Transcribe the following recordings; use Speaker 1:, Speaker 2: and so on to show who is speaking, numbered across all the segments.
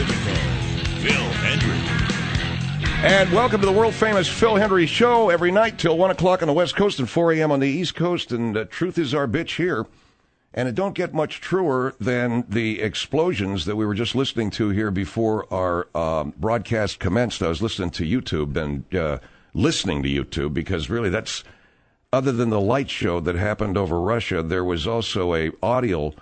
Speaker 1: Phil Hendrie.
Speaker 2: And welcome to the world-famous Phil Hendrie Show every night till 1 o'clock on the West Coast and 4 a.m. on the East Coast. And truth is our bitch here. And it don't get much truer than the explosions that we were just listening to here before our broadcast commenced. I was listening to YouTube and listening to YouTube because really that's, other than the light show that happened over Russia, there was also a audio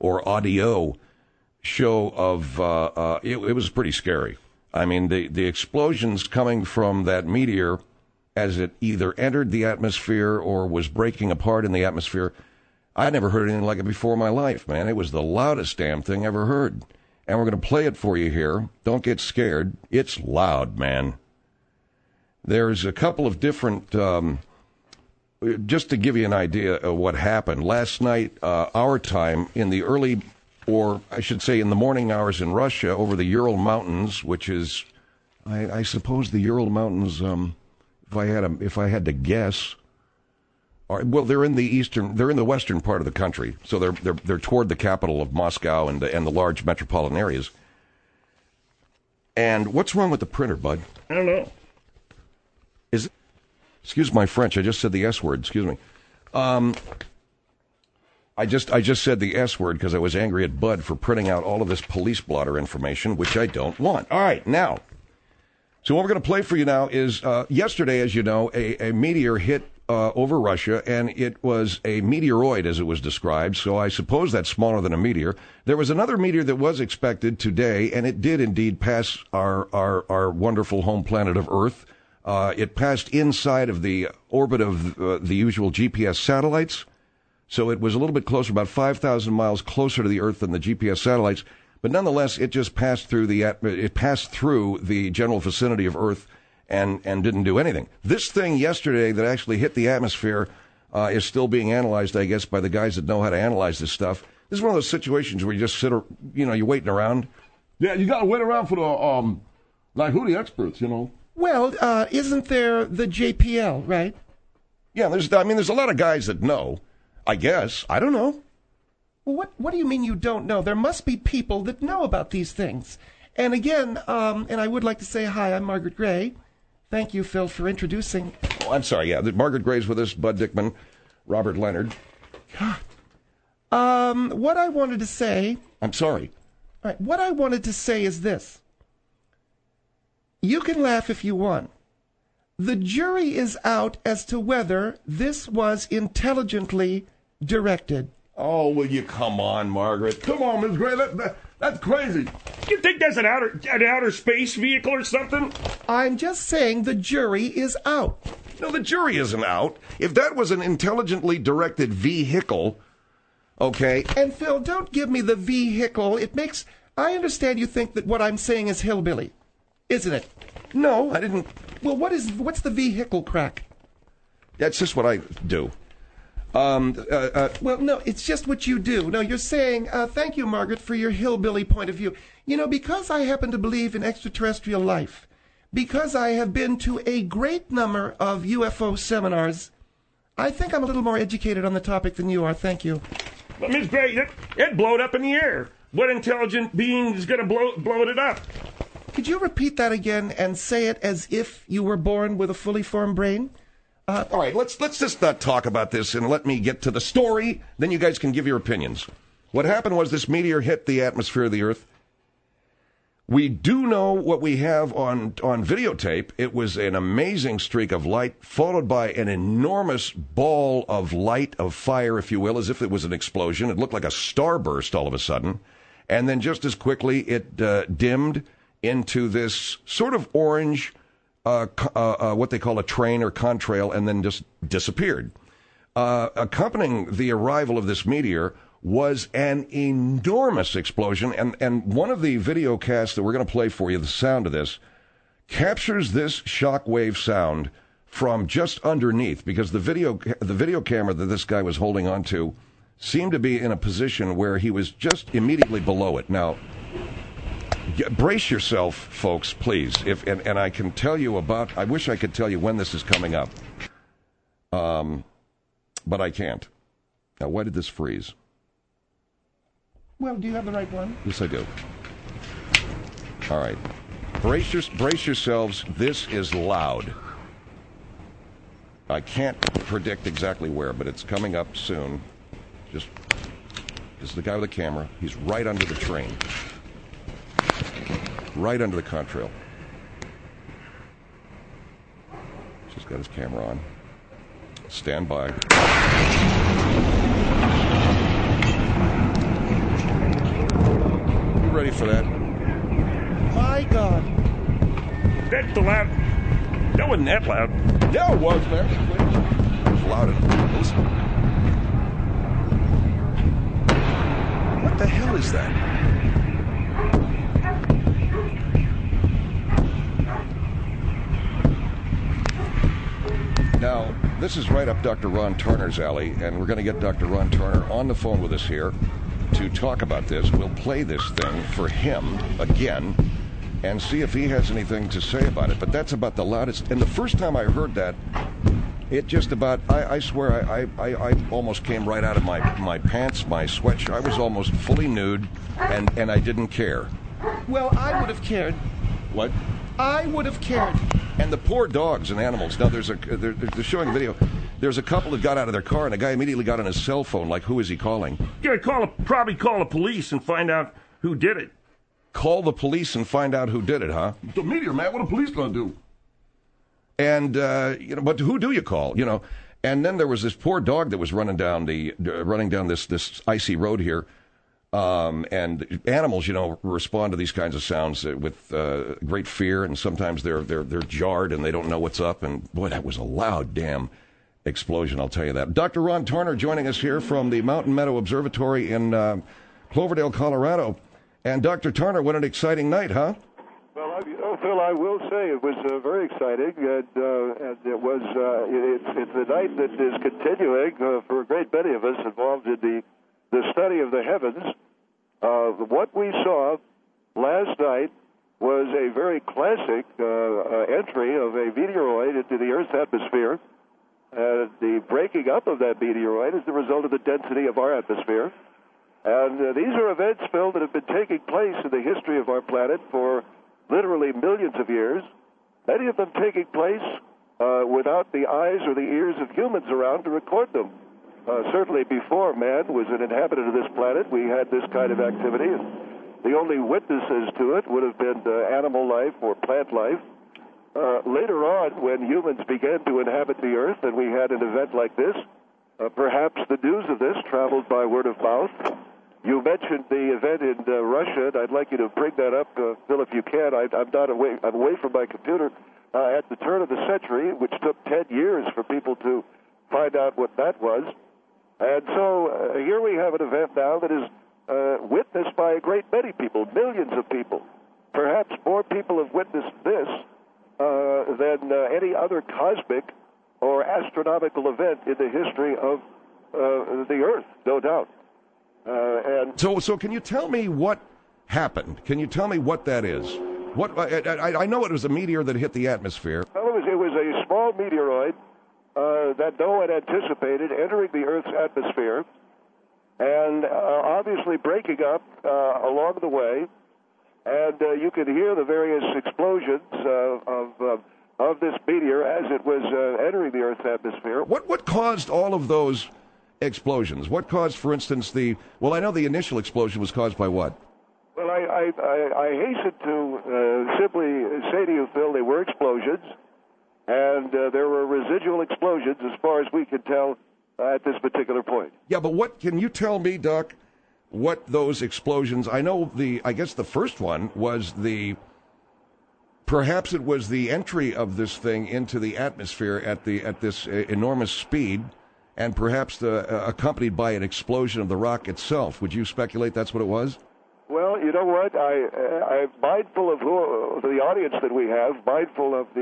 Speaker 2: show of, it was pretty scary. I mean, the explosions coming from that meteor as it either entered the atmosphere or was breaking apart in the atmosphere, I'd never heard anything like it before in my life, man. It was the loudest damn thing I ever heard. And we're going to play it for you here. Don't get scared. It's loud, man. There's a couple of different, just to give you an idea of what happened. Last night, our time, in the early, or I should say in the morning hours in Russia, over the Ural Mountains, which is, I suppose the Ural Mountains, if I had to guess, well, they're in the western part of the country, so they're toward the capital of Moscow and the large metropolitan areas. And what's wrong with the printer, bud?
Speaker 3: I don't know.
Speaker 2: Excuse my French. I just said the S word. Excuse me. I just said the S word because I was angry at Bud for printing out all of this police blotter information, which I don't want. All right, now. So what we're going to play for you now is yesterday, as you know, a meteor hit over Russia, and it was a meteoroid, as it was described, so I suppose that's smaller than a meteor. There was another meteor that was expected today, and it did indeed pass our wonderful home planet of Earth. It passed inside of the orbit of the usual GPS satellites, so it was a little bit closer, about 5,000 miles closer to the Earth than the GPS satellites, but nonetheless, it just passed through the general vicinity of Earth and didn't do anything. This thing yesterday that actually hit the atmosphere is still being analyzed, I guess, by the guys that know how to analyze this stuff. This is one of those situations where you just sit, you're waiting around.
Speaker 3: Yeah, you got to wait around for the, who the experts,
Speaker 4: Well, isn't there the JPL, right?
Speaker 2: Yeah, there's a lot of guys that know, I guess. I don't know.
Speaker 4: Well, what do you mean you don't know? There must be people that know about these things. And again, and I would like to say hi, I'm Margaret Gray. Thank you, Phil, for introducing.
Speaker 2: Oh, I'm sorry, yeah. Margaret Gray's with us, Bud Dickman, Robert Leonard.
Speaker 4: What I wanted to say...
Speaker 2: I'm sorry.
Speaker 4: All right, what I wanted to say is this. You can laugh if you want. The jury is out as to whether this was intelligently directed.
Speaker 2: Oh, will you come on, Margaret?
Speaker 3: Come on, Ms. Gray, that's crazy. You think that's an outer space vehicle or something?
Speaker 4: I'm just saying the jury is out.
Speaker 2: No, the jury isn't out. If that was an intelligently directed vehicle, okay.
Speaker 4: And Phil, don't give me the vehicle. I understand you think that what I'm saying is hillbilly, isn't it?
Speaker 2: No, I didn't.
Speaker 4: Well, what's the vehicle crack?
Speaker 2: That's just what I do.
Speaker 4: Well, no, it's just what you do. No, you're saying, thank you, Margaret, for your hillbilly point of view. Because I happen to believe in extraterrestrial life, because I have been to a great number of UFO seminars, I think I'm a little more educated on the topic than you are. Thank you.
Speaker 3: But, Ms. Gray, it blowed up in the air. What intelligent being is going to blow it up?
Speaker 4: Could you repeat that again and say it as if you were born with a fully formed brain?
Speaker 2: All right, let's just not talk about this and let me get to the story. Then you guys can give your opinions. What happened was this meteor hit the atmosphere of the Earth. We do know what we have on videotape. It was an amazing streak of light, followed by an enormous ball of light, of fire, if you will, as if it was an explosion. It looked like a starburst all of a sudden. And then just as quickly, it dimmed into this sort of orange, what they call a train or contrail, and then just disappeared. Accompanying the arrival of this meteor was an enormous explosion, and one of the video casts that we're going to play for you, the sound of this, captures this shockwave sound from just underneath, because the video camera that this guy was holding onto seemed to be in a position where he was just immediately below it. Now, brace yourself, folks, please. And I can tell you I wish I could tell you when this is coming up. But I can't. Now, why did this freeze?
Speaker 4: Well, do you have the right one?
Speaker 2: Yes, I do. All right. Brace yourselves. This is loud. I can't predict exactly where, but it's coming up soon. This is the guy with the camera. He's right under the train. Right under the contrail. He's got his camera on. Stand by. You ready for that?
Speaker 4: My God.
Speaker 3: That's the loud. That wasn't that loud.
Speaker 2: Yeah, it was, man. It was loud. Listen. What the hell is that? Now, this is right up Dr. Ron Turner's alley, and we're going to get Dr. Ron Turner on the phone with us here to talk about this. We'll play this thing for him again and see if he has anything to say about it. But that's about the loudest. And the first time I heard that, it just about, I swear, I almost came right out of my pants, my sweatshirt. I was almost fully nude, and I didn't care.
Speaker 4: Well, I would have cared.
Speaker 2: What?
Speaker 4: I would have cared.
Speaker 2: And the poor dogs and animals. Now, they're showing a video. There's a couple that got out of their car, and the guy immediately got on his cell phone, like, who is he calling?
Speaker 3: Yeah, probably call the police and find out who did it.
Speaker 2: Call the police and find out who did it, huh?
Speaker 3: The meteor, man. What are the police going to do?
Speaker 2: And, but who do you call, And then there was this poor dog that was running down this icy road here. And animals, respond to these kinds of sounds with great fear, and sometimes they're jarred and they don't know what's up. And boy, that was a loud damn explosion, I'll tell you that. Dr. Ron Turner joining us here from the Mountain Meadow Observatory in Cloverdale, Colorado. And Dr. Turner, what an exciting night, huh?
Speaker 5: Well, Phil, I will say it was very exciting, and it was it's a night that is continuing for a great many of us involved in the study of the heavens. What we saw last night was a very classic entry of a meteoroid into the Earth's atmosphere. The breaking up of that meteoroid is the result of the density of our atmosphere. And these are events, Phil, that have been taking place in the history of our planet for literally millions of years, many of them taking place without the eyes or the ears of humans around to record them. Certainly before man was an inhabitant of this planet, we had this kind of activity, and the only witnesses to it would have been animal life or plant life. Later on, when humans began to inhabit the Earth and we had an event like this, perhaps the news of this traveled by word of mouth. You mentioned the event in Russia, and I'd like you to bring that up, Phil, if you can. I'm away from my computer at the turn of the century, which took 10 years for people to find out what that was. And so here we have an event now that is witnessed by a great many people, millions of people. Perhaps more people have witnessed this than any other cosmic or astronomical event in the history of the Earth, no doubt.
Speaker 2: So can you tell me what happened? Can you tell me what that is? What I know it was a meteor that hit the atmosphere.
Speaker 5: Well, it was a small meteoroid that no one anticipated entering the Earth's atmosphere, and obviously breaking up along the way. And you could hear the various explosions of this meteor as it was entering the Earth's atmosphere.
Speaker 2: What caused all of those explosions? What caused, for instance, I know the initial explosion was caused by what?
Speaker 5: Well, I hasten to simply say to you, Phil, they were explosions, and there were residual explosions as far as we could tell at this particular point.
Speaker 2: Yeah, but can you tell me, Doc, what those explosions, I guess the first one was perhaps it was the entry of this thing into the atmosphere at this enormous speed, and perhaps accompanied by an explosion of the rock itself. Would you speculate that's what it was?
Speaker 5: Well, you know what? I'm mindful of the audience that we have, mindful of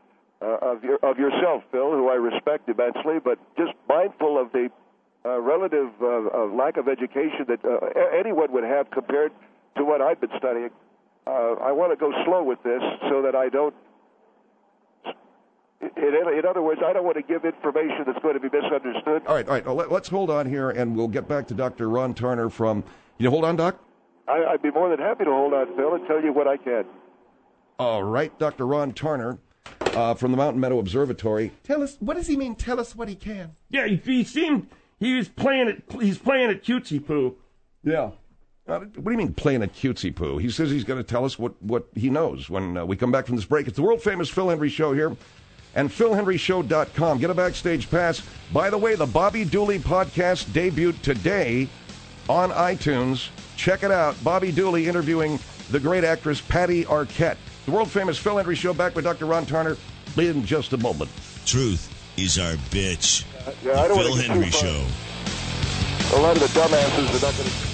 Speaker 5: of yourself, Phil, who I respect immensely, but just mindful of the relative lack of education that anyone would have compared to what I've been studying. I want to go slow with this so that I don't. In other words, I don't want to give information that's going to be misunderstood.
Speaker 2: All right. Let's hold on here, and we'll get back to Dr. Ron Turner from... You hold on, Doc?
Speaker 5: I'd be more than happy to hold on, Phil, and tell you what I can.
Speaker 2: All right, Dr. Ron Tarner from the Mountain Meadow Observatory.
Speaker 4: Tell us, what does he mean, tell us what he can?
Speaker 3: Yeah, he seemed he was playing it. He's playing at cutesy poo.
Speaker 2: Yeah. What do you mean playing at cutesy poo? He says he's going to tell us what he knows when we come back from this break. It's the world-famous Phil Hendrie Show here, and PhilHendrieShow.com. Get a backstage pass. By the way, the Bobby Dooley podcast debuted today on iTunes. Check it out. Bobby Dooley interviewing the great actress Patty Arquette. The world-famous Phil Hendrie Show, back with Dr. Ron Tarner in just a moment.
Speaker 1: Truth is our bitch.
Speaker 5: I don't
Speaker 1: The Phil
Speaker 5: want to get
Speaker 1: Hendrie
Speaker 5: too
Speaker 1: Show.
Speaker 5: far. A lot of the dumbasses are not going to...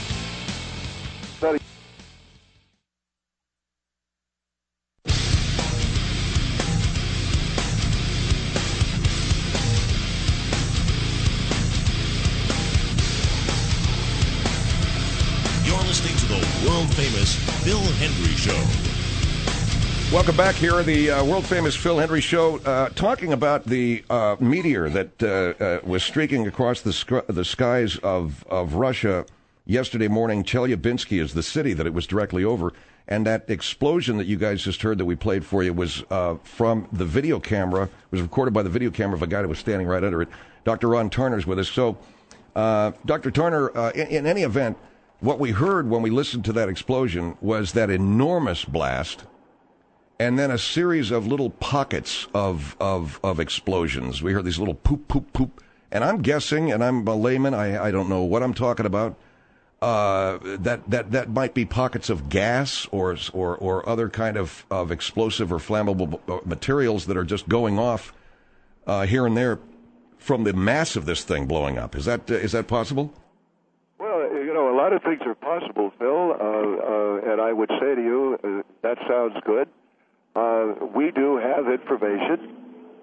Speaker 1: You're listening to the world-famous Phil Hendrie Show.
Speaker 2: Welcome back here, the world-famous Phil Hendrie Show, talking about the meteor that was streaking across the skies of Russia yesterday morning. Chelyabinsk is the city that it was directly over, and that explosion that you guys just heard that we played for you was from the video camera. It was recorded by the video camera of a guy that was standing right under it. Dr. Ron Tarner's with us. So, Dr. Tarner, in any event, what we heard when we listened to that explosion was that enormous blast, and then a series of little pockets of explosions. We heard these little poop, poop, poop. And I'm guessing, and I'm a layman, I don't know what I'm talking about, that might be pockets of gas or other kind of explosive or flammable materials that are just going off here and there from the mass of this thing blowing up. Is that possible?
Speaker 5: Well, a lot of things are possible, Phil, and I would say to you, that sounds good. We do have information.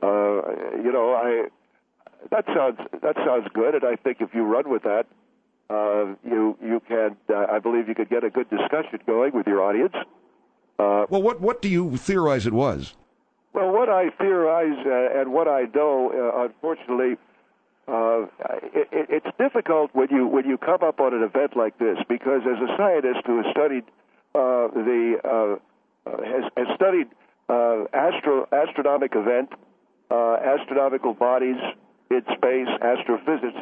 Speaker 5: That sounds good, and I think if you run with that, you can. I believe you could get a good discussion going with your audience.
Speaker 2: Well, what do you theorize it was?
Speaker 5: Well, what I theorize and what I know, unfortunately, it's difficult when you come up on an event like this, because as a scientist who has studied astronomic event, astronomical bodies in space, astrophysics,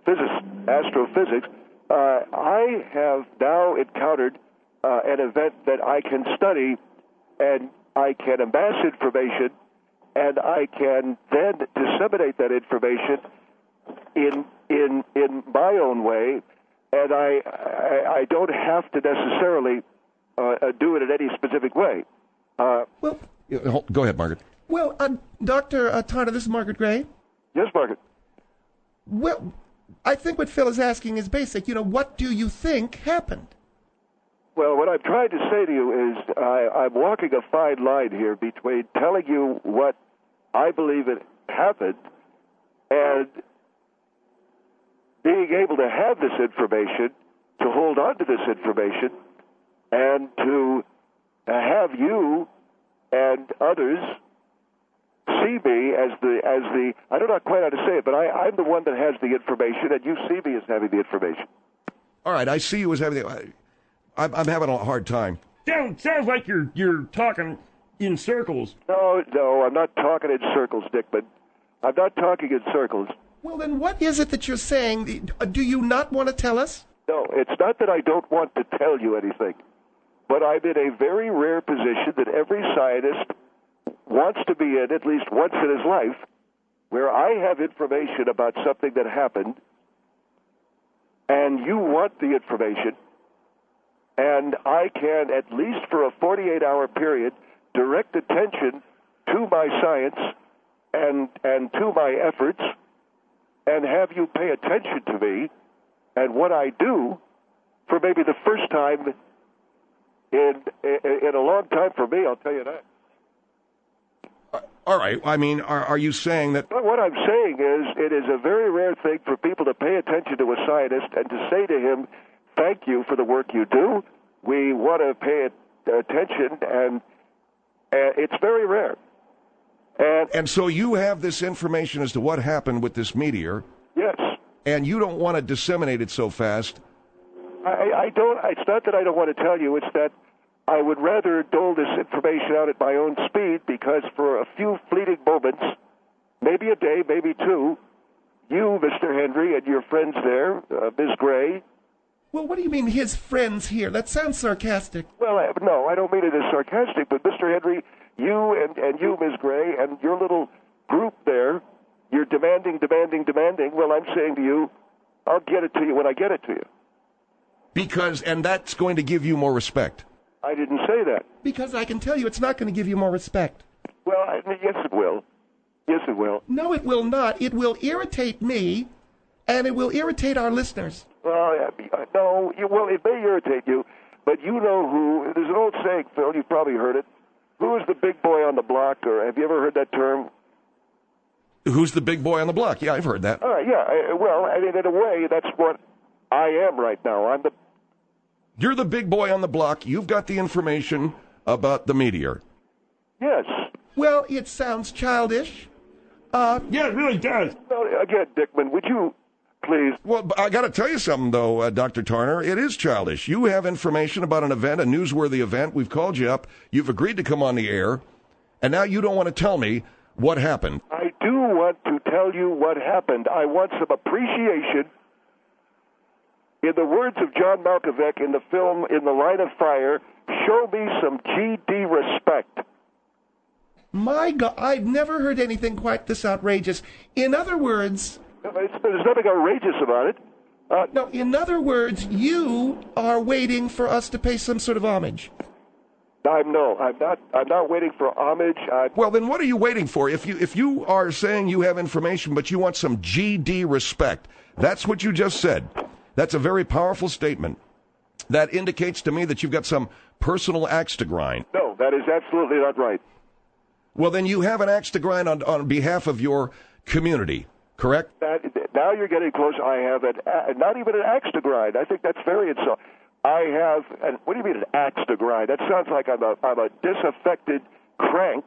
Speaker 5: I have now encountered an event that I can study, and I can amass information, and I can then disseminate that information in my own way, and I don't have to necessarily do it in any specific way.
Speaker 2: Well, go ahead, Margaret.
Speaker 4: Well, Dr. Tarner, this is Margaret Gray.
Speaker 5: Yes, Margaret.
Speaker 4: Well, I think what Phil is asking is basic. What do you think happened?
Speaker 5: Well, what I'm trying to say to you is I'm walking a fine line here between telling you what I believe it happened and being able to have this information, to hold on to this information, and to have you and others see me as the I don't know quite how to say it, but I'm the one that has the information, and you see me as having the information.
Speaker 2: All right, I see you as having the... I'm having a hard time.
Speaker 3: Sounds like you're talking in circles.
Speaker 5: No, I'm not talking in circles, Dickman. I'm not talking in circles.
Speaker 4: Well, then what is it that you're saying? Do you not want to tell us?
Speaker 5: No, it's not that I don't want to tell you anything, but I'm in a very rare position that every scientist wants to be in at least once in his life, where I have information about something that happened, and you want the information, and I can, at least for a 48-hour period, direct attention to my science and to my efforts, and have you pay attention to me and what I do for maybe the first time in a long time for me, I'll tell you that.
Speaker 2: All right. I mean, are you saying that...
Speaker 5: What I'm saying is it is a very rare thing for people to pay attention to a scientist and to say to him, thank you for the work you do. We want to pay attention, and it's very rare.
Speaker 2: And so you have this information as to what happened with this meteor.
Speaker 5: Yes.
Speaker 2: And you don't want to disseminate it so fast
Speaker 5: I don't. It's not that I don't want to tell you. It's that I would rather dole this information out at my own speed, because for a few fleeting moments, maybe a day, maybe two, you, Mr. Henry, and your friends there, Ms. Gray.
Speaker 4: Well, what do you mean, his friends here? That sounds sarcastic.
Speaker 5: Well, no, I don't mean it as sarcastic, but Mr. Henry, you and you, Ms. Gray, and your little group there, you're demanding. Well, I'm saying to you, I'll get it to you when I get it to you.
Speaker 2: And that's going to give you more respect.
Speaker 5: I didn't say that.
Speaker 4: Because I can tell you it's not going to give you more respect.
Speaker 5: Well, yes, it will. Yes, it will.
Speaker 4: No, it will not. It will irritate me, and it will irritate our listeners.
Speaker 5: Well, no, well, it may irritate you, but you know who. There's an old saying, Phil, you've probably heard it. Who is the big boy on the block, or have you ever heard that term?
Speaker 2: Who's the big boy on the block? Yeah, I've heard that.
Speaker 5: All right, yeah. Well, I mean, in a way, that's what I am right now.
Speaker 2: You're the big boy on the block. You've got the information about the meteor.
Speaker 5: Yes.
Speaker 4: Well, it sounds childish.
Speaker 3: Yeah, it really does.
Speaker 5: Well, again, Dickman, would you please?
Speaker 2: Well, I got to tell you something, though, Dr. Tarner. It is childish. You have information about an event, a newsworthy event. We've called you up. You've agreed to come on the air. And now you don't want to tell me what happened.
Speaker 5: I do want to tell you what happened. I want some appreciation. In the words of John Malkovich in the film In the Line of Fire, show me some GD respect.
Speaker 4: My God, I've never heard anything quite this outrageous. In other words...
Speaker 5: There's nothing outrageous about it.
Speaker 4: No, in other words, you are waiting for us to pay some sort of homage.
Speaker 5: I'm not waiting for homage.
Speaker 2: Well, then what are you waiting for? If you are saying you have information, but you want some GD respect, that's what you just said. That's a very powerful statement. That indicates to me that you've got some personal axe to grind.
Speaker 5: No, that is absolutely not right.
Speaker 2: Well, then you have an axe to grind on behalf of your community, correct?
Speaker 5: Now you're getting close. I have not even an axe to grind. I think that's very insulting. I have, what do you mean an axe to grind? That sounds like I'm a disaffected crank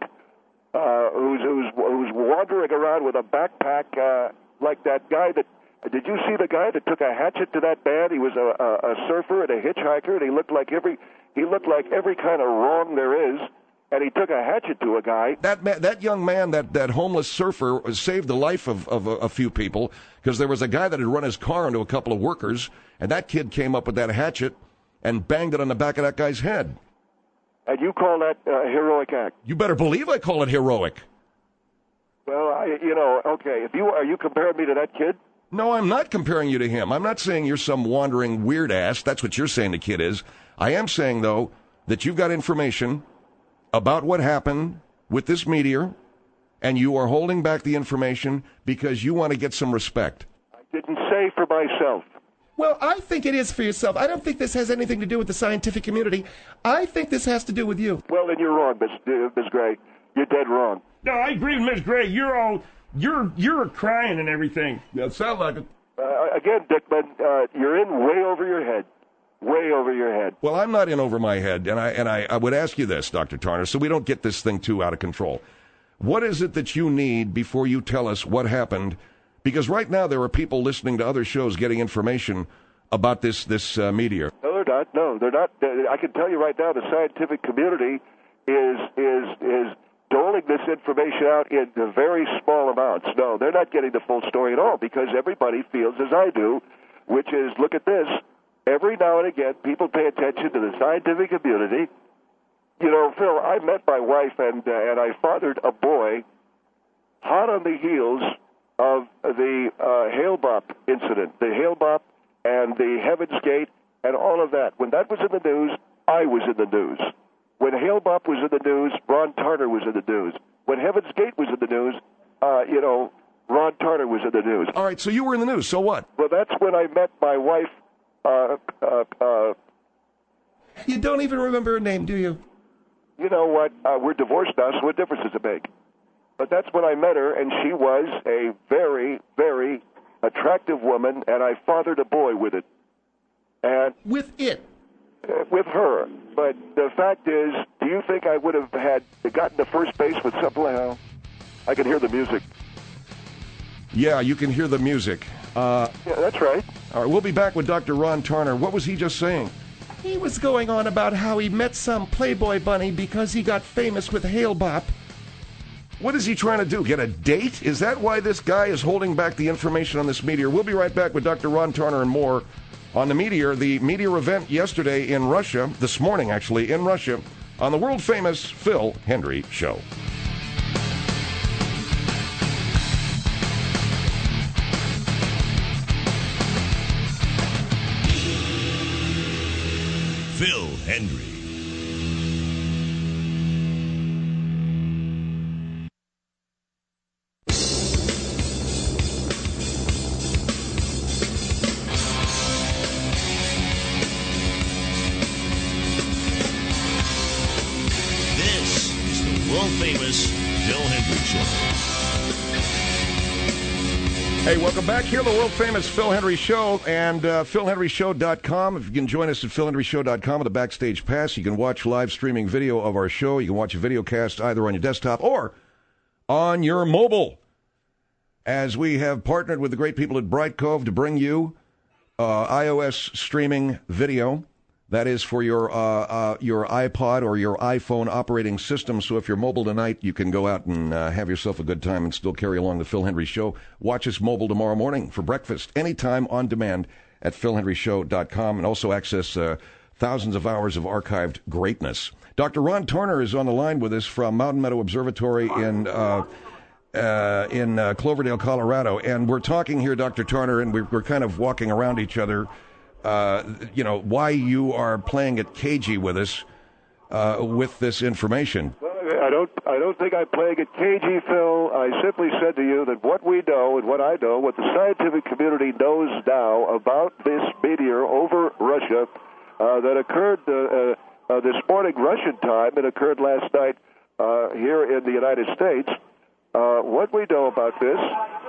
Speaker 5: who's wandering around with a backpack like that guy that. Did you see the guy that took a hatchet to that man? He was a surfer and a hitchhiker, and he looked like every kind of wrong there is. And he took a hatchet to a guy.
Speaker 2: That young man, that homeless surfer, saved the life of a few people, because there was a guy that had run his car into a couple of workers, and that kid came up with that hatchet and banged it on the back of that guy's head.
Speaker 5: And you call that a heroic act?
Speaker 2: You better believe I call it heroic.
Speaker 5: Well, okay. Are you comparing me to that kid?
Speaker 2: No, I'm not comparing you to him. I'm not saying you're some wandering weird ass. That's what you're saying the kid is. I am saying, though, that you've got information about what happened with this meteor, and you are holding back the information because you want to get some respect.
Speaker 5: I didn't say for myself.
Speaker 4: Well, I think it is for yourself. I don't think this has anything to do with the scientific community. I think this has to do with you.
Speaker 5: Well, then you're wrong, Miss Gray. You're dead wrong.
Speaker 3: No, I agree with Miss Gray. You're crying and everything.
Speaker 2: That sounds like it.
Speaker 5: Again, Dickman, you're in way over your head. Way over your head.
Speaker 2: Well, I'm not in over my head, and I would ask you this, Dr. Tarner, so we don't get this thing too out of control. What is it that you need before you tell us what happened? Because right now there are people listening to other shows getting information about this meteor.
Speaker 5: No, they're not. No, they're not. I can tell you right now, the scientific community is doling this information out in very small amounts. No, they're not getting the full story at all, because everybody feels as I do, which is, look at this. Every now and again, people pay attention to the scientific community. You know, Phil, I met my wife and I fathered a boy hot on the heels of the Hale-Bopp incident, the Hale-Bopp and the Heaven's Gate and all of that. When that was in the news, I was in the news. When Hale-Bopp was in the news, Ron Tarter was in the news. When Heaven's Gate was in the news, Ron Tarter was in the news.
Speaker 2: All right, so you were in the news. So what?
Speaker 5: Well, that's when I met my wife.
Speaker 4: You don't even remember her name, do you?
Speaker 5: You know what? We're divorced now, so what difference does it make? But that's when I met her, and she was a very, very attractive woman, and I fathered a boy with it. And
Speaker 4: with it?
Speaker 5: With her. But the fact is, do you think I would have gotten to first base with somehow? I can hear the music.
Speaker 2: Yeah, you can hear the music.
Speaker 5: Yeah, that's right.
Speaker 2: All right, we'll be back with Dr. Ron Tarner. What was he just saying?
Speaker 4: He was going on about how he met some Playboy bunny because he got famous with Hale Bop.
Speaker 2: What is he trying to do? Get a date? Is that why this guy is holding back the information on this meteor? We'll be right back with Dr. Ron Tarner and more on the meteor event yesterday in Russia, this morning actually, in Russia, on the world-famous Phil Hendrie Show.
Speaker 1: Phil Hendrie. This is the world-famous Phil Hendrie Show.
Speaker 2: Hey, welcome back here, the world-famous Phil Hendrie Show, and PhilHendrieShow.com. If you can join us at PhilHendrieShow.com with a Backstage Pass, you can watch live streaming video of our show. You can watch a video cast either on your desktop or on your mobile. As we have partnered with the great people at Bright Cove to bring you iOS streaming video. That is for your iPod or your iPhone operating system. So if you're mobile tonight, you can go out and have yourself a good time and still carry along the Phil Hendrie Show. Watch us mobile tomorrow morning for breakfast, anytime on demand at PhilHendrieShow.com, and also access thousands of hours of archived greatness. Dr. Ron Tarner is on the line with us from Mountain Meadow Observatory in Cloverdale, Colorado. And we're talking here, Dr. Tarner, and we're kind of walking around each other. Why you are playing it cagey with us with this information.
Speaker 5: Well, I don't think I'm playing it cagey, Phil. I simply said to you that what we know and what I know, what the scientific community knows now about this meteor over Russia that occurred this morning Russian time and occurred last night here in the United States. What we know about this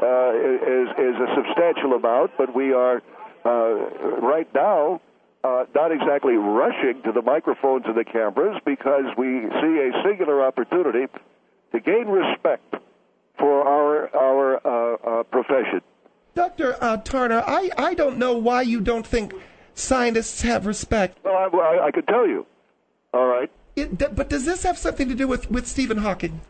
Speaker 5: is a substantial amount, but we are right now not exactly rushing to the microphones and the cameras because we see a singular opportunity to gain respect for our profession.
Speaker 4: Dr. Tarner, I don't know why you don't think scientists have respect.
Speaker 5: Well, I could tell you. All right.
Speaker 4: But does this have something to do with Stephen Hawking?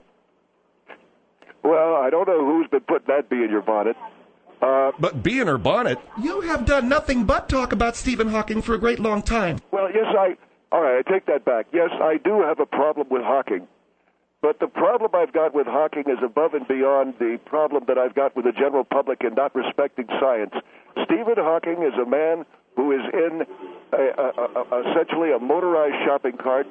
Speaker 5: Well, I don't know who's been putting that bee in your bonnet.
Speaker 2: But bee in her bonnet?
Speaker 4: You have done nothing but talk about Stephen Hawking for a great long time.
Speaker 5: Well, yes, all right, I take that back. Yes, I do have a problem with Hawking. But the problem I've got with Hawking is above and beyond the problem that I've got with the general public in not respecting science. Stephen Hawking is a man who is in essentially a motorized shopping cart,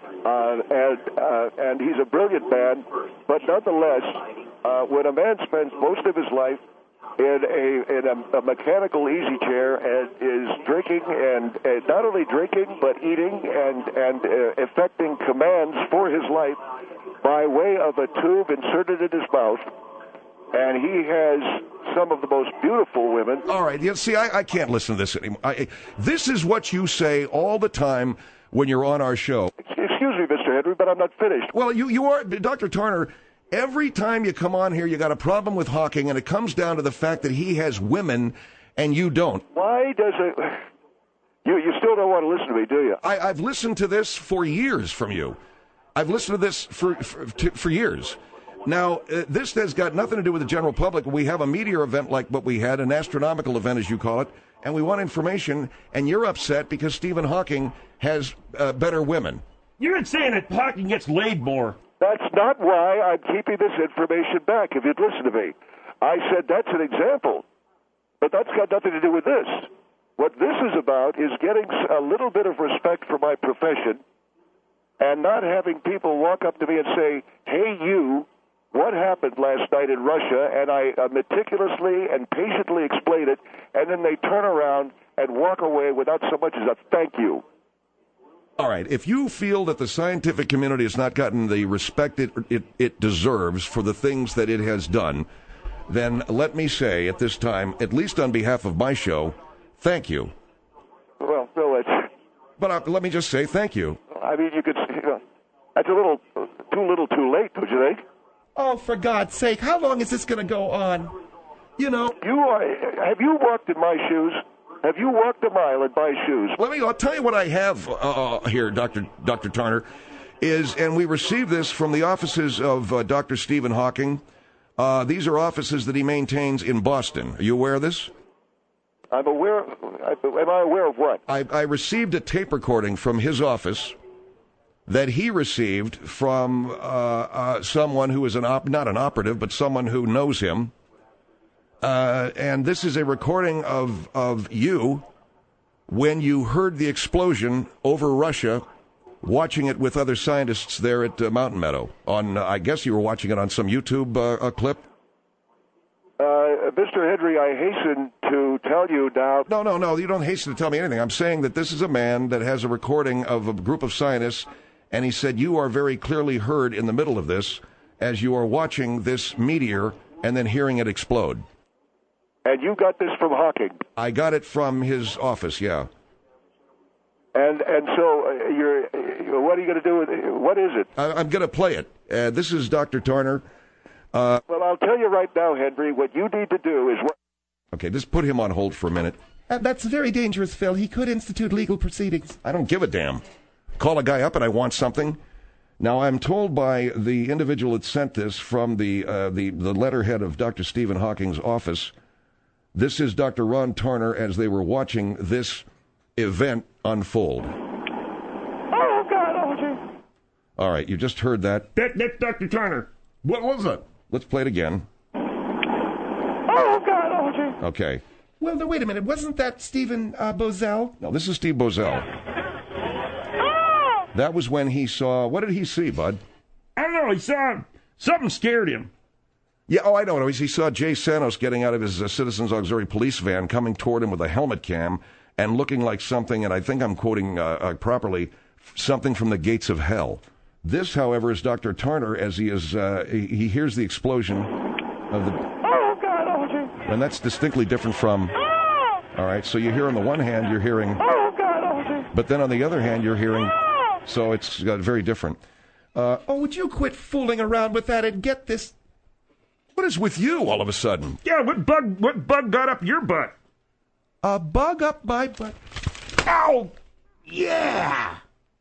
Speaker 5: and he's a brilliant man. But nonetheless, when a man spends most of his life in a mechanical easy chair and is drinking and not only drinking but eating and effecting commands for his life by way of a tube inserted in his mouth, and he has some of the most beautiful women.
Speaker 2: All right, see, I can't listen to this anymore. This is what you say all the time when you're on our show.
Speaker 5: Excuse me, Mr. Henry, but I'm not finished.
Speaker 2: Well, you are, Dr. Tarner. Every time you come on here, you got a problem with Hawking, and it comes down to the fact that he has women and you don't.
Speaker 5: Why does it... You still don't want to listen to me, do you?
Speaker 2: I've listened to this for years from you. I've listened to this for years. Now, this has got nothing to do with the general public. We have a meteor event like what we had, an astronomical event, as you call it, and we want information, and you're upset because Stephen Hawking has better women.
Speaker 3: You're saying that Hawking gets laid more.
Speaker 5: That's not why I'm keeping this information back, if you'd listen to me. I said that's an example, but that's got nothing to do with this. What this is about is getting a little bit of respect for my profession and not having people walk up to me and say, hey, you, what happened last night in Russia? And I meticulously and patiently explain it, and then they turn around and walk away without so much as a thank you.
Speaker 2: All right, if you feel that the scientific community has not gotten the respect it deserves for the things that it has done, then let me say at this time, at least on behalf of my show, thank you.
Speaker 5: Well, Bill,
Speaker 2: But let me just say thank you.
Speaker 5: I mean, that's a little too late, don't you think?
Speaker 4: Oh, for God's sake, how long is this going to go on? You know...
Speaker 5: Have you walked in my shoes? Have you walked a mile in my shoes?
Speaker 2: I'll tell you what I have here, Dr. Tarner, and we received this from the offices of Dr. Stephen Hawking. These are offices that he maintains in Boston. Are you aware of this?
Speaker 5: I'm aware. Am I aware of what?
Speaker 2: I received a tape recording from his office that he received from someone who is not an operative, but someone who knows him. And this is a recording of you when you heard the explosion over Russia, watching it with other scientists there at Mountain Meadow. I guess you were watching it on some YouTube clip.
Speaker 5: Mr. Henry, I hasten to tell you now...
Speaker 2: No, you don't hasten to tell me anything. I'm saying that this is a man that has a recording of a group of scientists, and he said you are very clearly heard in the middle of this as you are watching this meteor and then hearing it explode.
Speaker 5: And you got this from Hawking?
Speaker 2: I got it from his office, yeah.
Speaker 5: And so what are you going to do with it? What is it?
Speaker 2: I'm going to play it. This is Dr. Tarner.
Speaker 5: Well, I'll tell you right now, Henry, what you need to do is...
Speaker 2: Okay, just put him on hold for a minute.
Speaker 4: That's very dangerous, Phil. He could institute legal proceedings.
Speaker 2: I don't give a damn. Call a guy up and I want something. Now, I'm told by the individual that sent this from the letterhead of Dr. Stephen Hawking's office, this is Dr. Ron Tarner as they were watching this event unfold.
Speaker 5: Oh, God, OJ.
Speaker 2: All right, you just heard that.
Speaker 3: That's Dr. Tarner.
Speaker 2: What was it? Let's play it again.
Speaker 5: Oh, God, OJ.
Speaker 2: Okay.
Speaker 4: Well, no, wait a minute. Wasn't that Stephen Bozell?
Speaker 2: No, this is Steve Bozell. That was when he saw... What did he see, Bud?
Speaker 3: I don't know. He saw something scared him.
Speaker 2: Yeah, I know. He saw Jay Santos getting out of his Citizens Auxiliary Police van, coming toward him with a helmet cam and looking like something, and I think I'm quoting properly, something from the gates of hell. This, however, is Dr. Tarner as he is. He hears the explosion of the...
Speaker 5: Oh, God, OJ.
Speaker 2: And that's distinctly different from... All right, so you hear on the one hand, you're hearing...
Speaker 5: Oh, God, OJ.
Speaker 2: But then on the other hand, you're hearing... So it's very different.
Speaker 4: Would you quit fooling around with that and get this...
Speaker 2: What is with you all of a sudden?
Speaker 3: Yeah, what bug got up your butt?
Speaker 4: A bug up my butt.
Speaker 3: Ow! Yeah!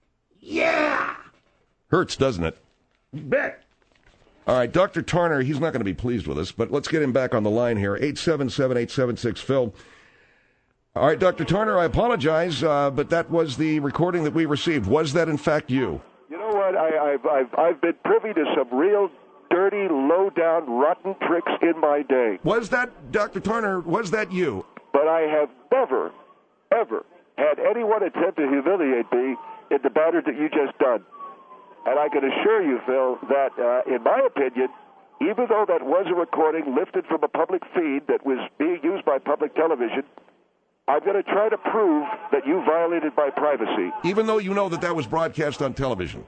Speaker 2: Hurts, doesn't it?
Speaker 3: Bet.
Speaker 2: All right, Dr. Tarner, he's not going to be pleased with us, but let's get him back on the line here. 877-876-PHIL. All right, Dr. Tarner, I apologize, but that was the recording that we received. Was that, in fact, you?
Speaker 5: You know what? I've been privy to some real dirty, low-down, rotten tricks in my day.
Speaker 2: Was that, Dr. Tarner, was that you?
Speaker 5: But I have never, ever had anyone attempt to humiliate me in the manner that you just done. And I can assure you, Phil, that in my opinion, even though that was a recording lifted from a public feed that was being used by public television, I'm going to try to prove that you violated my privacy.
Speaker 2: Even though you know that was broadcast on television?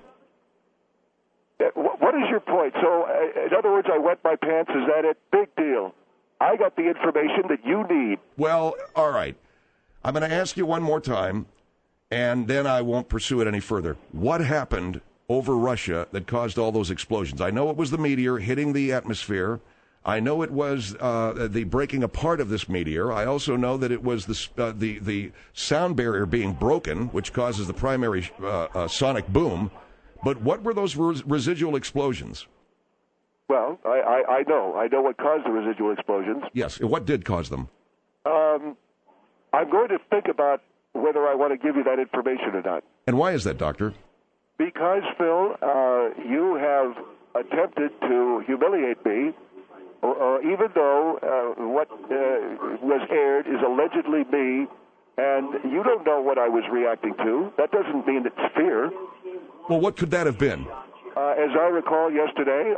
Speaker 5: What is your point? So, in other words, I wet my pants, is that it? Big deal. I got the information that you need.
Speaker 2: Well, all right. I'm going to ask you one more time, and then I won't pursue it any further. What happened over Russia that caused all those explosions? I know it was the meteor hitting the atmosphere. I know it was the breaking apart of this meteor. I also know that it was the sound barrier being broken, which causes the primary sonic boom. But what were those residual explosions?
Speaker 5: Well, I know what caused the residual explosions.
Speaker 2: Yes, what did cause them?
Speaker 5: I'm going to think about whether I want to give you that information or not.
Speaker 2: And why is that, Doctor?
Speaker 5: Because, Phil, you have attempted to humiliate me, or even though what was aired is allegedly me, and you don't know what I was reacting to. That doesn't mean it's fear.
Speaker 2: Well, what could that have been?
Speaker 5: As I recall yesterday,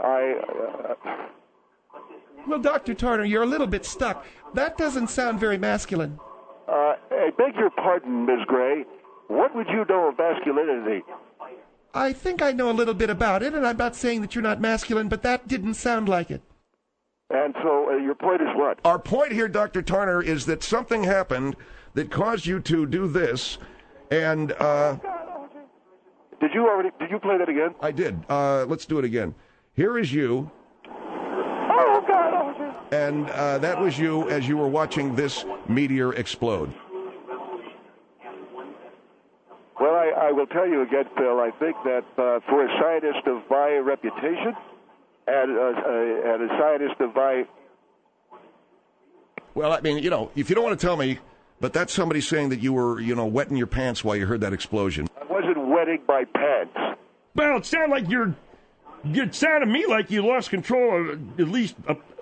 Speaker 4: Well, Dr. Tarner, you're a little bit stuck. That doesn't sound very masculine.
Speaker 5: I beg your pardon, Ms. Gray. What would you know of masculinity?
Speaker 4: I think I know a little bit about it, and I'm not saying that you're not masculine, but that didn't sound like it.
Speaker 5: And so your point is what?
Speaker 2: Our point here, Dr. Tarner, is that something happened that caused you to do this, and... Did
Speaker 5: you play that again?
Speaker 2: I did. Let's do it again. Here is you.
Speaker 5: Oh, God,
Speaker 2: and that was you as you were watching this meteor explode.
Speaker 5: I will tell you again, Phil, I think that for a scientist of my reputation and a scientist of my...
Speaker 2: Well, I mean, if you don't want to tell me, but that's somebody saying that you were, wetting your pants while you heard that explosion.
Speaker 5: I wasn't wetting my pants.
Speaker 3: Well, it sounded like it sounded to me like you lost control of at least,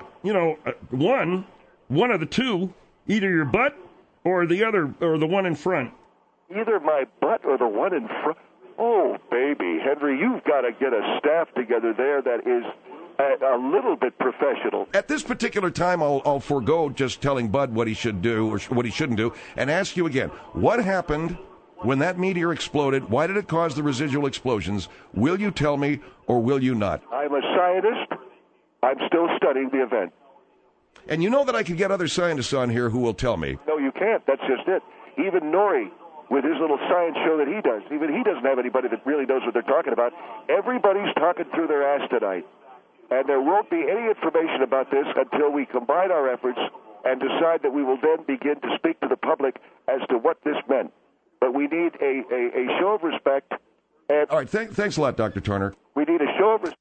Speaker 3: one of the two, either your butt or the other, or the one in front.
Speaker 5: Either my butt or the one in front. Oh, baby, Henry, you've got to get a staff together there that is a little bit professional.
Speaker 2: At this particular time, I'll forego just telling Bud what he should do or what he shouldn't do, and ask you again, what happened when that meteor exploded? Why did it cause the residual explosions? Will you tell me, or will you not?
Speaker 5: I'm a scientist. I'm still studying the event.
Speaker 2: And you know that I can get other scientists on here who will tell me.
Speaker 5: No, you can't. That's just it. Even Nori, with his little science show that he does, even he doesn't have anybody that really knows what they're talking about. Everybody's talking through their ass tonight. And there won't be any information about this until we combine our efforts and decide that we will then begin to speak to the public as to what this meant. But we need a show of respect. And
Speaker 2: all right, thanks a lot, Dr. Turner.
Speaker 5: We need a show of respect.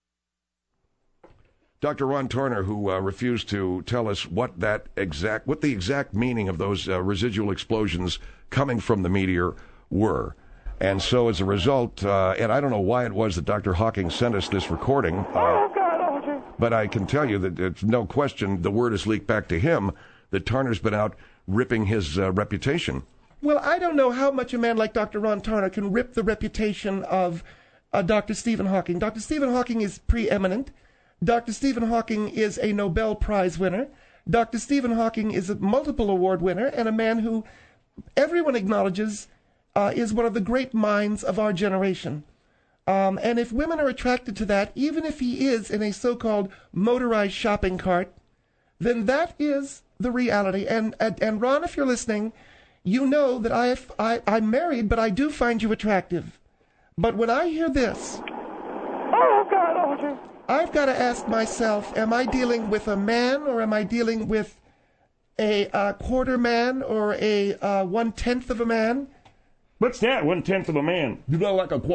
Speaker 2: Dr. Ron Turner, who refused to tell us what the exact meaning of those residual explosions coming from the meteor were. And so as a result, and I don't know why it was that Dr. Hawking sent us this recording, but I can tell you that it's no question the word has leaked back to him that Turner's been out ripping his reputation.
Speaker 4: Well, I don't know how much a man like Dr. Ron Turner can rip the reputation of Dr. Stephen Hawking. Dr. Stephen Hawking is preeminent. Dr. Stephen Hawking is a Nobel Prize winner. Dr. Stephen Hawking is a multiple award winner and a man who everyone acknowledges is one of the great minds of our generation. And if women are attracted to that, even if he is in a so-called motorized shopping cart, then that is the reality. And Ron, if you're listening, you know that I'm married, but I do find you attractive. But when I hear this,
Speaker 5: Oh, God, OJ.
Speaker 4: I've got to ask myself, am I dealing with a man or am I dealing with a quarter man or a 1/10 of a man?
Speaker 3: What's that? 1/10 of a man? You know, like a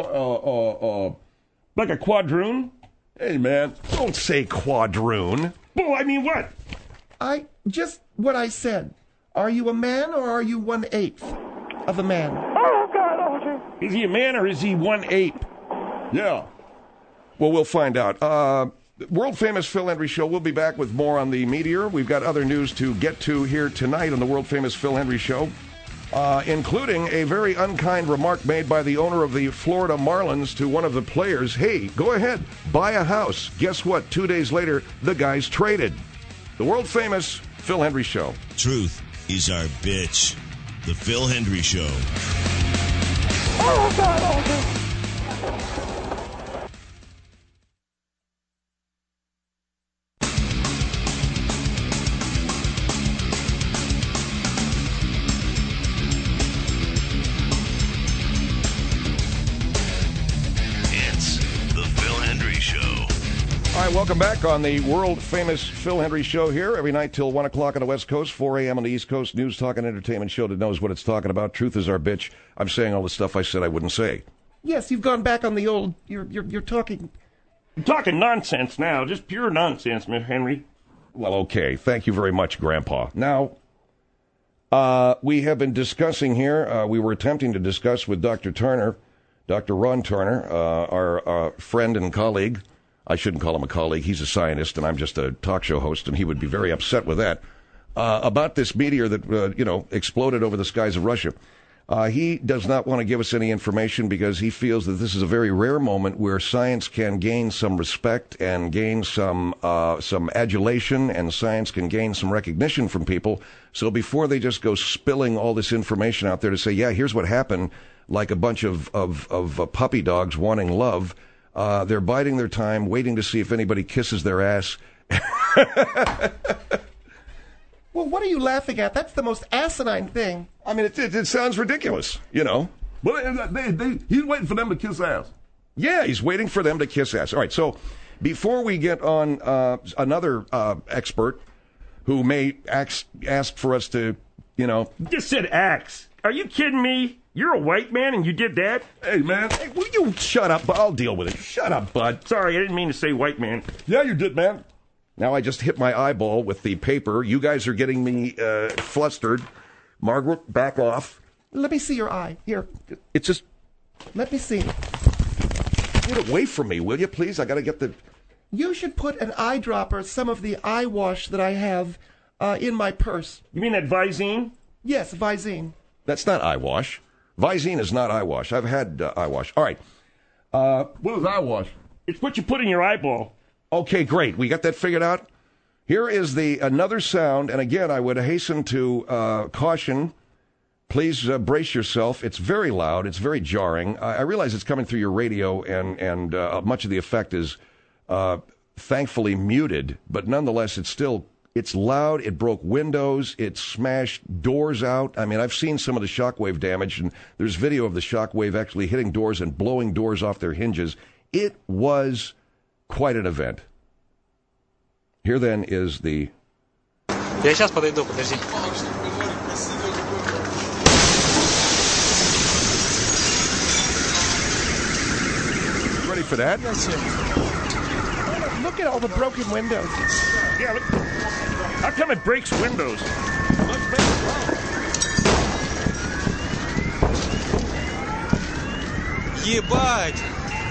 Speaker 3: quadroon?
Speaker 2: Hey, man, don't say quadroon.
Speaker 3: Well, I mean what?
Speaker 4: Just what I said. Are you a man or are you 1/8 of a man?
Speaker 5: Oh, God, OJ.
Speaker 3: Is he a man or is he 1/8?
Speaker 2: Yeah. Well, we'll find out. World-famous Phil Hendrie Show. We'll be back with more on the meteor. We've got other news to get to here tonight on the world-famous Phil Hendrie Show, including a very unkind remark made by the owner of the Florida Marlins to one of the players. Hey, go ahead, buy a house. Guess what? 2 days later, the guy's traded. The world-famous Phil Hendrie Show.
Speaker 1: Truth is our bitch. The Phil Hendrie Show.
Speaker 5: Oh, God, OJ.
Speaker 2: Welcome back on the world-famous Phil Hendrie Show here every night till 1 o'clock on the West Coast, 4 a.m. on the East Coast. News, talk, and entertainment show that knows what it's talking about. Truth is our bitch. I'm saying all the stuff I said I wouldn't say.
Speaker 4: Yes, you've gone back on the old... You're talking...
Speaker 3: You're talking nonsense now. Just pure nonsense, Mr. Henry.
Speaker 2: Well, okay. Thank you very much, Grandpa. Now, we have been discussing here, we were attempting to discuss with Dr. Turner, Dr. Ron Turner, our friend and colleague. I shouldn't call him a colleague. He's a scientist, and I'm just a talk show host, and he would be very upset with that, about this meteor that, exploded over the skies of Russia. He does not want to give us any information because he feels that this is a very rare moment where science can gain some respect and gain some adulation, and science can gain some recognition from people. So before they just go spilling all this information out there to say, yeah, here's what happened, like a bunch of puppy dogs wanting love, they're biding their time, waiting to see if anybody kisses their ass.
Speaker 4: Well, what are you laughing at? That's the most asinine thing.
Speaker 2: I mean, it sounds ridiculous, you know.
Speaker 3: Well, he's waiting for them to kiss ass.
Speaker 2: Yeah, he's waiting for them to kiss ass. All right, so before we get on another expert who may ask for us to,
Speaker 3: Just said axe. Are you kidding me? You're a white man and you did that?
Speaker 2: Hey, man. Hey, will you shut up? I'll deal with it. Shut up, bud.
Speaker 3: Sorry, I didn't mean to say white man.
Speaker 2: Yeah, you did, man. Now I just hit my eyeball with the paper. You guys are getting me flustered. Margaret, back off.
Speaker 4: Let me see your eye. Here.
Speaker 2: It's just...
Speaker 4: Let me see.
Speaker 2: Get away from me, will you, please? I got to get the...
Speaker 4: You should put an eyedropper, some of the eye wash that I have in my purse.
Speaker 3: You mean that Visine?
Speaker 4: Yes, Visine.
Speaker 2: That's not eye wash. Visine is not eye wash. I've had eye wash. All right. What is eye wash?
Speaker 3: It's what you put in your eyeball.
Speaker 2: Okay, great. We got that figured out? Here is another sound, and again, I would hasten to caution. Please brace yourself. It's very loud. It's very jarring. I realize it's coming through your radio, and much of the effect is thankfully muted, but nonetheless, it's loud. It broke windows. It smashed doors out. I mean, I've seen some of the shockwave damage, and there's video of the shockwave actually hitting doors and blowing doors off their hinges. It was quite an event. Here then is the...
Speaker 6: Я сейчас подойду, подожди.
Speaker 2: Ready for that?
Speaker 4: Look at all the broken windows.
Speaker 3: Yeah, look. How come it breaks windows?
Speaker 6: Ебать!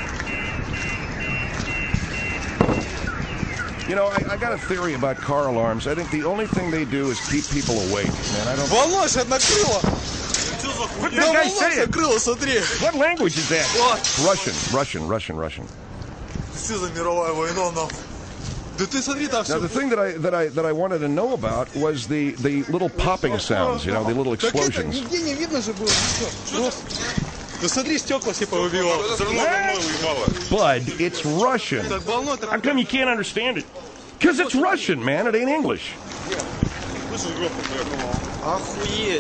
Speaker 2: You know, I got a theory about car alarms. I think the only thing they do is keep people awake. Man, I don't...
Speaker 6: Волошь накрыло!
Speaker 3: What did that guy say?
Speaker 6: Накрыло, смотри!
Speaker 3: What language is that?
Speaker 2: Russian.
Speaker 6: Что за мировая война, нахуй? Да ты смотри, там
Speaker 2: Now, the thing that I wanted to know about was the little popping sounds, you know, the little explosions.
Speaker 6: Нигде не видно же было ничего. Да смотри, стекла все повыбивало.
Speaker 2: Bud, it's Russian.
Speaker 6: Так волной...
Speaker 3: How come you can't understand it?
Speaker 2: Because it's Russian, man. It ain't English.
Speaker 6: Охуеть.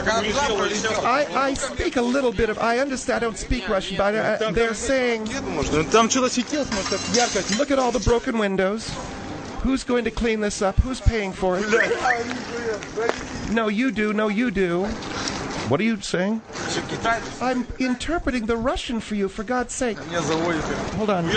Speaker 4: I speak a little bit of... I understand. I don't speak Russian, but they're saying...
Speaker 6: Там что-то светилось, может, так ярко.
Speaker 4: Look at all the broken windows. Who's going to clean this up? Who's paying for it? No, you do. No, you do.
Speaker 2: What are you saying?
Speaker 4: I'm interpreting the Russian for you, for God's sake. Hold on.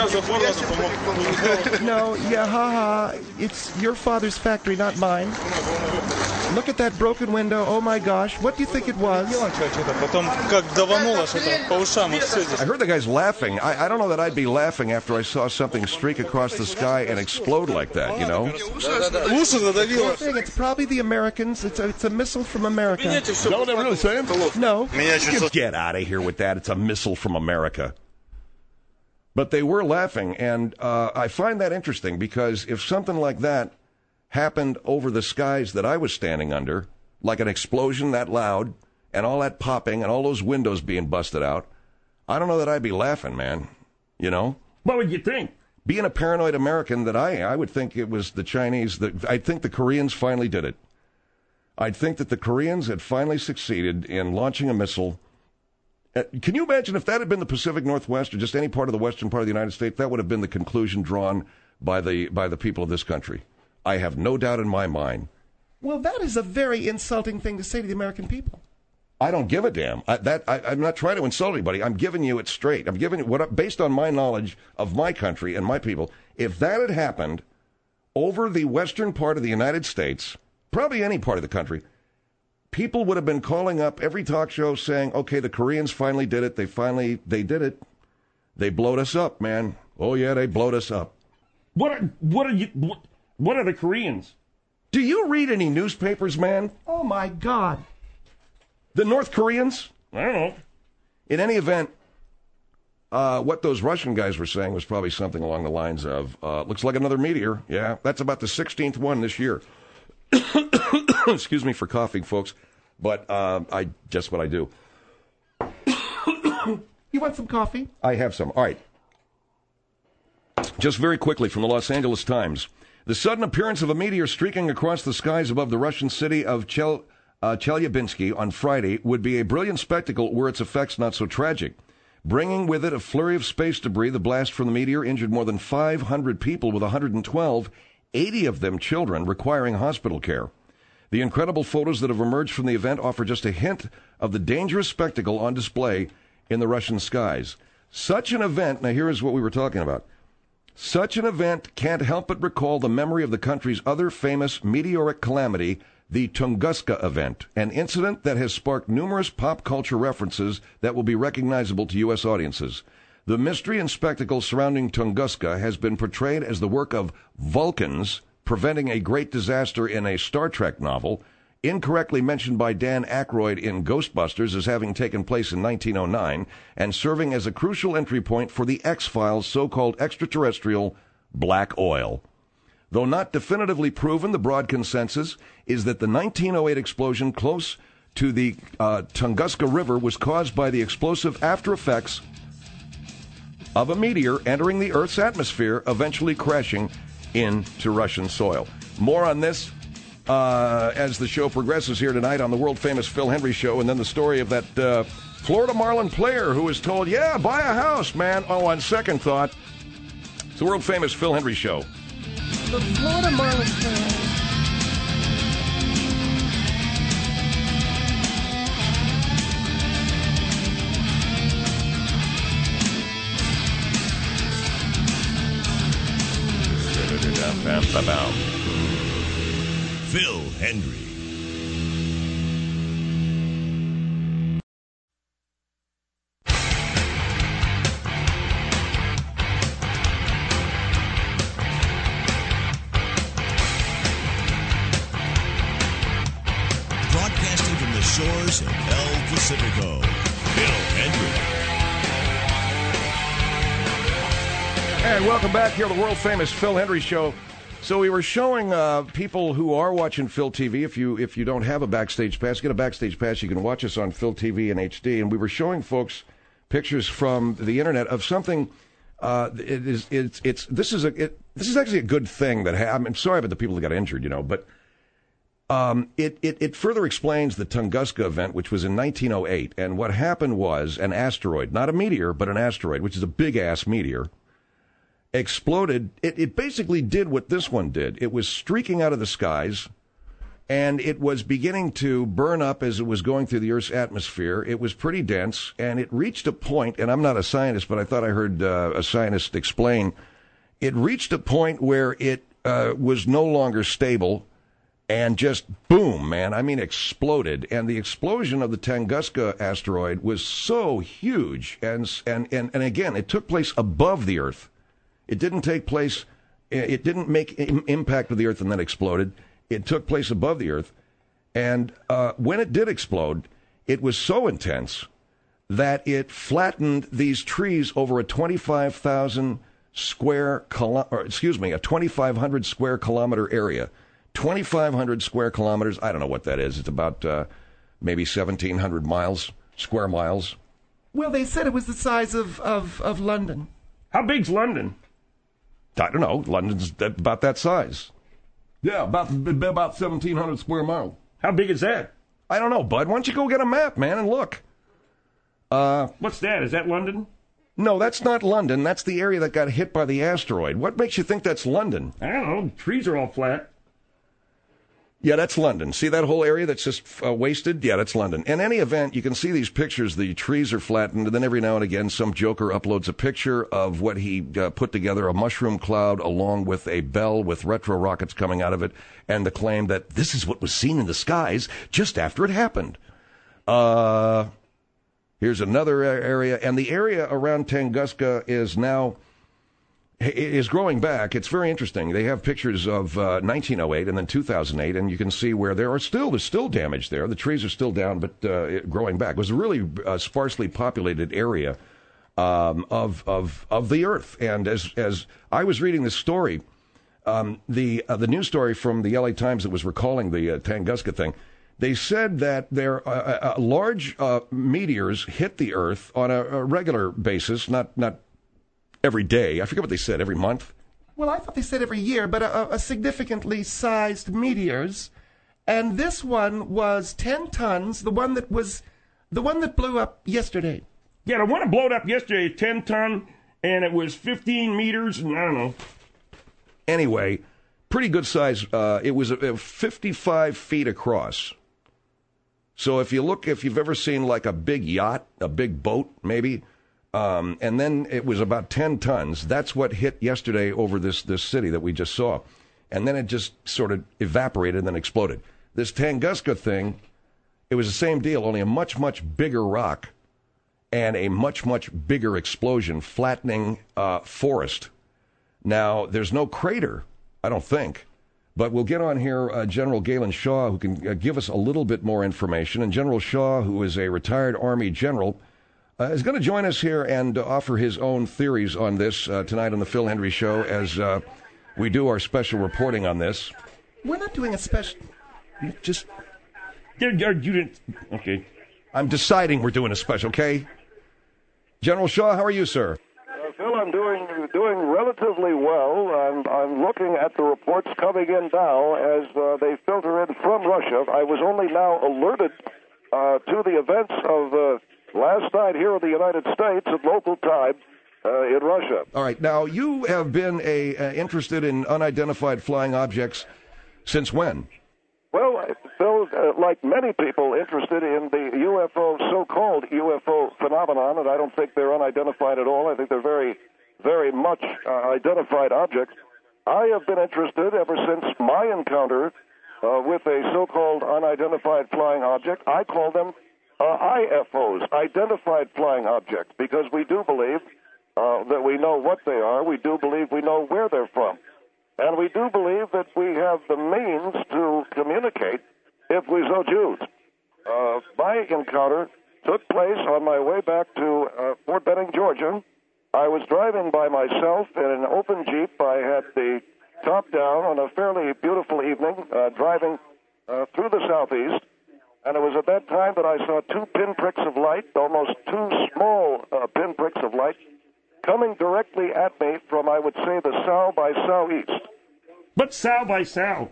Speaker 4: No, yeah, haha. It's your father's factory, not mine. Look at that broken window. Oh my gosh. What do you think it was?
Speaker 6: Потом как давануло что-то по ушам, и все здесь.
Speaker 2: I heard the guy's laughing. I don't know that I'd be laughing after I saw something streak across the sky and explode like that, you know?
Speaker 6: Уши задавило.
Speaker 4: It's probably the Americans. It's a missile from America.
Speaker 2: Is that what they're really saying?
Speaker 4: No.
Speaker 2: Get out of here with that. It's a missile from America. But they were laughing, and I find that interesting because if something like that happened over the skies that I was standing under, like an explosion that loud, and all that popping, and all those windows being busted out, I don't know that I'd be laughing, man. You know?
Speaker 3: What would you think?
Speaker 2: Being a paranoid American that I would think it was the Chinese. I'd think the Koreans finally did it. I'd think that the Koreans had finally succeeded in launching a missile. Can you imagine if that had been the Pacific Northwest or just any part of the western part of the United States? That would have been the conclusion drawn by the people of this country. I have no doubt in my mind.
Speaker 4: Well, that is a very insulting thing to say to the American people.
Speaker 2: I don't give a damn. I'm not trying to insult anybody. I'm giving you it straight. I'm giving you based on my knowledge of my country and my people. If that had happened over the western part of the United States, probably any part of the country, people would have been calling up every talk show saying, okay, the Koreans finally did it. They did it. They blowed us up, man. Oh, yeah, they blowed us up.
Speaker 3: What are the Koreans?
Speaker 2: Do you read any newspapers, man?
Speaker 4: Oh, my God.
Speaker 2: The North Koreans?
Speaker 3: I don't know.
Speaker 2: In any event, what those Russian guys were saying was probably something along the lines of, looks like another meteor. Yeah, that's about the 16th one this year. Excuse me for coughing, folks, but just what I do.
Speaker 4: You want some coffee?
Speaker 2: I have some. All right. Just very quickly from the Los Angeles Times. The sudden appearance of a meteor streaking across the skies above the Russian city of Chelyabinsk on Friday would be a brilliant spectacle were its effects not so tragic. Bringing with it a flurry of space debris, the blast from the meteor injured more than 500 people, with 112, 80 of them children, requiring hospital care. The incredible photos that have emerged from the event offer just a hint of the dangerous spectacle on display in the Russian skies. Such an event, now here is what we were talking about. Such an event can't help but recall the memory of the country's other famous meteoric calamity, the Tunguska event, an incident that has sparked numerous pop culture references that will be recognizable to U.S. audiences. The mystery and spectacle surrounding Tunguska has been portrayed as the work of Vulcans preventing a great disaster in a Star Trek novel, incorrectly mentioned by Dan Aykroyd in Ghostbusters as having taken place in 1909, and serving as a crucial entry point for the X-Files' so-called extraterrestrial black oil. Though not definitively proven, the broad consensus is that the 1908 explosion close to the Tunguska River was caused by the explosive after effects of a meteor entering the Earth's atmosphere, eventually crashing into Russian soil. More on this as the show progresses here tonight on the world-famous Phil Hendry Show, and then the story of that Florida Marlin player who was told, yeah, buy a house, man. Oh, on second thought, it's the world-famous Phil Hendry Show.
Speaker 4: The Florida Marlin player.
Speaker 1: Phil Hendry. Broadcasting from the shores of El Pacifico, Phil Hendry.
Speaker 2: And welcome back here to the world-famous Phil Hendry Show. So we were showing people who are watching Phil TV. If you don't have a Backstage Pass, get a Backstage Pass. You can watch us on Phil TV in HD. And we were showing folks pictures from the internet of something. This is actually a good thing that happened. I'm sorry about the people that got injured, but it further explains the Tunguska event, which was in 1908. And what happened was an asteroid, not a meteor, but an asteroid, which is a big ass meteor, exploded. It basically did what this one did. It was streaking out of the skies, and it was beginning to burn up as it was going through the Earth's atmosphere. It was pretty dense, and it reached a point, and I'm not a scientist, but I thought I heard a scientist explain, it reached a point where it was no longer stable, and just boom, man, I mean exploded. And the explosion of the Tunguska asteroid was so huge, and again, it took place above the Earth. It didn't take place, it didn't make impact with the Earth and then exploded. It took place above the Earth. And when it did explode, it was so intense that it flattened these trees over a 2,500 square kilometer area. 2,500 square kilometers. I don't know what that is. It's about maybe 1,700 square miles.
Speaker 4: Well, they said it was the size of London.
Speaker 3: How big's London?
Speaker 2: I don't know. London's about that size. Yeah, about 1,700 square miles.
Speaker 3: How big is that?
Speaker 2: I don't know, bud. Why don't you go get a map, man, and look?
Speaker 3: What's that? Is that London?
Speaker 2: No, that's not London. That's the area that got hit by the asteroid. What makes you think that's London?
Speaker 3: I don't know. Trees are all flat.
Speaker 2: Yeah, that's London. See that whole area that's just wasted? Yeah, that's London. In any event, you can see these pictures. The trees are flattened, and then every now and again, some joker uploads a picture of what he put together, a mushroom cloud along with a bell with retro rockets coming out of it, and the claim that this is what was seen in the skies just after it happened. Here's another area, and the area around Tunguska is growing back. It's very interesting. They have pictures of 1908 and then 2008, and you can see where there's still damage there. The trees are still down, but growing back. It was a really sparsely populated area of the Earth. And as I was reading this story, the news story from the LA Times that was recalling the Tunguska thing, they said that there large meteors hit the Earth on a regular basis, not every day. I forget what they said, every month?
Speaker 4: Well, I thought they said every year, but a significantly sized meteors. And this one was 10 tons, the one that blew up yesterday.
Speaker 3: Yeah, the one that blew up yesterday, 10 ton, and it was 15 meters, and I don't know.
Speaker 2: Anyway, pretty good size. It was 55 feet across. So if you've ever seen like a big yacht, a big boat, maybe, and then it was about 10 tons. That's what hit yesterday over this city that we just saw. And then it just sort of evaporated and then exploded. This Tunguska thing, it was the same deal, only a much, much bigger rock and a much, much bigger explosion, flattening forest. Now, there's no crater, I don't think. But we'll get on here General Galen Shaw, who can give us a little bit more information. And General Shaw, who is a retired Army general, is going to join us here and offer his own theories on this tonight on the Phil Hendrie Show as we do our special reporting on this.
Speaker 4: We're not doing a special...
Speaker 2: Just...
Speaker 3: You didn't... Okay.
Speaker 2: I'm deciding we're doing a special, okay? General Shaw, how are you, sir?
Speaker 5: Phil, I'm doing relatively well. I'm looking at the reports coming in now as they filter in from Russia. I was only now alerted to the events of last night here in the United States at local time in Russia.
Speaker 2: All right. Now, you have been interested in unidentified flying objects since when?
Speaker 5: Well, Phil, like many people interested in the UFO, so-called UFO phenomenon, and I don't think they're unidentified at all. I think they're very, very much identified objects. I have been interested ever since my encounter with a so-called unidentified flying object. I call them IFOs, identified flying objects, because we do believe that we know what they are. We do believe we know where they're from. And we do believe that we have the means to communicate if we so choose. My encounter took place on my way back to Fort Benning, Georgia. I was driving by myself in an open Jeep. I had the top down on a fairly beautiful evening, driving through the southeast. And it was at that time that I saw two pinpricks of light, almost two small pinpricks of light, coming directly at me from, I would say, the south by southeast.
Speaker 3: But south by south?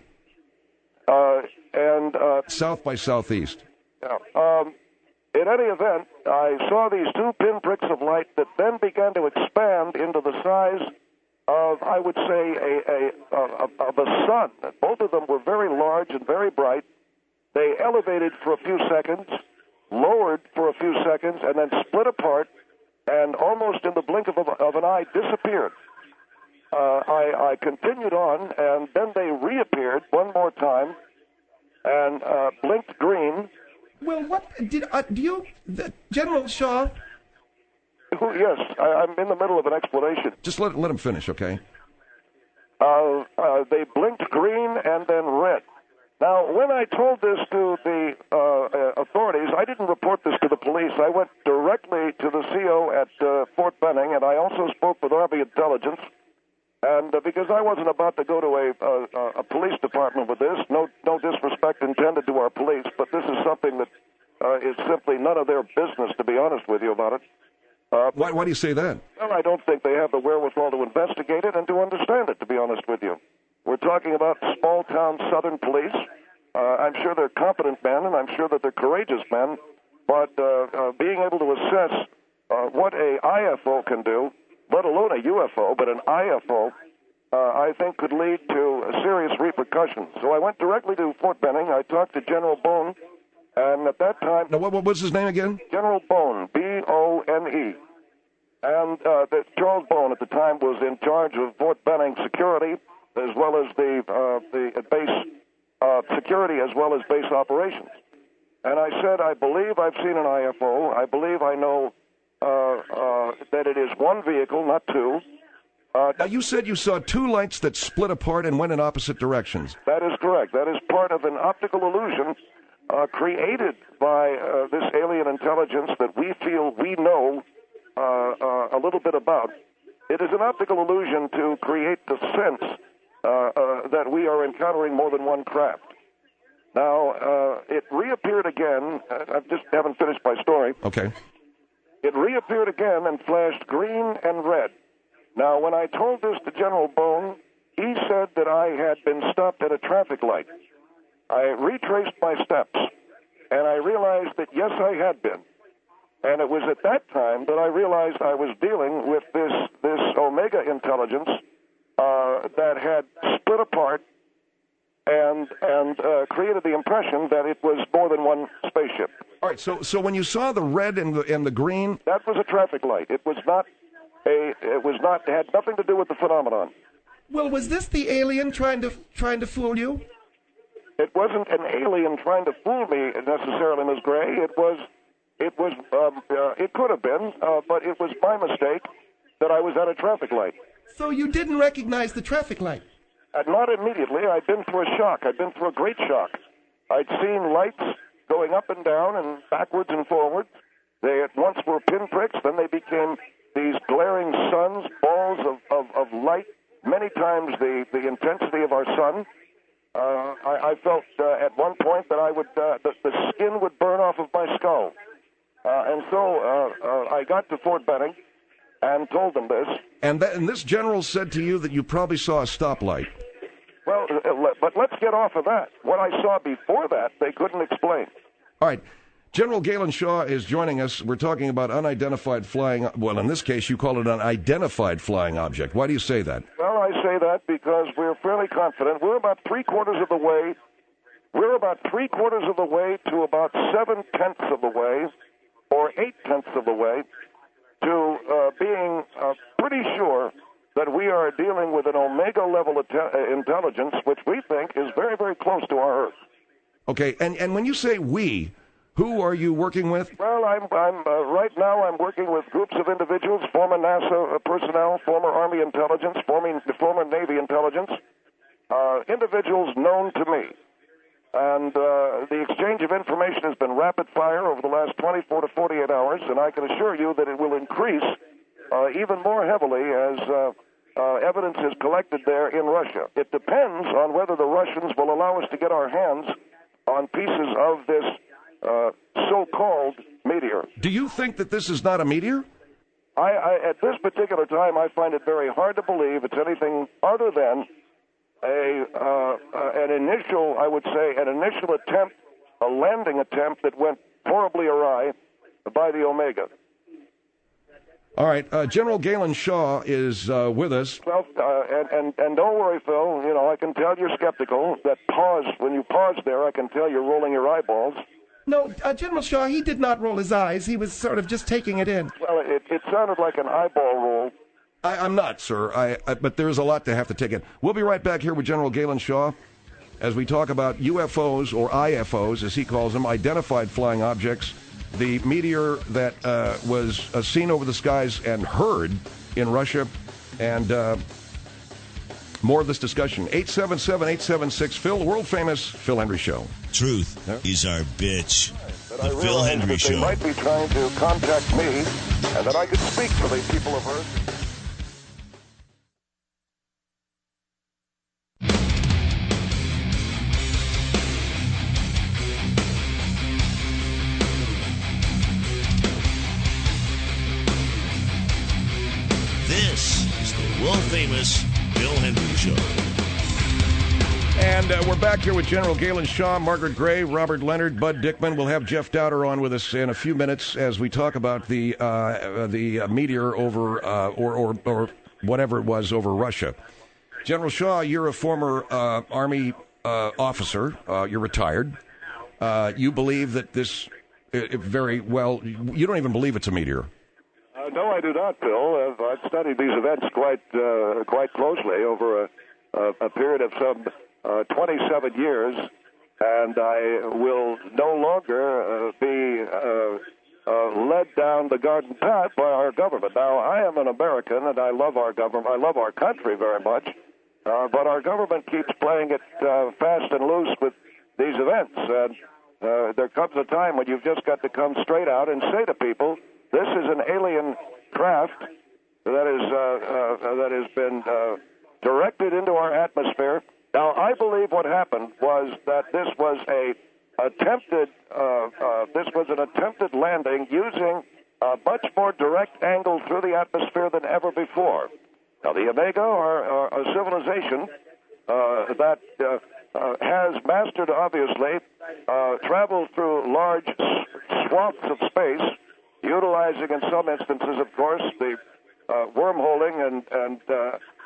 Speaker 2: South by southeast.
Speaker 5: Yeah. In any event, I saw these two pinpricks of light that then began to expand into the size of, I would say, of a sun. Both of them were very large and very bright. They elevated for a few seconds, lowered for a few seconds, and then split apart, and almost in the blink of an eye disappeared. I continued on, and then they reappeared one more time and blinked green.
Speaker 4: Well, what did General Shaw?
Speaker 5: Yes, I'm in the middle of an explanation.
Speaker 2: Just let him finish, okay?
Speaker 5: They blinked green and then red. Now, when I told this to the authorities, I didn't report this to the police. I went directly to the CO at Fort Benning, and I also spoke with Army Intelligence. And because I wasn't about to go to a police department with this, no disrespect intended to our police, but this is something that is simply none of their business, to be honest with you about it.
Speaker 2: Why do you say that?
Speaker 5: Well, I don't think they have the wherewithal to investigate it and to understand it, to be honest with you. We're talking about small-town Southern police. I'm sure they're competent men, and I'm sure that they're courageous men, but being able to assess what a IFO can do, let alone a UFO, but an IFO, I think could lead to serious repercussions. So I went directly to Fort Benning. I talked to General Bone, and at that time...
Speaker 2: Now, what was his name again?
Speaker 5: General Bone, B-O-N-E. And Charles Bone at the time was in charge of Fort Benning security, as well as the base security, as well as base operations. And I said, I believe I've seen an IFO. I believe I know that it is one vehicle, not two.
Speaker 2: Now, you said you saw two lights that split apart and went in opposite directions.
Speaker 5: That is correct. That is part of an optical illusion created by this alien intelligence that we feel we know a little bit about. It is an optical illusion to create the sense that we are encountering more than one craft. Now, it reappeared again. I just haven't finished my story.
Speaker 2: Okay.
Speaker 5: It reappeared again and flashed green and red. Now, when I told this to General Bone, he said that I had been stopped at a traffic light. I retraced my steps, and I realized that, yes, I had been. And it was at that time that I realized I was dealing with this Omega intelligence that had split apart and created the impression that it was more than one spaceship.
Speaker 2: All right, so when you saw the red and the green,
Speaker 5: that was a traffic light. It had nothing to do with the phenomenon.
Speaker 4: Well, was this the alien trying to fool you?
Speaker 5: It wasn't an alien trying to fool me necessarily, Ms. Gray. It could have been, but it was my mistake that I was at a traffic light.
Speaker 4: So you didn't recognize the traffic light?
Speaker 5: Not immediately. I'd been through a shock. I'd been through a great shock. I'd seen lights going up and down and backwards and forwards. They at once were pinpricks, then they became these glaring suns, balls of light, many times the intensity of our sun. I felt at one point that the skin would burn off of my skull. And so I got to Fort Benning and told them this.
Speaker 2: And this general said to you that you probably saw a stoplight.
Speaker 5: Well, but let's get off of that. What I saw before that, they couldn't explain.
Speaker 2: All right. General Galen Shaw is joining us. We're talking about unidentified flying. Well, in this case, you call it an identified flying object. Why do you say that?
Speaker 5: Well, I say that because we're fairly confident. We're about three-quarters of the way. We're about three-quarters of the way to about 7/10 of the way, or 8/10 of the way, to being pretty sure that we are dealing with an Omega-level intelligence, which we think is very, very close to our Earth.
Speaker 2: Okay, and when you say we, who are you working with?
Speaker 5: Well, I'm right now I'm working with groups of individuals, former NASA personnel, former Army intelligence, former Navy intelligence, individuals known to me. And the exchange of information has been rapid fire over the last 24 to 48 hours, and I can assure you that it will increase even more heavily as evidence is collected there in Russia. It depends on whether the Russians will allow us to get our hands on pieces of this so-called meteor.
Speaker 2: Do you think that this is not a meteor?
Speaker 5: At this particular time, I find it very hard to believe it's anything other than an initial attempt, a landing attempt that went horribly awry by the Omega.
Speaker 2: All right, General Galen Shaw is with us.
Speaker 5: Well, and don't worry, Phil. You know, I can tell you're skeptical. When you pause there, I can tell you're rolling your eyeballs.
Speaker 4: No, General Shaw, he did not roll his eyes. He was sort of just taking it in.
Speaker 5: Well, it sounded like an eyeball roll.
Speaker 2: I'm not, sir. But there's a lot to have to take in. We'll be right back here with General Galen Shaw as we talk about UFOs, or IFOs, as he calls them, identified flying objects. The meteor that was seen over the skies and heard in Russia, and more of this discussion. 877-876-PHIL, the world-famous Phil Hendrie Show.
Speaker 1: Truth is our bitch. The Phil Hendrie Show.
Speaker 5: They might be trying to contact me, and that I could speak for the people of Earth.
Speaker 1: This is the world-famous Phil Hendrie Show.
Speaker 2: And we're back here with General Galen Shaw, Margaret Gray, Robert Leonard, Bud Dickman. We'll have Jeff Dowder on with us in a few minutes as we talk about the meteor over, or whatever it was, over Russia. General Shaw, you're a former Army officer. You're retired. You believe that this very well, you don't even believe it's a meteor.
Speaker 5: No, I do not, Phil. I've studied these events quite closely over a period of some 27 years, and I will no longer be led down the garden path by our government. Now, I am an American, and I love our government. I love our country very much, but our government keeps playing it fast and loose with these events. And there comes a time when you've just got to come straight out and say to people, this is an alien craft that has been directed into our atmosphere. Now, I believe what happened was that this was an attempted landing using a much more direct angle through the atmosphere than ever before. Now, the Omega are a civilization that has mastered, obviously, travel through large swaths of space, utilizing in some instances, of course, the wormholing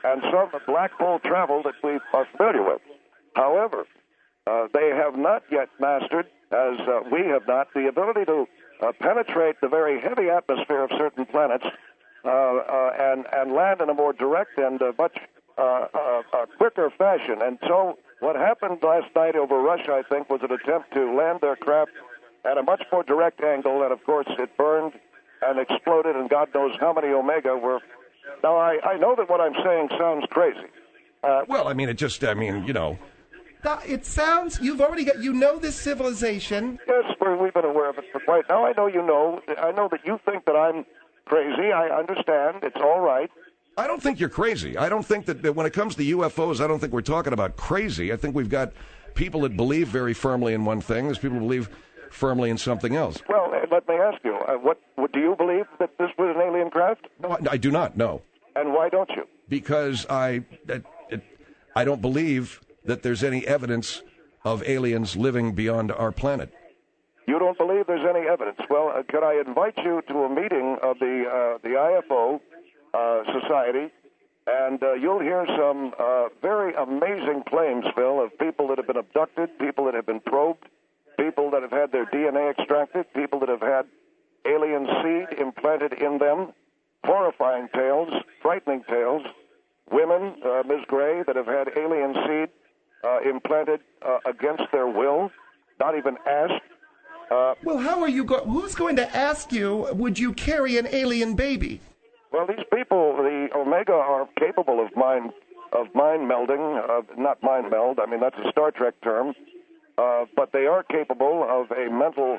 Speaker 5: and some black hole travel that we are familiar with. However, they have not yet mastered, as we have not, the ability to penetrate the very heavy atmosphere of certain planets and land in a more direct and much quicker fashion. And so what happened last night over Russia, I think, was an attempt to land their craft at a much more direct angle, and of course it burned and exploded, and God knows how many Omega were. Now, I know that what I'm saying sounds crazy.
Speaker 2: Well, I mean, you know.
Speaker 4: It sounds, you've already got, this civilization.
Speaker 5: Yes, we've been aware of it for quite now. I know you know. I know that you think that I'm crazy. I understand. It's all right.
Speaker 2: I don't think you're crazy. I don't think that when it comes to UFOs, I don't think we're talking about crazy. I think we've got people that believe very firmly in one thing. There's people who believe firmly in something else.
Speaker 5: Well, let me ask you, what do you believe that this was an alien craft?
Speaker 2: No, I do not, no.
Speaker 5: And why don't you?
Speaker 2: Because I don't believe that there's any evidence of aliens living beyond our planet.
Speaker 5: You don't believe there's any evidence? Well, could I invite you to a meeting of the IFO Society, and you'll hear some very amazing claims, Phil, of people that have been abducted, people that have been probed, people that have had their DNA extracted, people that have had alien seed implanted in them, horrifying tales, frightening tales, women, Ms. Gray, that have had alien seed implanted against their will, not even asked.
Speaker 4: Well, how are you who's going to ask you, would you carry an alien baby?
Speaker 5: Well, these people, the Omega, are capable of mind melding, not mind meld, I mean, that's a Star Trek term, but they are capable of a mental,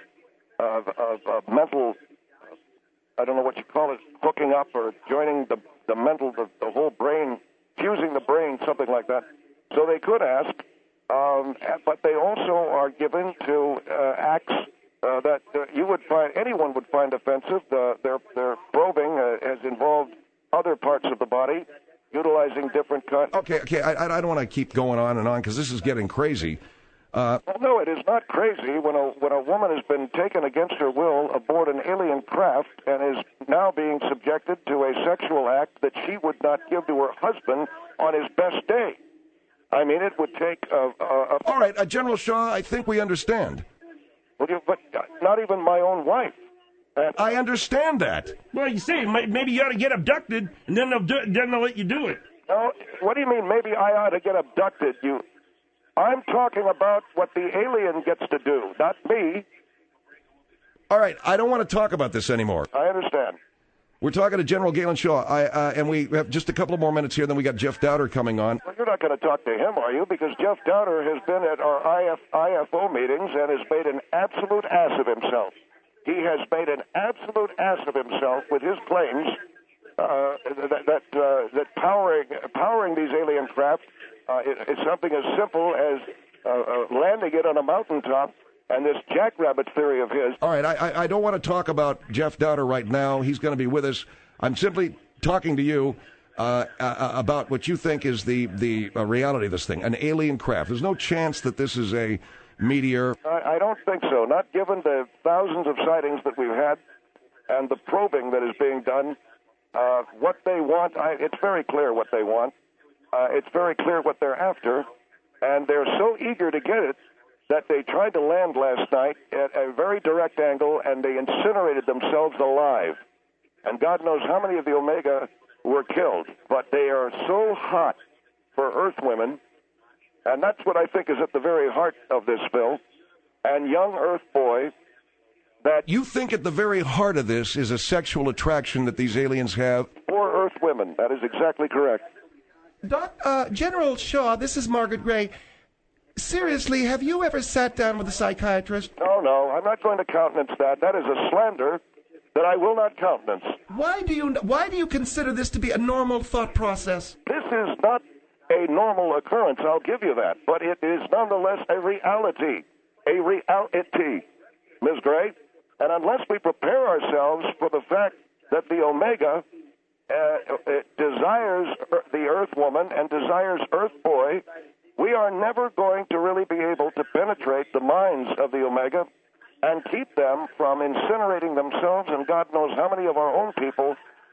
Speaker 5: I don't know what you call it, hooking up or joining the mental, the whole brain, fusing the brain, something like that. So they could ask, but they also are given to acts that you would find, anyone would find offensive. Their probing has involved other parts of the body, utilizing different kinds.
Speaker 2: Okay, I don't want to keep going on and on because this is getting crazy.
Speaker 5: Well, no, it is not crazy when a woman has been taken against her will aboard an alien craft and is now being subjected to a sexual act that she would not give to her husband on his best day. I mean, it would take
Speaker 2: All right, General Shaw, I think we understand.
Speaker 5: But not even my own wife.
Speaker 2: I understand that.
Speaker 3: Well, you see, maybe you ought to get abducted, and then they'll let you do it.
Speaker 5: No, what do you mean, maybe I ought to get abducted? I'm talking about what the alien gets to do, not me.
Speaker 2: All right, I don't want to talk about this anymore.
Speaker 5: I understand.
Speaker 2: We're talking to General Galen Shaw, and we have just a couple of more minutes here, then we got Jeff Dowder coming on.
Speaker 5: Well, you're not going to talk to him, are you? Because Jeff Dowder has been at our IFO meetings and has made an absolute ass of himself. He has made an absolute ass of himself with his claims that powering these alien craft is something as simple as landing it on a mountaintop. And this jackrabbit theory of his.
Speaker 2: All right, I don't want to talk about Jeff Dowder right now. He's going to be with us. I'm simply talking to you about what you think is the reality of this thing, an alien craft. There's no chance that this is a meteor.
Speaker 5: I don't think so, not given the thousands of sightings that we've had and the probing that is being done. What they want, it's very clear what they want. It's very clear what they're after, and they're so eager to get it that they tried to land last night at a very direct angle, and they incinerated themselves alive. And God knows how many of the Omega were killed, but they are so hot for Earth women, and that's what I think is at the very heart of this, Phil, and young Earth boy, that...
Speaker 2: You think at the very heart of this is a sexual attraction that these aliens have?
Speaker 5: For Earth women, that is exactly correct.
Speaker 4: General Shaw, this is Margaret Gray. Seriously, have you ever sat down with a psychiatrist?
Speaker 5: No, I'm not going to countenance that. That is a slander that I will not countenance.
Speaker 4: Why do you consider this to be a normal thought process?
Speaker 5: This is not a normal occurrence, I'll give you that, but it is nonetheless a reality. A reality, Ms. Gray. And unless we prepare ourselves for the fact that the Omega desires the Earth woman and desires Earth boy, we are never going to really be able to penetrate the minds of the Omega and keep them from incinerating themselves, and God knows how many of our own people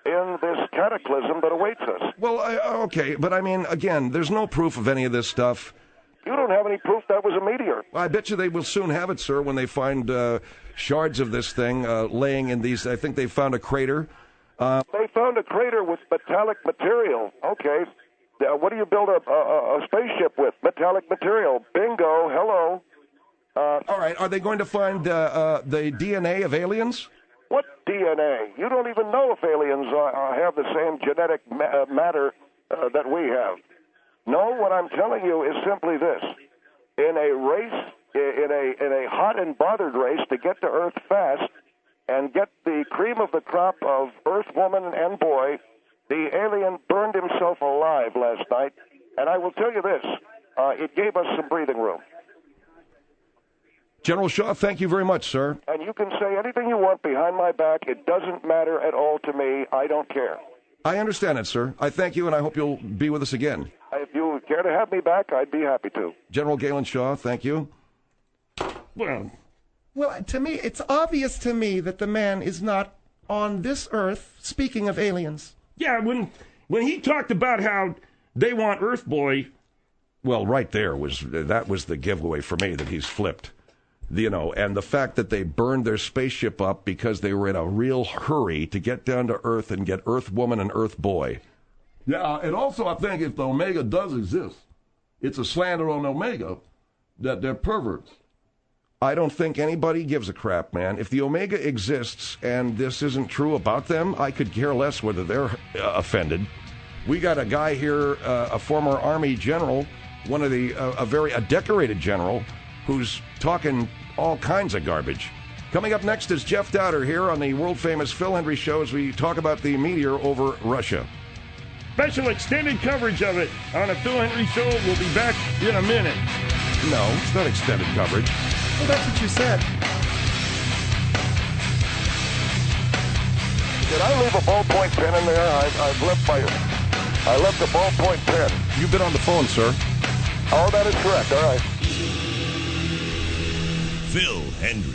Speaker 5: in this cataclysm that awaits us.
Speaker 2: Well, okay, but I mean, again, there's no proof of any of this stuff.
Speaker 5: You don't have any proof that was a meteor.
Speaker 2: Well, I bet you they will soon have it, sir, when they find shards of this thing laying in these. I think they found a crater.
Speaker 5: They found a crater with metallic material. Okay. What do you build a spaceship with? Metallic material. Bingo. Hello.
Speaker 2: All right. Are they going to find the DNA of aliens?
Speaker 5: What DNA? You don't even know if aliens have the same genetic matter that we have. No, what I'm telling you is simply this. In a race, in a hot and bothered race to get to Earth fast and get the cream of the crop of Earth woman and boy, the alien burned himself alive last night. And I will tell you this, it gave us some breathing room.
Speaker 2: General Shaw, thank you very much, sir.
Speaker 5: And you can say anything you want behind my back. It doesn't matter at all to me. I don't care.
Speaker 2: I understand it, sir. I thank you, and I hope you'll be with us again.
Speaker 5: If you care to have me back, I'd be happy to.
Speaker 2: General Galen Shaw, thank you.
Speaker 3: Well,
Speaker 4: to me, it's obvious to me that the man is not on this earth, speaking of aliens.
Speaker 3: yeah, when he talked about how they want Earth Boy.
Speaker 2: Well, right there was the giveaway for me that he's flipped. You know, and the fact that they burned their spaceship up because they were in a real hurry to get down to Earth and get Earth Woman and Earth Boy.
Speaker 7: Yeah, and also I think if the Omega does exist, it's a slander on Omega that they're perverts.
Speaker 2: I don't think anybody gives a crap, man. If the Omega exists and this isn't true about them, I could care less whether they're offended. We got a guy here, a former Army general, one of a decorated general, who's talking all kinds of garbage. Coming up next is Jeff Dowder here on the world-famous Phil Hendry Show as we talk about the meteor over Russia.
Speaker 3: Special extended coverage of it on the Phil Hendry Show. We'll be back in a minute.
Speaker 2: No, it's not extended coverage.
Speaker 4: Well, that's what you said.
Speaker 5: Did I leave a ballpoint pen in there? I left a ballpoint pen.
Speaker 2: You've been on the phone, sir.
Speaker 5: Oh, that is correct. All right.
Speaker 1: Phil Hendry.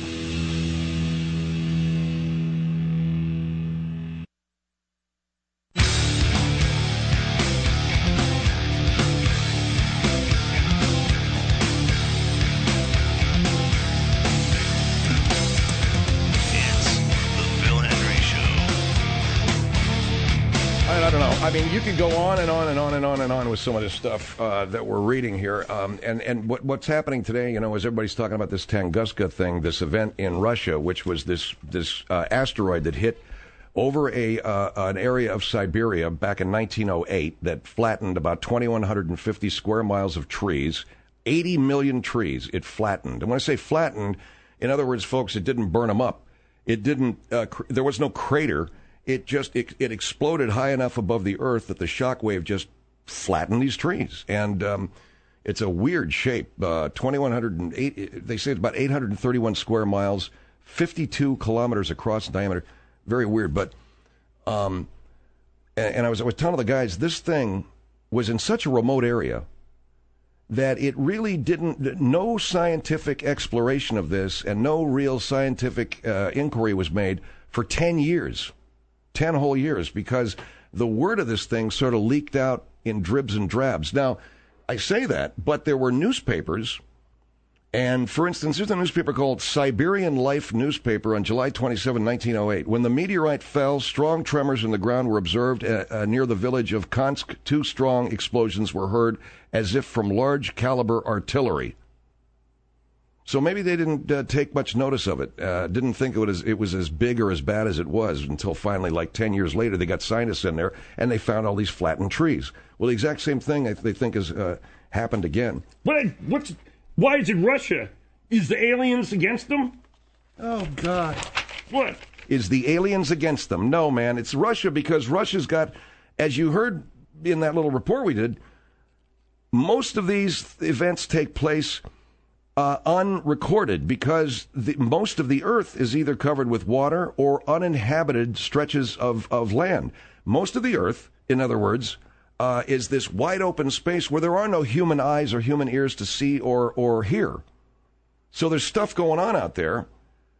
Speaker 2: I don't know. I mean, you could go on and on and on and on and on with some of this stuff that we're reading here. And what's happening today, you know, is everybody's talking about this Tunguska thing, this event in Russia, which was this asteroid that hit over an area of Siberia back in 1908 that flattened about 2,150 square miles of trees, 80 million trees. It flattened. And when I say flattened, in other words, folks, it didn't burn them up. It didn't. There was no crater. It exploded high enough above the earth that the shock wave just flattened these trees. And it's a weird shape. 2,108, they say it's about 831 square miles, 52 kilometers across diameter. Very weird. But, and I was telling the guys, this thing was in such a remote area that it really no scientific exploration of this and no real scientific inquiry was made for 10 years. 10 whole years, because the word of this thing sort of leaked out in dribs and drabs. Now, I say that, but there were newspapers, and for instance, there's a newspaper called Siberian Life newspaper on July 27, 1908. When the meteorite fell, strong tremors in the ground were observed near the village of Kansk. 2 strong explosions were heard as if from large caliber artillery. So maybe they didn't take much notice of it, didn't think it was as big or as bad as it was until finally, like 10 years later, they got scientists in there and they found all these flattened trees. Well, the exact same thing they think has happened again.
Speaker 3: Why is it Russia? Is the aliens against them?
Speaker 4: Oh, God.
Speaker 3: What?
Speaker 2: Is the aliens against them? No, man. It's Russia because Russia's got, as you heard in that little report we did, most of these events take place unrecorded because most of the earth is either covered with water or uninhabited stretches of land. Most of the earth, in other words, is this wide open space where there are no human eyes or human ears to see or hear. So there's stuff going on out there.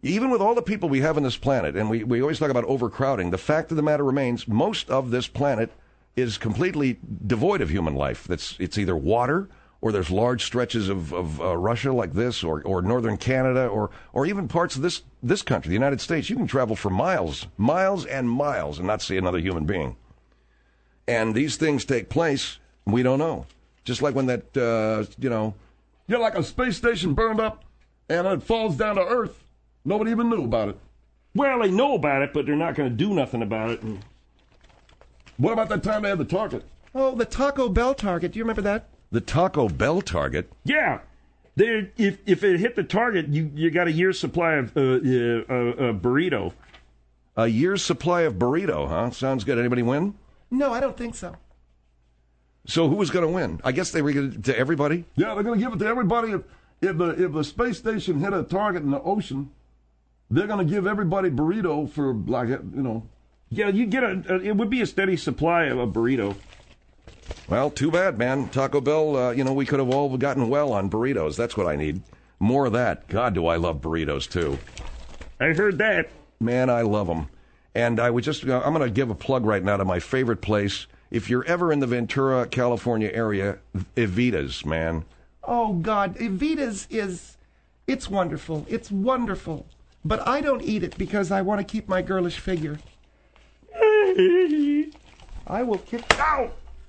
Speaker 2: Even with all the people we have on this planet, and we always talk about overcrowding, the fact of the matter remains, most of this planet is completely devoid of human life. It's either water, or there's large stretches of Russia like this, or northern Canada, or even parts of this country, the United States. You can travel for miles and miles, and not see another human being. And these things take place, we don't know. Just like when that,
Speaker 7: Yeah, like a space station burned up, and it falls down to Earth. Nobody even knew about it.
Speaker 3: Well, they know about it, but they're not going to do nothing about it. And
Speaker 7: What about that time they had the target?
Speaker 4: Oh, the Taco Bell target. Do you remember that?
Speaker 2: the Taco Bell target.
Speaker 3: Yeah. If it hit the target, you got a year's supply of burrito.
Speaker 2: A year's supply of burrito, huh? Sounds good. Anybody win?
Speaker 4: No, I don't think so.
Speaker 2: So who was going to win? I guess they were going to everybody?
Speaker 7: Yeah, they're going to give it to everybody. If the space station hit a target in the ocean, they're going to give everybody burrito for, like, you know.
Speaker 3: Yeah, you get it would be a steady supply of a burrito.
Speaker 2: Well, too bad, man. Taco Bell, we could have all gotten well on burritos. That's what I need. More of that. God, do I love burritos, too.
Speaker 3: I heard that.
Speaker 2: Man, I love them. And I'm going to give a plug right now to my favorite place. If you're ever in the Ventura, California area, Evita's, man.
Speaker 4: Oh, God. Evita's it's wonderful. It's wonderful. But I don't eat it because I want to keep my girlish figure. I will kick out.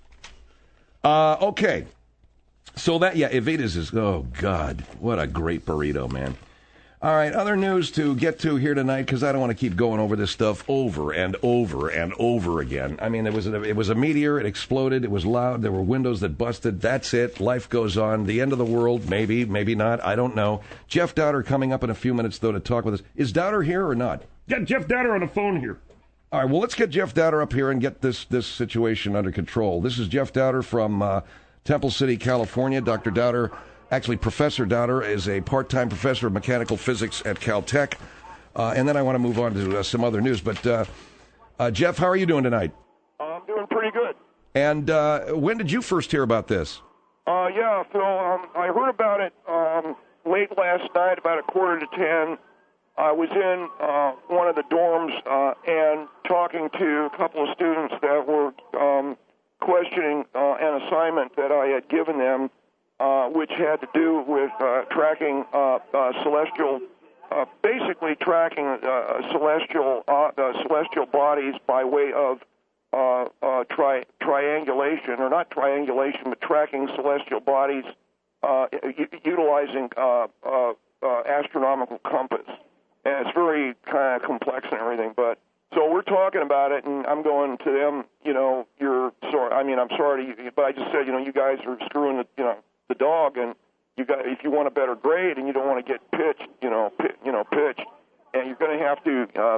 Speaker 2: Okay. So Evita's is, oh, God, what a great burrito, man. All right, other news to get to here tonight, because I don't want to keep going over this stuff over and over and over again. I mean, it was a meteor. It exploded. It was loud. There were windows that busted. That's it. Life goes on. The end of the world, maybe, maybe not. I don't know. Jeff Dowder coming up in a few minutes, though, to talk with us. Is Dowder here or not?
Speaker 3: Got Jeff Dowder on the phone here.
Speaker 2: All right, well, let's get Jeff Dowder up here and get this situation under control. This is Jeff Dowder from Temple City, California. Dr. Dowder, actually Professor Dowder, is a part-time professor of mechanical physics at Caltech. And then I want to move on to some other news. But, Jeff, how are you doing tonight?
Speaker 5: I'm doing pretty good.
Speaker 2: And when did you first hear about this?
Speaker 5: Yeah, Phil, I heard about it late last night, about 9:45. I was in one of the dorms and talking to a couple of students that were questioning an assignment that I had given them, which had to do with tracking basically tracking celestial bodies by way of triangulation, or not triangulation, but tracking celestial bodies utilizing astronomical compass. And it's very kind of complex and everything, but so we're talking about it, and I'm going to them, you're sorry. I mean, I'm sorry to you, but I just said, you guys are screwing the dog, and if you want a better grade and you don't want to get pitched, pitched, and you're going to have to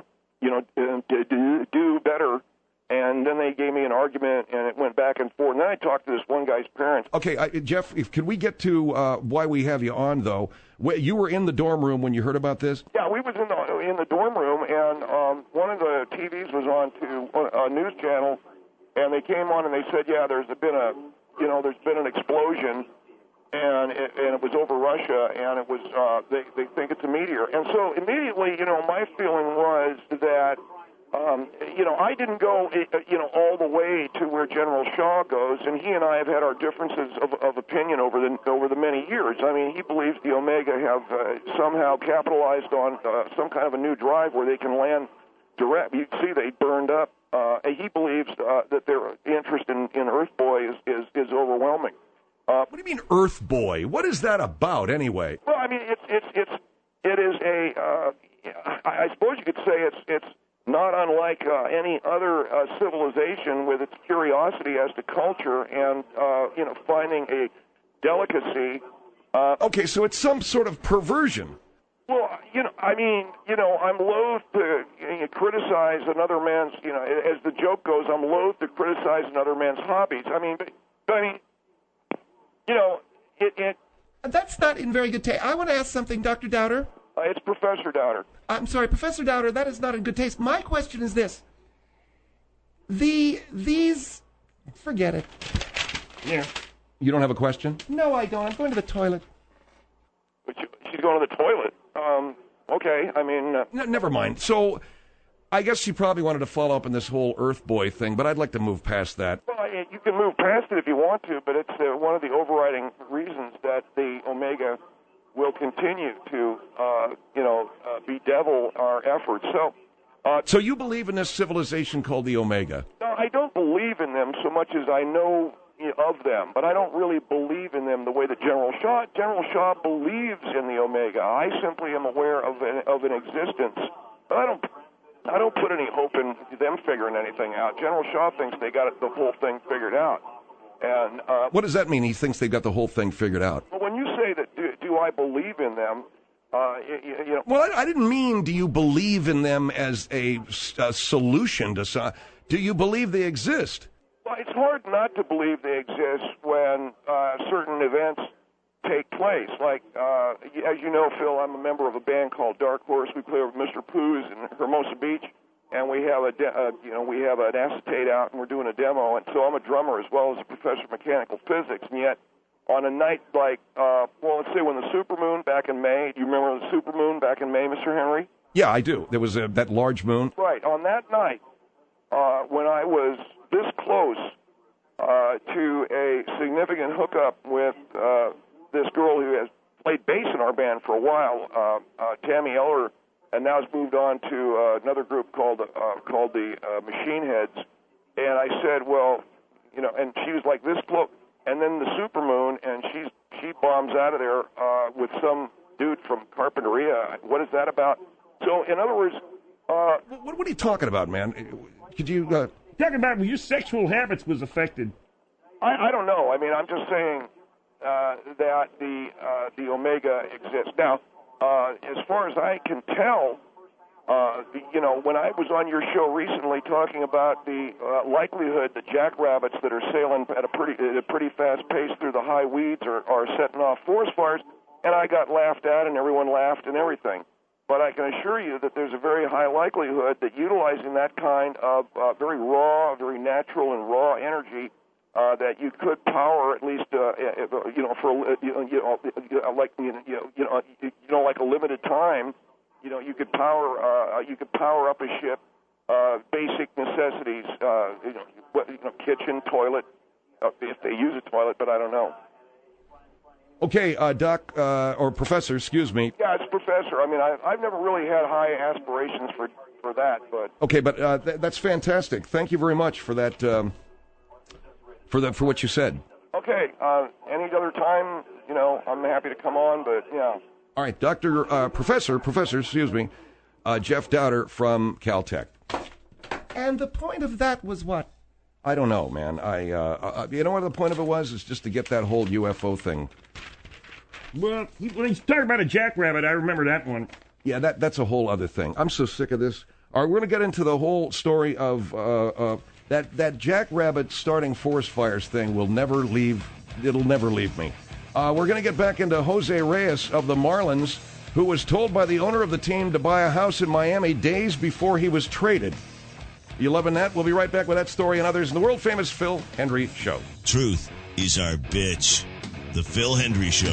Speaker 5: do better. And then they gave me an argument, and it went back and forth. And then I talked to this one guy's parents.
Speaker 2: Okay, Jeff, can we get to why we have you on, though? You were in the dorm room when you heard about this?
Speaker 5: Yeah, we was in the dorm room, and one of the TVs was on to a news channel, and they came on and they said, yeah, there's been an explosion, and it was over Russia, and it was they think it's a meteor. And so immediately, my feeling was that. I didn't go, all the way to where General Shaw goes, and he and I have had our differences of opinion over the many years. I mean, he believes the Omega have somehow capitalized on some kind of a new drive where they can land direct. You see, they burned up. He believes that their interest in Earth Boy is overwhelming.
Speaker 2: What do you mean, Earth Boy? What is that about, anyway?
Speaker 5: Well, I mean, it is a. I suppose you could say it's. Not unlike any other civilization, with its curiosity as to culture and, finding a delicacy.
Speaker 2: Okay, so it's some sort of perversion.
Speaker 5: Well, I'm loath to criticize another man's, as the joke goes, I'm loath to criticize another man's hobbies.
Speaker 4: That's not in very good taste. I want to ask something, Dr. Dowder.
Speaker 5: It's Professor Dowder.
Speaker 4: I'm sorry, Professor Dowder, that is not in good taste. My question is this. These... Forget it.
Speaker 3: Yeah.
Speaker 2: You don't have a question?
Speaker 4: No, I don't. I'm going to the toilet.
Speaker 5: She's going to the toilet. Okay, I mean...
Speaker 2: Never mind. So, I guess you probably wanted to follow up on this whole Earth Boy thing, but I'd like to move past that.
Speaker 5: Well, you can move past it if you want to, but it's one of the overriding reasons that the Omega will continue to, bedevil our efforts.
Speaker 2: So you believe in this civilization called the Omega?
Speaker 5: No, I don't believe in them so much as I know of them, but I don't really believe in them the way that General Shaw believes in the Omega. I simply am aware of an existence, but I don't put any hope in them figuring anything out. General Shaw thinks they got the whole thing figured out. And
Speaker 2: what does that mean? He thinks they got the whole thing figured out.
Speaker 5: Well, when you say that, do I believe in them?
Speaker 2: Well, I didn't mean do you believe in them as a solution to some. Do you believe they exist?
Speaker 5: Well, it's hard not to believe they exist when certain events take place. Like, as you know, Phil, I'm a member of a band called Dark Horse. We play with Mr. Pooh's in Hermosa Beach, and we have we have an acetate out, and we're doing a demo. And so I'm a drummer as well as a professor of mechanical physics. And yet, on a night like, let's say when the supermoon back in May. Do you remember the supermoon back in May, Mr. Henry?
Speaker 2: Yeah, I do. There was that large moon.
Speaker 5: Right. On that night, when I was this close to a significant hookup with this girl who has played bass in our band for a while, Tammy Eller, and now has moved on to another group called the Machine Heads. And I said, well, and she was like this close, and then the supermoon, and she bombs out of there with some dude from Carpinteria. What is that about? So, in other words,
Speaker 2: what are you talking about, man? Could you
Speaker 3: talking about when your sexual habits was affected?
Speaker 5: I don't know. I mean, I'm just saying that the Omega exists. Now, as far as I can tell, when I was on your show recently talking about the likelihood that jackrabbits that are sailing at a pretty fast pace through the high weeds are setting off forest fires, and I got laughed at, and everyone laughed and everything. But I can assure you that there's a very high likelihood that utilizing that kind of very raw, very natural and raw energy, that you could power at least, like a limited time. You could power up a ship, basic necessities, kitchen, toilet, if they use a toilet, but I don't know.
Speaker 2: Okay, Doc, or Professor, excuse me.
Speaker 5: Yeah, it's Professor. I mean, I've never really had high aspirations for that, but...
Speaker 2: Okay, but that's fantastic. Thank you very much for that, for what you said.
Speaker 5: Okay, any other time, I'm happy to come on, but, yeah.
Speaker 2: All right, Professor, excuse me, Jeff Dowder from Caltech.
Speaker 4: And the point of that was what?
Speaker 2: I don't know, man. You know what the point of it was? It's just to get that whole UFO thing.
Speaker 3: Well, when he's talking about a jackrabbit, I remember that one.
Speaker 2: Yeah, that's a whole other thing. I'm so sick of this. All right, we're going to get into the whole story of that jackrabbit starting forest fires thing will never leave. It'll never leave me. We're going to get back into Jose Reyes of the Marlins, who was told by the owner of the team to buy a house in Miami days before he was traded. You loving that? We'll be right back with that story and others in the world-famous Phil Hendrie Show.
Speaker 1: Truth is our bitch. The Phil Hendrie Show.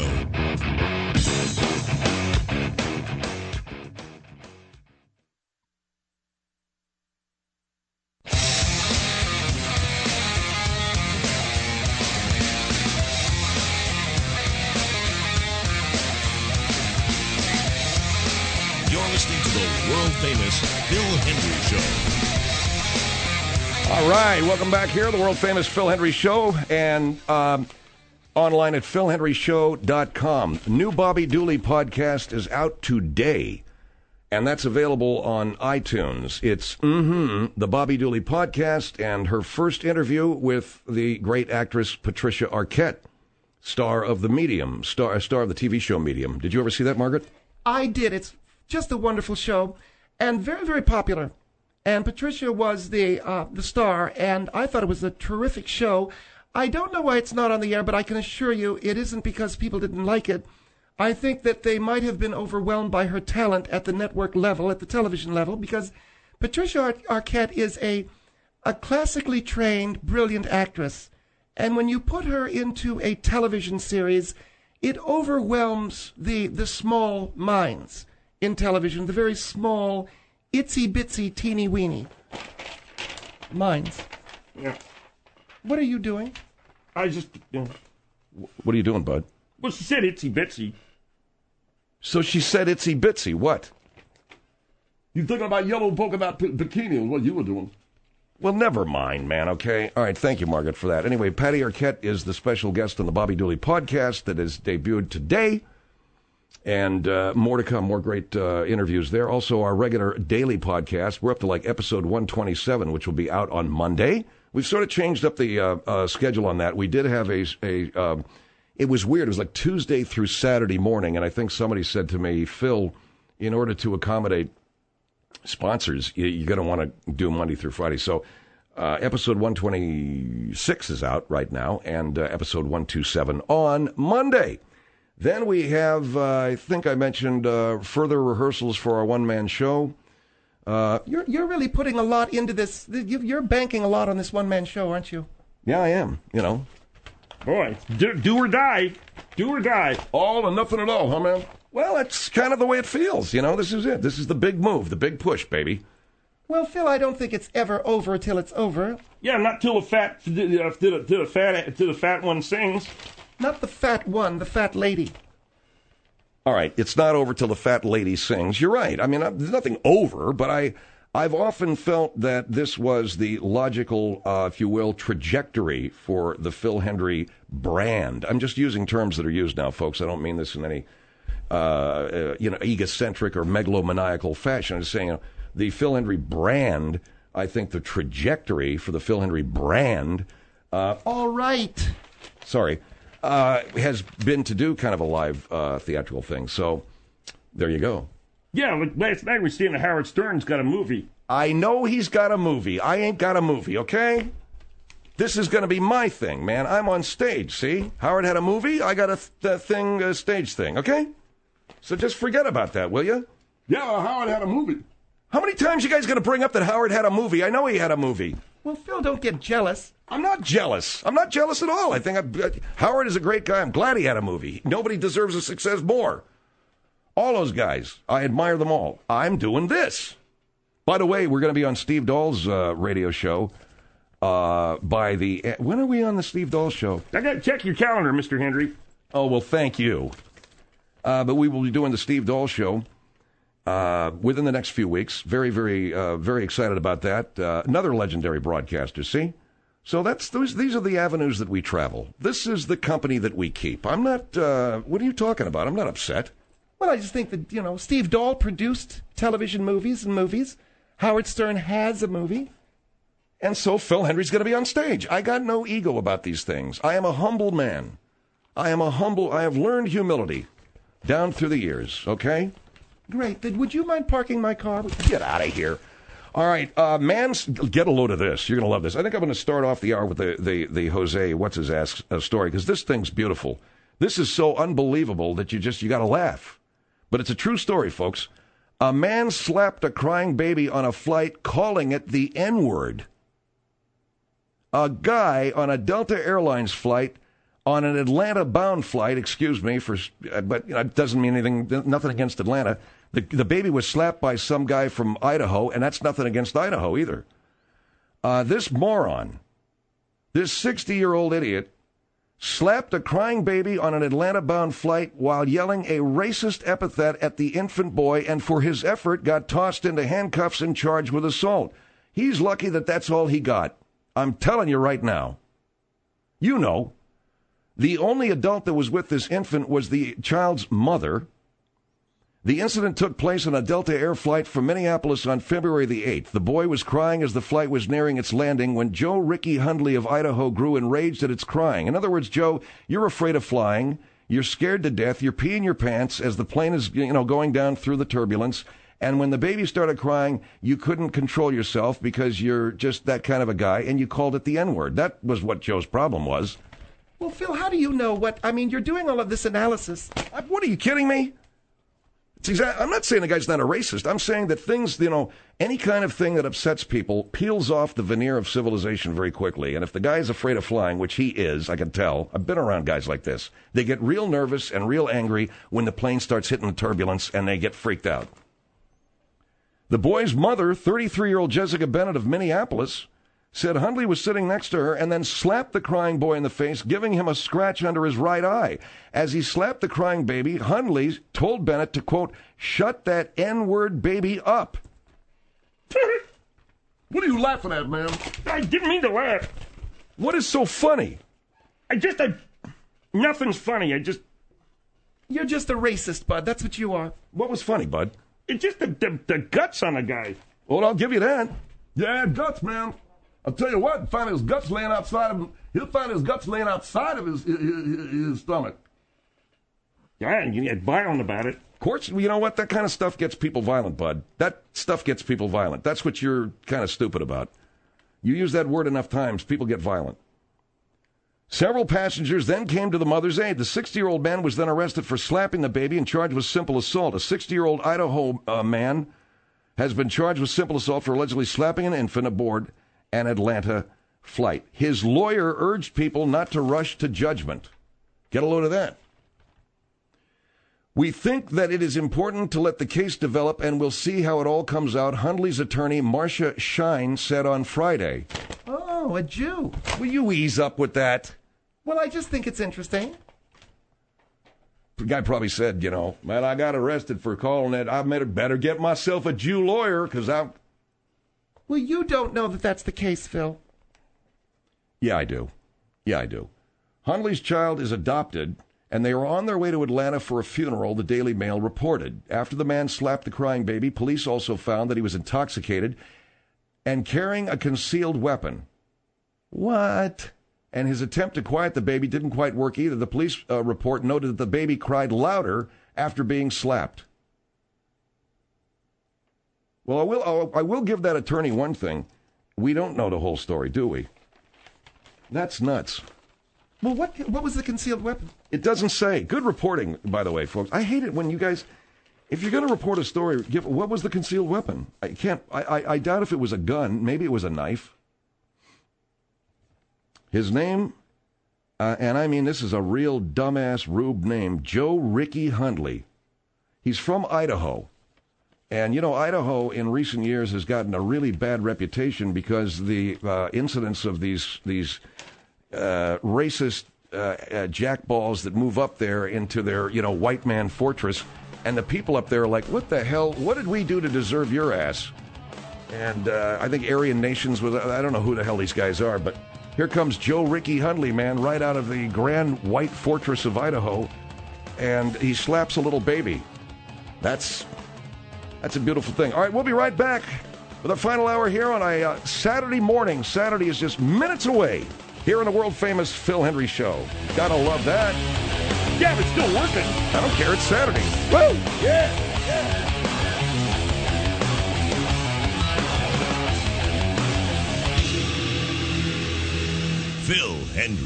Speaker 1: You're listening to the world-famous Phil Hendrie Show.
Speaker 2: All right, welcome back here, the world-famous Phil Hendrie Show, and online at philhendrieshow.com. New Bobby Dooley podcast is out today, and that's available on iTunes. It's the Bobby Dooley podcast, and her first interview with the great actress Patricia Arquette, star of The Medium, star of the TV show Medium. Did you ever see that, Margaret?
Speaker 4: I did. It's just a wonderful show, and very, very popular. And Patricia was the star, and I thought it was a terrific show. I don't know why it's not on the air, but I can assure you it isn't because people didn't like it. I think that they might have been overwhelmed by her talent at the network level, at the television level, because Patricia Arquette is a classically trained, brilliant actress. And when you put her into a television series, it overwhelms the small minds. in television, the very small, itsy-bitsy, teeny-weeny. Mines.
Speaker 3: Yeah.
Speaker 4: What are you doing?
Speaker 3: I just,
Speaker 2: What are you doing, bud?
Speaker 3: well, she said itsy bitsy.
Speaker 2: So she said itsy bitsy. What?
Speaker 7: You thinking about yellow polka dot bikini is what you were doing.
Speaker 2: Well, never mind, man, okay? All right, thank you, Margaret, for that. Anyway, Patty Arquette is the special guest on the Bobby Dooley podcast that is debuted today. And more to come, more great interviews there. Also, our regular daily podcast. We're up to like episode 127, which will be out on Monday. We've sort of changed up the schedule on that. We did have it was weird. It was like Tuesday through Saturday morning. And I think somebody said to me, Phil, in order to accommodate sponsors, you're going to want to do Monday through Friday. So episode 126 is out right now, and episode 127 on Monday. Then we have, I think I mentioned, further rehearsals for our one-man show.
Speaker 4: You're really putting a lot into this. You're banking a lot on this one-man show, aren't you?
Speaker 2: Yeah, I am,
Speaker 3: Boy, do or die. Do or die.
Speaker 7: All or nothing at all, huh, man?
Speaker 2: Well, that's kind of the way it feels, This is it. This is the big move, the big push, baby.
Speaker 4: Well, Phil, I don't think it's ever over till it's over.
Speaker 3: Yeah, not till the fat one sings.
Speaker 4: Not the fat one, the fat lady.
Speaker 2: All right, it's not over till the fat lady sings. You're right. I mean, there's nothing over, but I've often felt that this was the logical, if you will, trajectory for the Phil Hendrie brand. I'm just using terms that are used now, folks. I don't mean this in any, egocentric or megalomaniacal fashion. I'm just saying, the Phil Hendrie brand, I think the trajectory for the Phil Hendrie brand...
Speaker 4: All right.
Speaker 2: Sorry. Has been to do kind of a live theatrical thing. So there you go.
Speaker 3: Yeah, like last night we seen that Howard Stern's got a movie.
Speaker 2: I know he's got a movie. I ain't got a movie, okay? This is going to be my thing, man. I'm on stage, see? Howard had a movie. I got a stage thing, okay? So just forget about that, will you?
Speaker 7: Yeah, Howard had a movie.
Speaker 2: How many times you guys going to bring up that Howard had a movie? I know he had a movie.
Speaker 4: Well, Phil, don't get jealous.
Speaker 2: I'm not jealous. I'm not jealous at all. I think Howard is a great guy. I'm glad he had a movie. Nobody deserves his success more. All those guys, I admire them all. I'm doing this. By the way, we're going to be on Steve Dahl's radio show when are we on the Steve Dahl show?
Speaker 3: I got to check your calendar, Mr. Hendrie.
Speaker 2: Oh, well, thank you. But we will be doing the Steve Dahl show within the next few weeks. Very, very, very excited about that. Another legendary broadcaster, see? So these are the avenues that we travel. This is the company that we keep. I'm not, what are you talking about? I'm not upset.
Speaker 4: Well, I just think that, Steve Dahl produced television movies and movies. Howard Stern has a movie.
Speaker 2: And so Phil Hendrie's going to be on stage. I got no ego about these things. I am a humble man. I have learned humility down through the years, okay?
Speaker 4: Great. Then would you mind parking my car?
Speaker 2: Get out of here. All right, get a load of this. You're going to love this. I think I'm going to start off the hour with the Jose what's-his-ass story, because this thing's beautiful. This is so unbelievable that you got to laugh. But it's a true story, folks. A man slapped a crying baby on a flight, calling it the N-word. A guy on a Delta Airlines flight, on an Atlanta-bound flight, but it doesn't mean anything, nothing against Atlanta. The baby was slapped by some guy from Idaho, and that's nothing against Idaho either. This moron, this 60-year-old idiot, slapped a crying baby on an Atlanta-bound flight while yelling a racist epithet at the infant boy, and for his effort got tossed into handcuffs and charged with assault. He's lucky that that's all he got. I'm telling you right now. You know. The only adult that was with this infant was the child's mother. The incident took place on a Delta Air flight from Minneapolis on February the 8th. The boy was crying as the flight was nearing its landing when Joe Ricky Hundley of Idaho grew enraged at its crying. In other words, Joe, you're afraid of flying. You're scared to death. You're peeing your pants as the plane is, going down through the turbulence. And when the baby started crying, you couldn't control yourself because you're just that kind of a guy, and you called it the N-word. That was what Joe's problem was.
Speaker 4: Well, Phil, how do you know you're doing all of this analysis?
Speaker 2: What, are you kidding me? I'm not saying the guy's not a racist. I'm saying that things, any kind of thing that upsets people peels off the veneer of civilization very quickly. And if the guy is afraid of flying, which he is, I can tell. I've been around guys like this. They get real nervous and real angry when the plane starts hitting the turbulence and they get freaked out. The boy's mother, 33-year-old Jessica Bennett of Minneapolis, said Hundley was sitting next to her and then slapped the crying boy in the face, giving him a scratch under his right eye. As he slapped the crying baby, Hundley told Bennett to, quote, shut that N-word baby up.
Speaker 7: What are you laughing at, man?
Speaker 3: I didn't mean to laugh.
Speaker 2: What is so funny?
Speaker 3: Nothing's funny.
Speaker 4: You're just a racist, Bud. That's what you are.
Speaker 2: What was funny, Bud?
Speaker 3: It's just the guts on the guy.
Speaker 2: Well, I'll give you that.
Speaker 7: Yeah, guts, man. I'll tell you what, find his guts laying outside of him. He'll find his guts laying outside of his stomach.
Speaker 3: Yeah, and you get violent about it.
Speaker 2: Of course, you know what? That kind of stuff gets people violent, Bud. That stuff gets people violent. That's what you're kind of stupid about. You use that word enough times, people get violent. Several passengers then came to the mother's aid. The 60-year-old man was then arrested for slapping the baby and charged with simple assault. A 60-year-old Idaho man has been charged with simple assault for allegedly slapping an infant aboard an Atlanta flight. His lawyer urged people not to rush to judgment. Get a load of that. We think that it is important to let the case develop, and we'll see how it all comes out, Hundley's attorney, Marcia Shine, said on Friday.
Speaker 4: Oh, a Jew.
Speaker 2: Will you ease up with that?
Speaker 4: Well, I just think it's interesting.
Speaker 2: The guy probably said, man, I got arrested for calling it. I better get myself a Jew lawyer, because I'm...
Speaker 4: Well, you don't know that that's the case, Phil.
Speaker 2: Yeah, I do. Hundley's child is adopted, and they are on their way to Atlanta for a funeral, the Daily Mail reported. After the man slapped the crying baby, police also found that he was intoxicated and carrying a concealed weapon. What? And his attempt to quiet the baby didn't quite work either. The police report noted that the baby cried louder after being slapped. Well, I will give that attorney one thing. We don't know the whole story, do we? That's nuts.
Speaker 4: Well, what was the concealed weapon?
Speaker 2: It doesn't say. Good reporting, by the way, folks. I hate it when you guys, if you're going to report a story, what was the concealed weapon? I doubt if it was a gun. Maybe it was a knife. His name, and I mean this is a real dumbass rube name, Joe Ricky Hundley. He's from Idaho. And, Idaho in recent years has gotten a really bad reputation because the incidents of these racist jackballs that move up there into their, white man fortress. And the people up there are like, what the hell? What did we do to deserve your ass? And I think Aryan Nations, I don't know who the hell these guys are, but here comes Joe Ricky Hundley, man, right out of the grand white fortress of Idaho. And he slaps a little baby. That's a beautiful thing. All right, we'll be right back with our final hour here on a Saturday morning. Saturday is just minutes away here on the world-famous Phil Hendry Show. Gotta love that.
Speaker 3: Yeah, but it's still working.
Speaker 2: I don't care. It's Saturday. Woo! Yeah!
Speaker 1: Phil Hendry.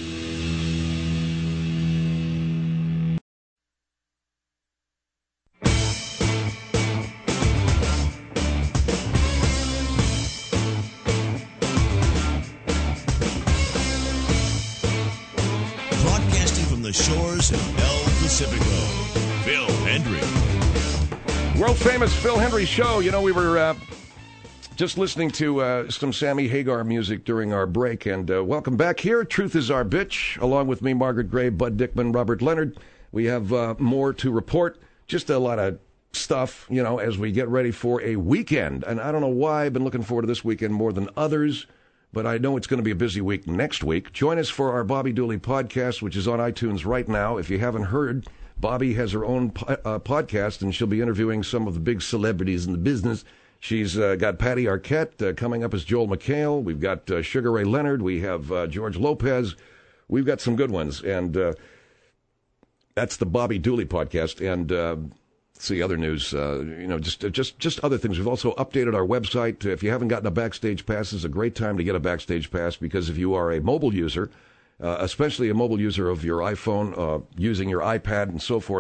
Speaker 1: The shores of El Pacifico, Phil Hendry.
Speaker 2: World famous Phil Hendry Show. We were just listening to some Sammy Hagar music during our break, and welcome back here. Truth is our bitch, along with me, Margaret Gray, Bud Dickman, Robert Leonard. We have more to report. Just a lot of stuff, as we get ready for a weekend. And I don't know why I've been looking forward to this weekend more than others, but I know it's going to be a busy week next week. Join us for our Bobby Dooley podcast, which is on iTunes right now. If you haven't heard, Bobby has her own podcast, and she'll be interviewing some of the big celebrities in the business. She's got Patty Arquette coming up as Joel McHale. We've got Sugar Ray Leonard. We have George Lopez. We've got some good ones, and that's the Bobby Dooley podcast. And see other news, just other things. We've also updated our website. If you haven't gotten a Backstage Pass, it's a great time to get a Backstage Pass, because if you are a mobile user, especially a mobile user of your iPhone, using your iPad and so forth,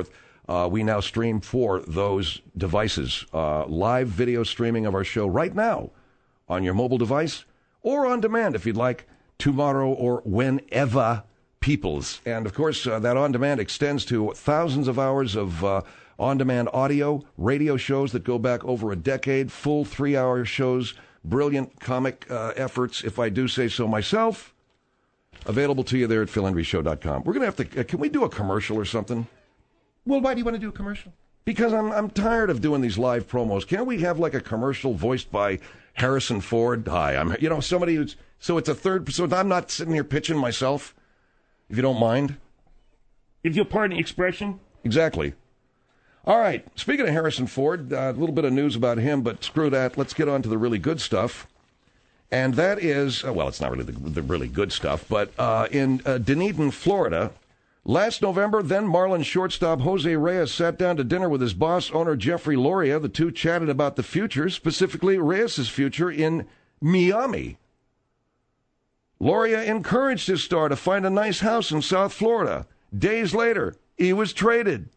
Speaker 2: We now stream for those devices. Live video streaming of our show right now on your mobile device or on demand if you'd like, tomorrow or whenever peoples. And, of course, that on-demand extends to thousands of hours of on-demand audio, radio shows that go back over a decade, full 3-hour shows, brilliant comic efforts, if I do say so myself, available to you there at philhendryshow.com. We're going to have to, can we do a commercial or something?
Speaker 4: Well, why do you want to do a commercial?
Speaker 2: Because I'm tired of doing these live promos. Can't we have like a commercial voiced by Harrison Ford? Hi, I'm, somebody who's, so it's a third, so I'm not sitting here pitching myself, if you don't mind.
Speaker 3: If you'll pardon the expression.
Speaker 2: Exactly. All right, speaking of Harrison Ford, a little bit of news about him, but screw that. Let's get on to the really good stuff. And that is, well, it's not really the really good stuff, but in Dunedin, Florida, last November, then Marlins shortstop Jose Reyes sat down to dinner with his boss, owner Jeffrey Loria. The two chatted about the future, specifically Reyes' future in Miami. Loria encouraged his star to find a nice house in South Florida. Days later, he was traded.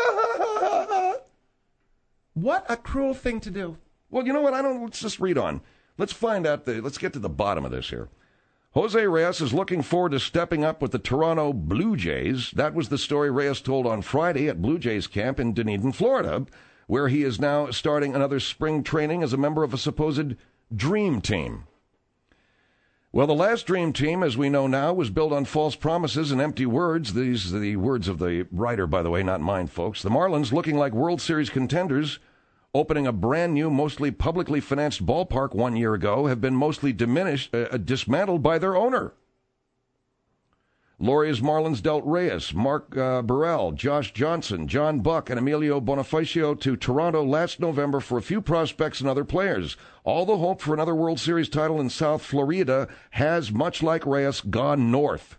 Speaker 4: What a cruel thing to do.
Speaker 2: Well, you know what? Let's just read on. Let's find out, let's get to the bottom of this here. Jose Reyes is looking forward to stepping up with the Toronto Blue Jays. That was the story Reyes told on Friday at Blue Jays camp in Dunedin, Florida, where he is now starting another spring training as a member of a supposed dream team. Well, the last dream team, as we know now, was built on false promises and empty words. These are the words of the writer, by the way, not mine, folks. The Marlins, looking like World Series contenders, opening a brand new, mostly publicly financed ballpark 1 year ago, have been mostly dismantled by their owner. Loria's Marlins dealt Reyes, Mark Burrell, Josh Johnson, John Buck, and Emilio Bonifacio to Toronto last November for a few prospects and other players. All the hope for another World Series title in South Florida has, much like Reyes, gone north.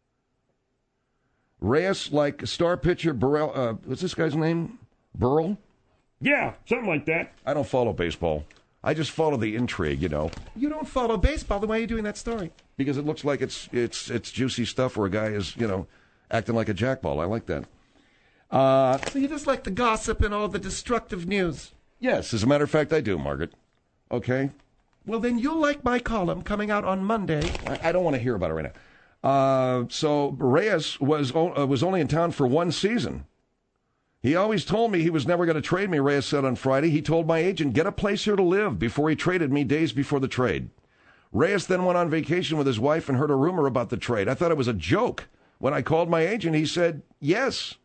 Speaker 2: Reyes, like star pitcher Burrell, what's this guy's name? Burrell?
Speaker 3: Yeah, something like that.
Speaker 2: I don't follow baseball. I just follow the intrigue, You
Speaker 4: don't follow baseball. Then why are you doing that story?
Speaker 2: Because it looks like it's juicy stuff where a guy is, acting like a jackball. I like that.
Speaker 4: So you just like the gossip and all the destructive news?
Speaker 2: Yes, as a matter of fact, I do, Margaret. Okay?
Speaker 4: Well, then you'll like my column coming out on Monday.
Speaker 2: I don't want to hear about it right now. So Reyes was only in town for one season. He always told me he was never going to trade me, Reyes said on Friday. He told my agent, get a place here to live, before he traded me days before the trade. Reyes then went on vacation with his wife and heard a rumor about the trade. I thought it was a joke. When I called my agent, he said, yes.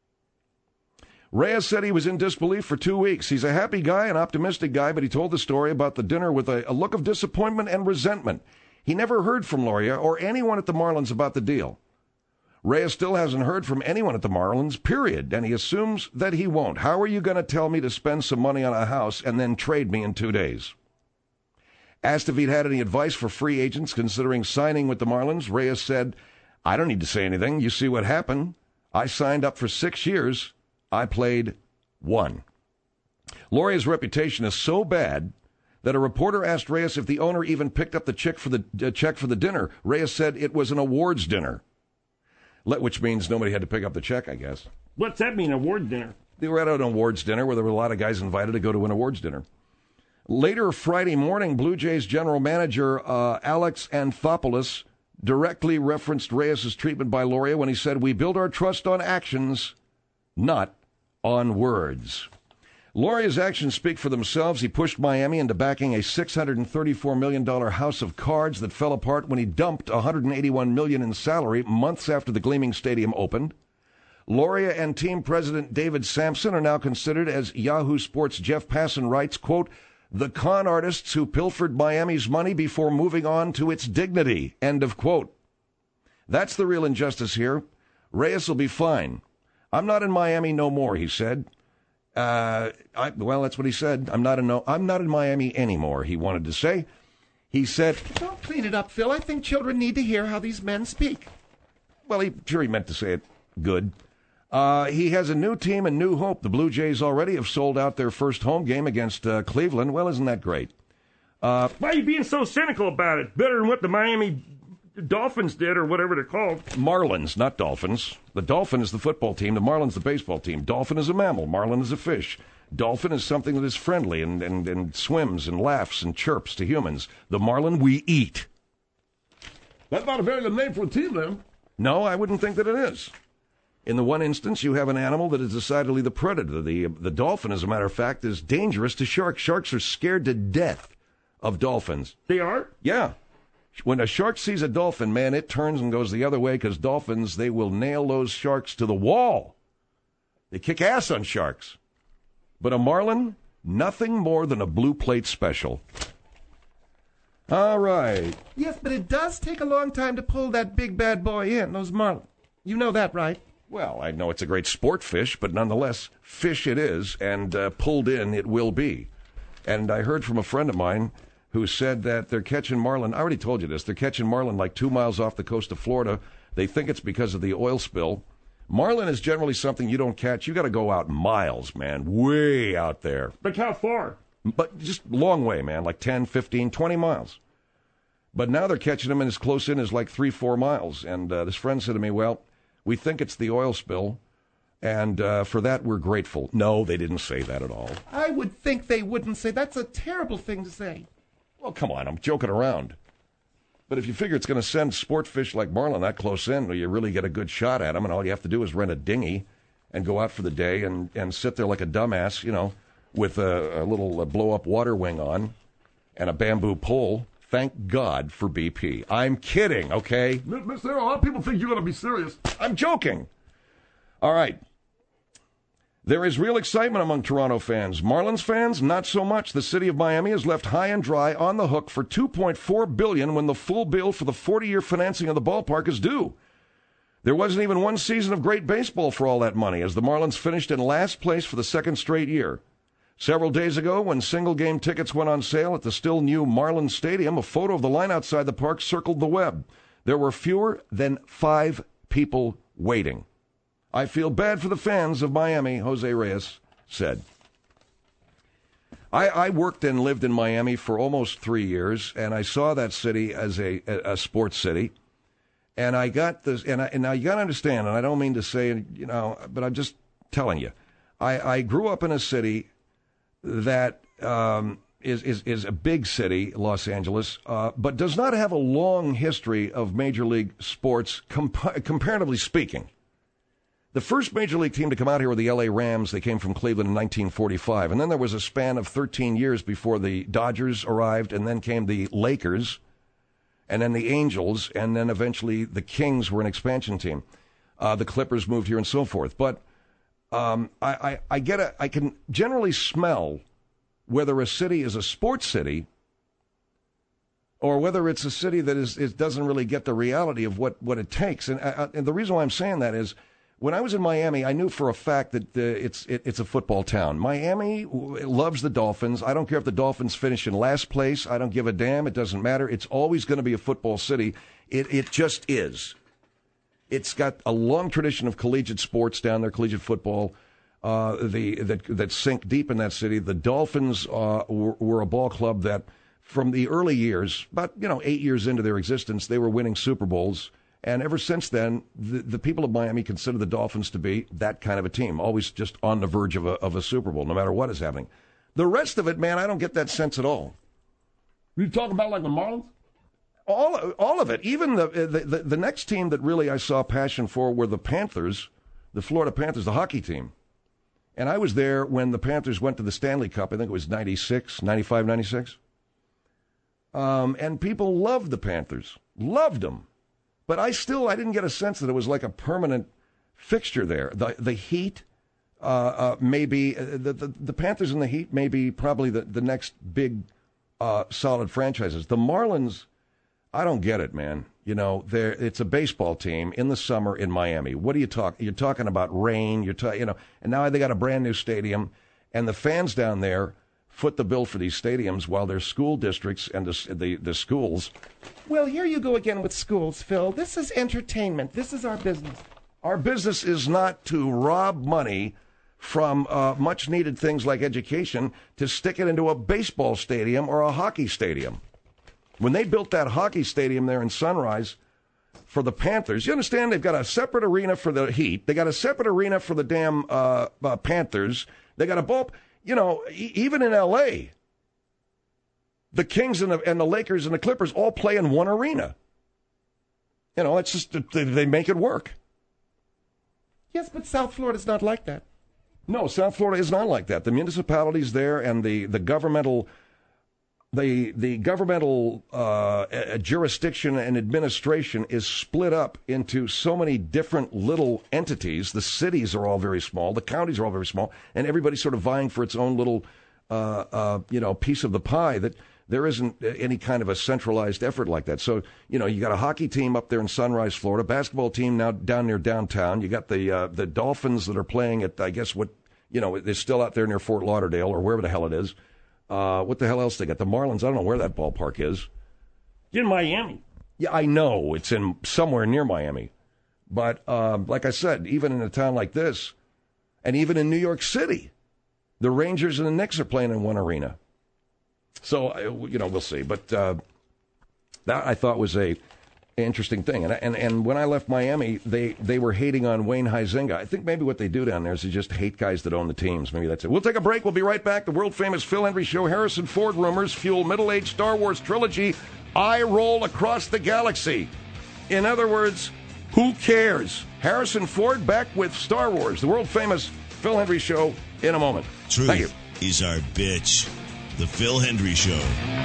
Speaker 2: Reyes said he was in disbelief for 2 weeks. He's a happy guy, an optimistic guy, but he told the story about the dinner with a look of disappointment and resentment. He never heard from Loria or anyone at the Marlins about the deal. Reyes still hasn't heard from anyone at the Marlins, period, and he assumes that he won't. How are you going to tell me to spend some money on a house and then trade me in 2 days? Asked if he'd had any advice for free agents considering signing with the Marlins, Reyes said, I don't need to say anything. You see what happened. I signed up for 6 years. I played 1. Loria's reputation is so bad that a reporter asked Reyes if the owner even picked up the check for the dinner. Reyes said it was an awards dinner. Which means nobody had to pick up the check, I guess.
Speaker 3: What's that mean, award dinner?
Speaker 2: They were at an awards dinner where there were a lot of guys invited to go to an awards dinner. Later Friday morning, Blue Jays general manager Alex Anthopoulos directly referenced Reyes' treatment by Loria when he said, we build our trust on actions, not on words. Loria's actions speak for themselves. He pushed Miami into backing a $634 million house of cards that fell apart when he dumped $181 million in salary months after the Gleaming Stadium opened. Loria and team president David Sampson are now considered, as Yahoo Sports' Jeff Passan writes, quote, the con artists who pilfered Miami's money before moving on to its dignity, end of quote. That's the real injustice here. Reyes will be fine. I'm not in Miami no more, he said. Well, that's what he said. I'm not in Miami anymore, he wanted to say. He said,
Speaker 4: don't clean it up, Phil. I think children need to hear how these men speak.
Speaker 2: Well, he meant to say it good. He has a new team and new hope. The Blue Jays already have sold out their first home game against Cleveland. Well, isn't that great?
Speaker 3: Why are you being so cynical about it? Better than what the Miami Dolphins did, or whatever they're called.
Speaker 2: Marlins, not dolphins. The dolphin is the football team. The marlin's the baseball team. Dolphin is a mammal. Marlin is a fish. Dolphin is something that is friendly and swims and laughs and chirps to humans. The marlin we eat.
Speaker 7: That's not a very good name for a team, then.
Speaker 2: No, I wouldn't think that it is. In the one instance, you have an animal that is decidedly the predator. The dolphin, as a matter of fact, is dangerous to sharks. Sharks are scared to death of dolphins.
Speaker 3: They are?
Speaker 2: Yeah. When a shark sees a dolphin, man, it turns and goes the other way because dolphins, they will nail those sharks to the wall. They kick ass on sharks. But a marlin, nothing more than a blue plate special. All right.
Speaker 4: Yes, but it does take a long time to pull that big bad boy in, those marlin. You know that, right?
Speaker 2: Well, I know it's a great sport fish, but nonetheless, fish it is, and pulled in it will be. And I heard from a friend of mine who said that they're catching marlin. I already told you this. They're catching marlin like 2 miles off the coast of Florida. They think it's because of the oil spill. Marlin is generally something you don't catch. You got to go out miles, man, way out there.
Speaker 3: Like how far?
Speaker 2: But just long way, man, like 10, 15, 20 miles. But now they're catching them as close in as like 3-4 miles. And this friend said to me, well, we think it's the oil spill, and for that we're grateful. No, they didn't say that at all.
Speaker 4: I would think they wouldn't say. That's a terrible thing to say.
Speaker 2: Well, come on, I'm joking around. But if you figure it's going to send sport fish like marlin that close in, you really get a good shot at them, and all you have to do is rent a dinghy and go out for the day and sit there like a dumbass, you know, with a little blow-up water wing on and a bamboo pole. Thank God for BP. I'm kidding, okay?
Speaker 7: Mr. Arrow, a lot of people think you're going to be serious.
Speaker 2: I'm joking. All right. There is real excitement among Toronto fans. Marlins fans, not so much. The city of Miami is left high and dry on the hook for $2.4 billion when the full bill for the 40-year financing of the ballpark is due. There wasn't even one season of great baseball for all that money, as the Marlins finished in last place for the second straight year. Several days ago, when single-game tickets went on sale at the still-new Marlins Stadium, a photo of the line outside the park circled the web. There were fewer than 5 people waiting. I feel bad for the fans of Miami, Jose Reyes said. I worked and lived in Miami for almost 3 years, and I saw that city as a sports city. And I got this, and now you got to understand, and I don't mean to say, you know, but I'm just telling you. I grew up in a city that is a big city, Los Angeles, but does not have a long history of Major League sports, comparatively speaking. The first Major League team to come out here were the L.A. Rams. They came from Cleveland in 1945. And then there was a span of 13 years before the Dodgers arrived, and then came the Lakers, and then the Angels, and then eventually the Kings were an expansion team. The Clippers moved here and so forth. But I can generally smell whether a city is a sports city or whether it's a city that doesn't really get the reality of what it takes. And the reason why I'm saying that is, when I was in Miami, I knew for a fact that it's a football town. Miami loves the Dolphins. I don't care if the Dolphins finish in last place. I don't give a damn. It doesn't matter. It's always going to be a football city. It just is. It's got a long tradition of collegiate sports down there, collegiate football, that sink deep in that city. The Dolphins were a ball club that, from the early years, about 8 years into their existence, they were winning Super Bowls. And ever since then, the people of Miami consider the Dolphins to be that kind of a team, always just on the verge of a Super Bowl, no matter what is happening. The rest of it, man, I don't get that sense at all.
Speaker 7: You talk about like the Marlins?
Speaker 2: All of it. Even the next team that really I saw passion for were the Panthers, the Florida Panthers, the hockey team. And I was there when the Panthers went to the Stanley Cup. I think it was 95, 96. And people loved the Panthers, loved them. But I didn't get a sense that it was like a permanent fixture there. The Heat may be, the Panthers and the Heat may be probably the next big solid franchises. The Marlins, I don't get it, man. It's a baseball team in the summer in Miami. What are you talking? You're talking about rain. And now they got a brand new stadium, and the fans down there foot the bill for these stadiums while their school districts and the schools.
Speaker 4: Well, here you go again with schools, Phil. This is entertainment. This is our business.
Speaker 2: Our business is not to rob money from much-needed things like education to stick it into a baseball stadium or a hockey stadium. When they built that hockey stadium there in Sunrise, for the Panthers. You understand? They've got a separate arena for the Heat. They got a separate arena for the damn Panthers. They got a ball. You know, even in L.A., the Kings and the Lakers and the Clippers all play in one arena. You know, it's just they make it work.
Speaker 4: Yes, but South Florida's not like that.
Speaker 2: No, South Florida is not like that. The municipalities there and the governmental jurisdiction and administration is split up into so many different little entities. The cities are all very small. The counties are all very small. And everybody's sort of vying for its own little, piece of the pie that there isn't any kind of a centralized effort like that. So, you know, you got a hockey team up there in Sunrise, Florida, basketball team now down near downtown. You got the Dolphins that are playing at, I guess, they're still out there near Fort Lauderdale or wherever the hell it is. What the hell else they got? The Marlins. I don't know where that ballpark is.
Speaker 3: In Miami.
Speaker 2: Yeah, I know. It's in somewhere near Miami. But like I said, even in a town like this, and even in New York City, the Rangers and the Knicks are playing in one arena. So, we'll see. But that I thought was a interesting thing. And when I left Miami, they were hating on Wayne Huizenga. I think maybe what they do down there is they just hate guys that own the teams. Maybe that's it. We'll take a break. We'll be right back. The world-famous Phil Hendrie Show. Harrison Ford rumors fuel middle-aged Star Wars trilogy. Eye roll across the galaxy. In other words, who cares? Harrison Ford back with Star Wars. The world-famous Phil Hendrie Show in a moment.
Speaker 1: Truth
Speaker 2: Thank you.
Speaker 1: is our bitch. The Phil Hendrie Show.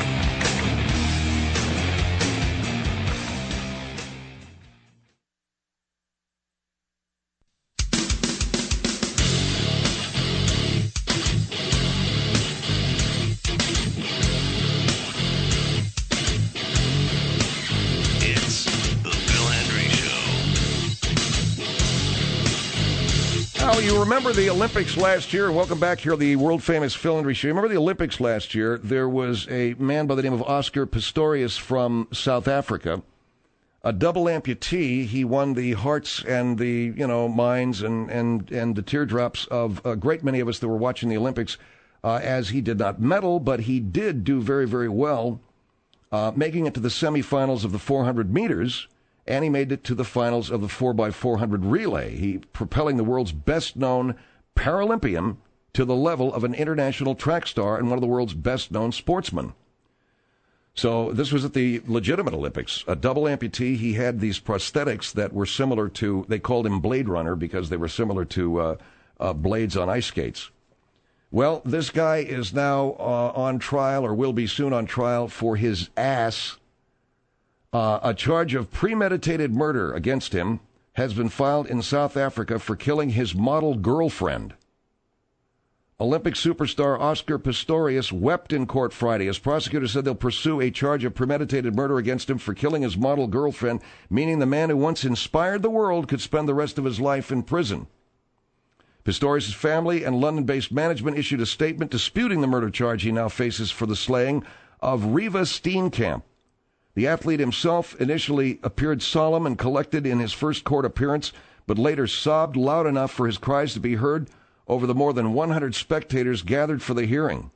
Speaker 2: You remember the Olympics last year, and welcome back here, the world-famous Phil Hendrie Show. Remember the Olympics last year? There was a man by the name of Oscar Pistorius from South Africa, a double amputee. He won the hearts and the, minds and the teardrops of a great many of us that were watching the Olympics, as he did not medal, but he did do very, very well, making it to the semifinals of the 400 meters. And he made it to the finals of the 4x400 relay. He propelling the world's best-known Paralympian to the level of an international track star and one of the world's best-known sportsmen. So this was at the legitimate Olympics. A double amputee. He had these prosthetics that were similar to, they called him Blade Runner because they were similar to blades on ice skates. Well, this guy is now on trial, or will be soon on trial, for his ass. A charge of premeditated murder against him has been filed in South Africa for killing his model girlfriend. Olympic superstar Oscar Pistorius wept in court Friday as prosecutors said they'll pursue a charge of premeditated murder against him for killing his model girlfriend, meaning the man who once inspired the world could spend the rest of his life in prison. Pistorius' family and London-based management issued a statement disputing the murder charge he now faces for the slaying of Reeva Steenkamp. The athlete himself initially appeared solemn and collected in his first court appearance, but later sobbed loud enough for his cries to be heard over the more than 100 spectators gathered for the hearing.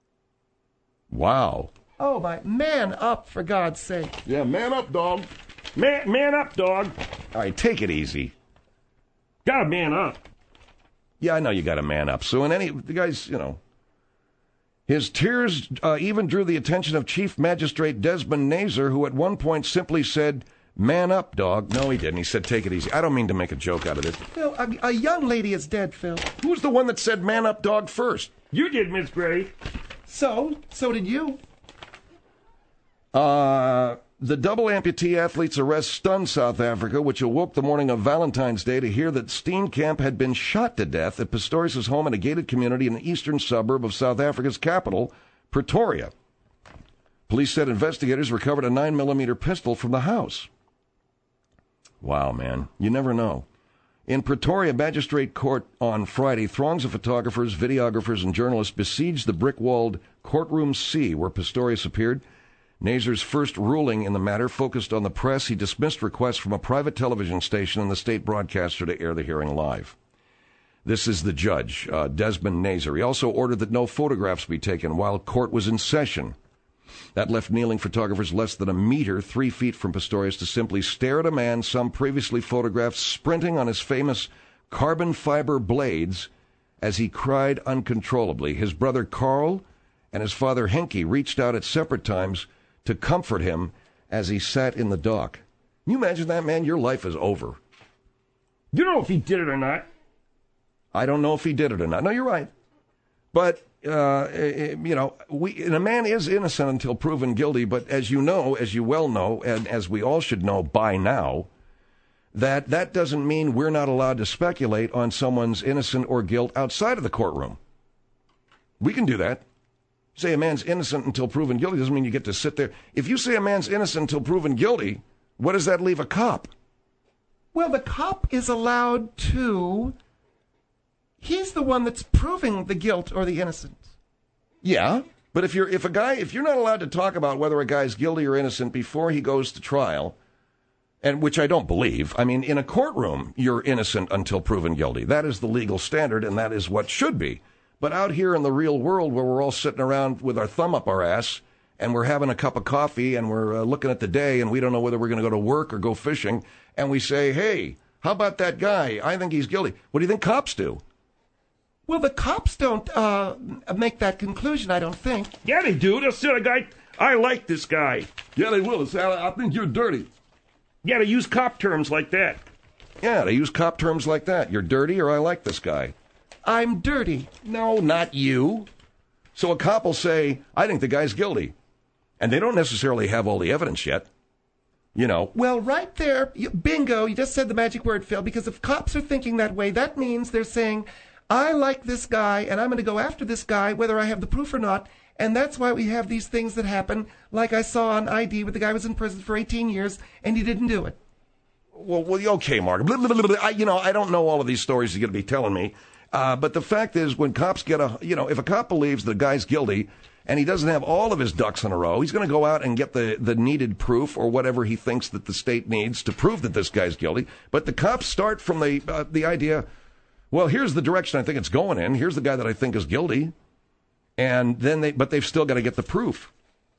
Speaker 2: Wow.
Speaker 4: Oh, my. Man up, for God's sake.
Speaker 7: Yeah, man up, dog.
Speaker 3: Man up, dog.
Speaker 2: All right, take it easy.
Speaker 3: Gotta man up.
Speaker 2: Yeah, I know you got to man up. So the guys, his tears even drew the attention of Chief Magistrate Desmond Nazer, who at one point simply said, "Man up, dog." No, he didn't. He said, "Take it easy." I don't mean to make a joke out of it.
Speaker 4: Phil, a young lady is dead, Phil.
Speaker 2: Who's the one that said "man up, dog" first?
Speaker 3: You did, Miss Gray.
Speaker 4: So did you.
Speaker 2: The double amputee athlete's arrest stunned South Africa, which awoke the morning of Valentine's Day to hear that Steenkamp had been shot to death at Pistorius' home in a gated community in the eastern suburb of South Africa's capital, Pretoria. Police said investigators recovered a 9mm pistol from the house. Wow, man. You never know. In Pretoria Magistrate Court on Friday, throngs of photographers, videographers, and journalists besieged the brick-walled Courtroom C, where Pistorius appeared. Nazer's first ruling in the matter focused on the press. He dismissed requests from a private television station and the state broadcaster to air the hearing live. This is the judge, Desmond Nazer. He also ordered that no photographs be taken while court was in session. That left kneeling photographers less than a meter, 3 feet from Pistorius, to simply stare at a man some previously photographed sprinting on his famous carbon fiber blades as he cried uncontrollably. His brother Carl and his father Henke reached out at separate times to comfort him as he sat in the dock. Can you imagine that, man? Your life is over.
Speaker 3: You don't know if he did it or not.
Speaker 2: I don't know if he did it or not. No, you're right. But, a man is innocent until proven guilty. But as you know, as you well know, and as we all should know by now, that doesn't mean we're not allowed to speculate on someone's innocence or guilt outside of the courtroom. We can do that. Say a man's innocent until proven guilty doesn't mean you get to sit there. If you say a man's innocent until proven guilty, what does that leave a cop?
Speaker 4: Well, the cop is allowed to... He's the one that's proving the guilt or the innocence.
Speaker 2: Yeah, but if you're not allowed to talk about whether a guy's guilty or innocent before he goes to trial, and which I don't believe. I mean, in a courtroom, you're innocent until proven guilty. That is the legal standard, and that is what should be. But out here in the real world, where we're all sitting around with our thumb up our ass, and we're having a cup of coffee, and we're looking at the day, and we don't know whether we're going to go to work or go fishing, and we say, hey, how about that guy? I think he's guilty. What do you think cops do?
Speaker 4: Well, the cops don't make that conclusion, I don't think.
Speaker 3: Yeah, they do. They'll say, guy, I like this guy.
Speaker 7: Yeah, they will. Say, I think you're dirty.
Speaker 3: Yeah, they use cop terms like that.
Speaker 2: Yeah, they use cop terms like that. You're dirty, or I like this guy.
Speaker 4: I'm dirty.
Speaker 2: No, not you. So a cop will say, I think the guy's guilty. And they don't necessarily have all the evidence yet. You know.
Speaker 4: Well, right there, bingo, you just said the magic word, Phil, because if cops are thinking that way, that means they're saying, I like this guy, and I'm going to go after this guy, whether I have the proof or not, and that's why we have these things that happen, like I saw on ID, where the guy was in prison for 18 years, and he didn't do it.
Speaker 2: Well, okay, Mark. I don't know all of these stories you're going to be telling me, but the fact is, when cops get if a cop believes the guy's guilty, and he doesn't have all of his ducks in a row, he's going to go out and get the needed proof or whatever he thinks that the state needs to prove that this guy's guilty. But the cops start from the idea, well, here's the direction I think it's going in. Here's the guy that I think is guilty. And then they've still got to get the proof.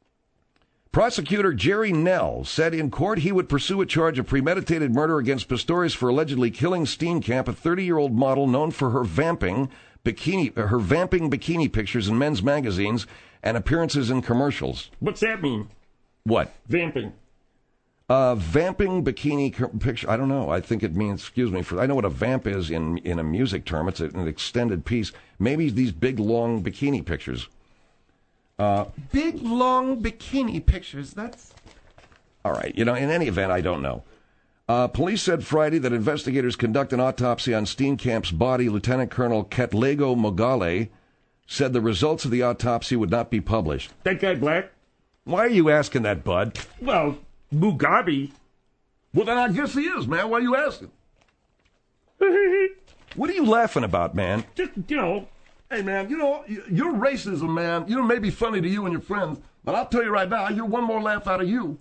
Speaker 2: Prosecutor Jerry Nell said in court he would pursue a charge of premeditated murder against Pistorius for allegedly killing Steenkamp, a 30-year-old model known for her vamping bikini pictures in men's magazines and appearances in commercials.
Speaker 3: What's that mean?
Speaker 2: What?
Speaker 3: Vamping.
Speaker 2: Vamping bikini picture. I don't know. I think it means, I know what a vamp is in a music term. It's an extended piece. Maybe these big, long bikini pictures.
Speaker 4: Big, long bikini pictures. That's...
Speaker 2: All right. In any event, I don't know. Police said Friday that investigators conduct an autopsy on Steenkamp's body. Lieutenant Colonel Ketlego Mogale said the results of the autopsy would not be published.
Speaker 3: That guy black?
Speaker 2: Why are you asking that, bud?
Speaker 3: Well, Mugabe.
Speaker 7: Well, then I guess he is, man. Why are you asking?
Speaker 2: What are you laughing about, man?
Speaker 3: Just,
Speaker 7: Hey, man, your racism, man, may be funny to you and your friends, but I'll tell you right now, I hear one more laugh out of you.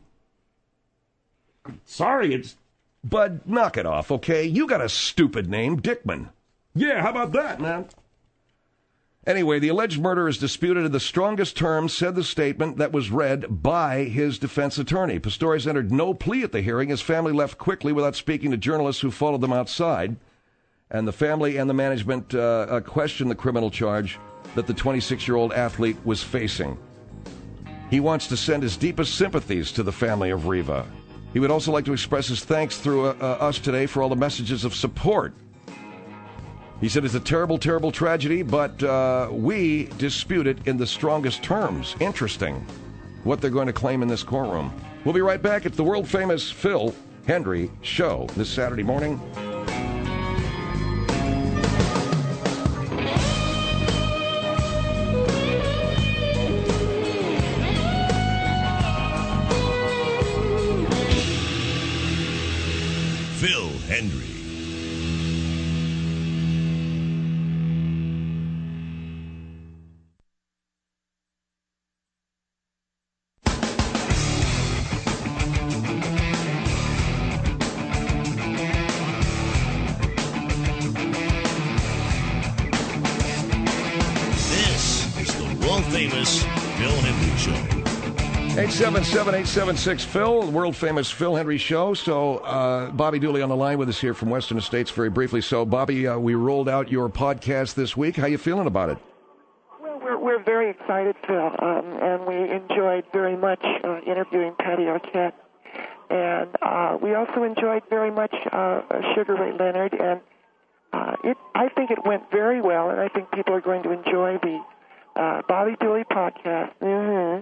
Speaker 3: Sorry, it's...
Speaker 2: Bud, knock it off, okay? You got a stupid name, Dickman.
Speaker 7: Yeah, how about that, man?
Speaker 2: Anyway, the alleged murder is disputed in the strongest terms, said the statement that was read by his defense attorney. Pistorius entered no plea at the hearing. His family left quickly without speaking to journalists who followed them outside. And the family and the management questioned the criminal charge that the 26-year-old athlete was facing. He wants to send his deepest sympathies to the family of Riva. He would also like to express his thanks through us today for all the messages of support. He said it's a terrible, terrible tragedy, but we dispute it in the strongest terms. Interesting what they're going to claim in this courtroom. We'll be right back. It's the world-famous Phil Hendrie Show this Saturday morning.
Speaker 1: Phil Hendrie. This is the world-famous Phil Hendrie Show.
Speaker 2: 877-876-PHIL, the world-famous Phil Hendry Show. So, Bobby Dooley on the line with us here from Western Estates very briefly. So, Bobby, we rolled out your podcast this week. How you feeling about it?
Speaker 8: Well, we're very excited, Phil, and we enjoyed very much interviewing Patty Arquette. And we also enjoyed very much Sugar Ray Leonard. And I think it went very well, and I think people are going to enjoy the Bobby Dooley podcast. Mm-hmm.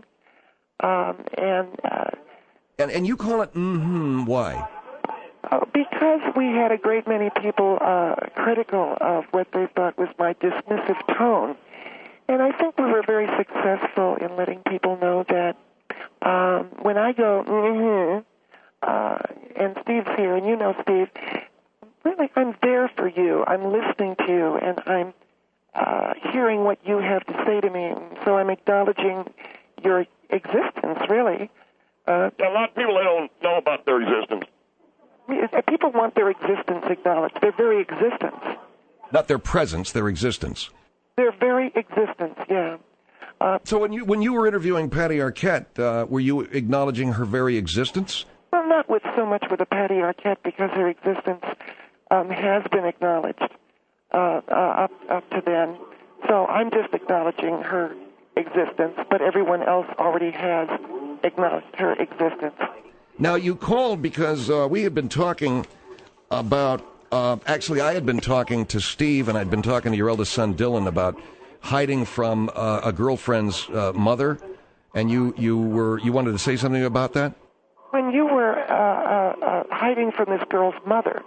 Speaker 2: And you call it why?
Speaker 8: Because we had a great many people critical of what they thought was my dismissive tone. And I think we were very successful in letting people know that when I go, and Steve's here, and you know Steve, really I'm there for you. I'm listening to you, and I'm hearing what you have to say to me. So I'm acknowledging your existence, really.
Speaker 9: A lot of people, they don't know about their existence.
Speaker 8: People want their existence acknowledged. Their very existence.
Speaker 2: Not their presence, their existence.
Speaker 8: Their very existence, yeah.
Speaker 2: So when you were interviewing Patty Arquette, were you acknowledging her very existence?
Speaker 8: Well, not with so much with the Patty Arquette, because her existence has been acknowledged up to then. So I'm just acknowledging her existence, but everyone else already has acknowledged her existence.
Speaker 2: Now, you called because we had been talking about, actually I had been talking to Steve, and I'd been talking to your eldest son, Dylan, about hiding from a girlfriend's mother, and you wanted to say something about that?
Speaker 8: When you were hiding from this girl's mother,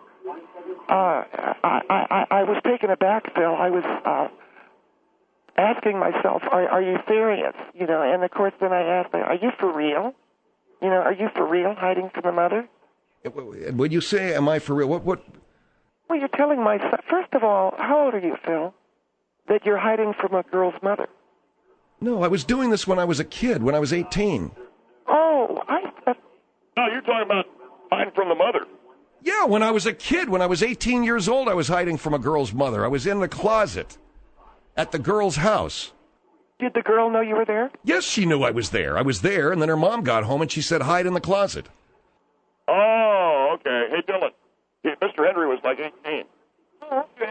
Speaker 8: I was taken aback, Phil. I was asking myself, are you serious? You know, and of course then I asked, are you for real? You know, are you for real hiding from the mother?
Speaker 2: When you say, am I for real, what?
Speaker 8: Well, you're telling my son, first of all, how old are you, Phil, that you're hiding from a girl's mother?
Speaker 2: No, I was doing this when I was a kid, when I was 18.
Speaker 8: Oh,
Speaker 9: No, you're talking about hiding from the mother.
Speaker 2: Yeah, when I was a kid, when I was 18 years old, I was hiding from a girl's mother. I was in the closet at the girl's house.
Speaker 8: Did the girl know you were there?
Speaker 2: Yes, she knew I was there. I was there, and then her mom got home, and she said, hide in the closet.
Speaker 9: Oh, okay. Hey, Dylan, Mr. Henry was like 18. Oh, okay.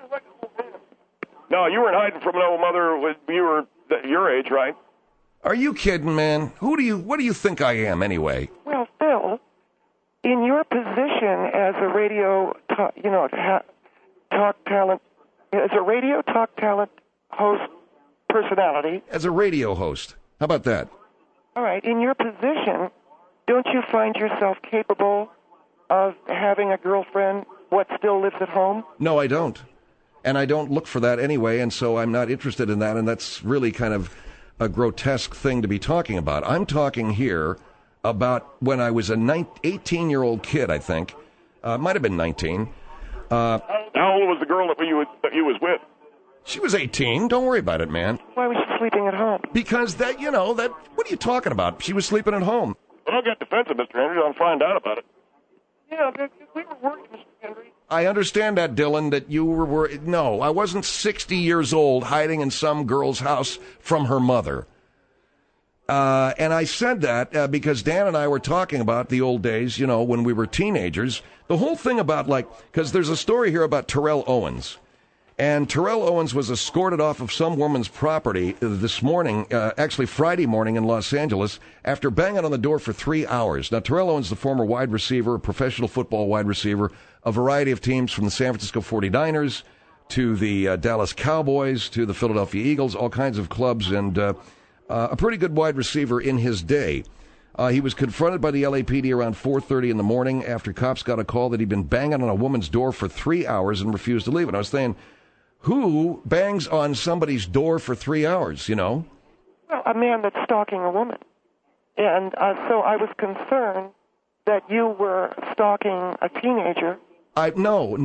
Speaker 9: No, you weren't hiding from no mother when you were your age, right?
Speaker 2: Are you kidding, man? What do you think I am, anyway?
Speaker 8: Well, Phil, in your position as a radio, talk talent, as a radio talk talent host personality.
Speaker 2: As a radio host. How about that?
Speaker 8: All right. In your position, don't you find yourself capable of having a girlfriend what still lives at home?
Speaker 2: No, I don't. And I don't look for that anyway, and so I'm not interested in that, and that's really kind of a grotesque thing to be talking about. I'm talking here about when I was a 18-year-old kid, I think. Might have been 19.
Speaker 9: How old was the girl that you was with?
Speaker 2: She was 18. Don't worry about it, man.
Speaker 8: Why was she sleeping at home?
Speaker 2: Because what are you talking about? She was sleeping at home.
Speaker 9: Well, don't get defensive, Mr. Henry. I'll find out about it. Yeah, we were worried, Mr. Henry.
Speaker 2: I understand that, Dylan, that you were worried. No, I wasn't 60 years old hiding in some girl's house from her mother. And I said that because Dan and I were talking about the old days, when we were teenagers. The whole thing about, because there's a story here about Terrell Owens. And Terrell Owens was escorted off of some woman's property this morning, actually Friday morning in Los Angeles, after banging on the door for 3 hours. Now, Terrell Owens, the former wide receiver, professional football wide receiver, a variety of teams from the San Francisco 49ers to the Dallas Cowboys to the Philadelphia Eagles, all kinds of clubs, and a pretty good wide receiver in his day. He was confronted by the LAPD around 4:30 in the morning after cops got a call that he'd been banging on a woman's door for 3 hours and refused to leave. And I was saying, who bangs on somebody's door for 3 hours, Well,
Speaker 8: a man that's stalking a woman. And so I was concerned that you were stalking a teenager.
Speaker 2: No.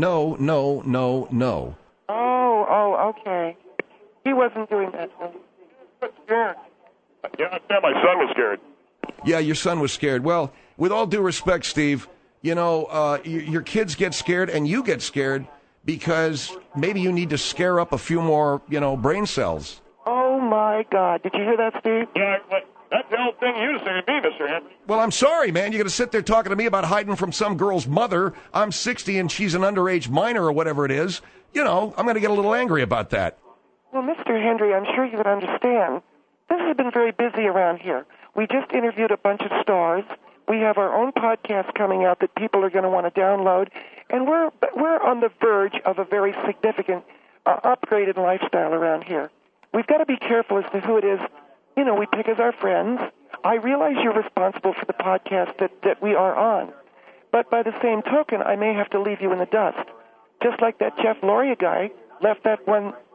Speaker 8: Oh, okay. He wasn't doing that. He was scared.
Speaker 9: Yeah, my son was scared.
Speaker 2: Yeah, your son was scared. Well, with all due respect, Steve, your kids get scared and you get scared because maybe you need to scare up a few more, brain cells.
Speaker 8: Oh, my God. Did you hear that, Steve?
Speaker 9: Yeah, That's the old thing you say to me, Mr. Henry.
Speaker 2: Well, I'm sorry, man. You're going to sit there talking to me about hiding from some girl's mother. I'm 60 and she's an underage minor or whatever it is. You know, I'm going to get a little angry about that.
Speaker 8: Well, Mr. Henry, I'm sure you would understand. This has been very busy around here. We just interviewed a bunch of stars. We have our own podcast coming out that people are going to want to download. And we're on the verge of a very significant upgraded lifestyle around here. We've got to be careful as to who it is, you know, we pick as our friends. I realize you're responsible for the podcast that we are on. But by the same token, I may have to leave you in the dust. Just like that Jeff Loria guy left that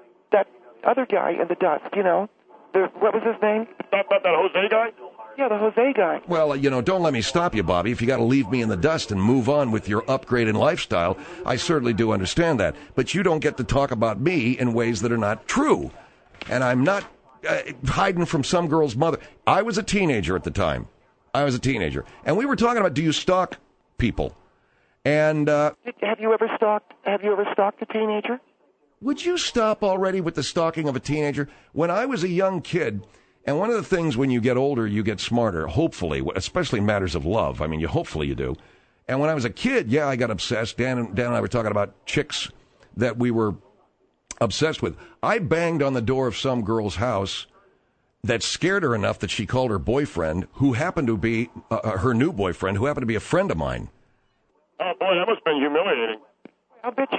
Speaker 8: other guy in the dust, you know. What was his name?
Speaker 9: That Jose guy?
Speaker 8: Yeah, the Jose guy.
Speaker 2: Well, you know, don't let me stop you, Bobby. If you got to leave me in the dust and move on with your upgrade in lifestyle, I certainly do understand that. But you don't get to talk about me in ways that are not true. And I'm not hiding from some girl's mother. I was a teenager at the time. And we were talking about, do you stalk people? And
Speaker 8: have you ever stalked a teenager?
Speaker 2: Would you stop already with the stalking of a teenager? When I was a young kid, and one of the things when you get older, you get smarter, hopefully, especially in matters of love. I mean, hopefully you do. And when I was a kid, yeah, I got obsessed. Dan and I were talking about chicks that we were obsessed with. I banged on the door of some girl's house that scared her enough that she called her boyfriend, who happened to be her new boyfriend, who happened to be a friend of mine.
Speaker 9: Oh, boy, that must have been humiliating.
Speaker 8: I'll bet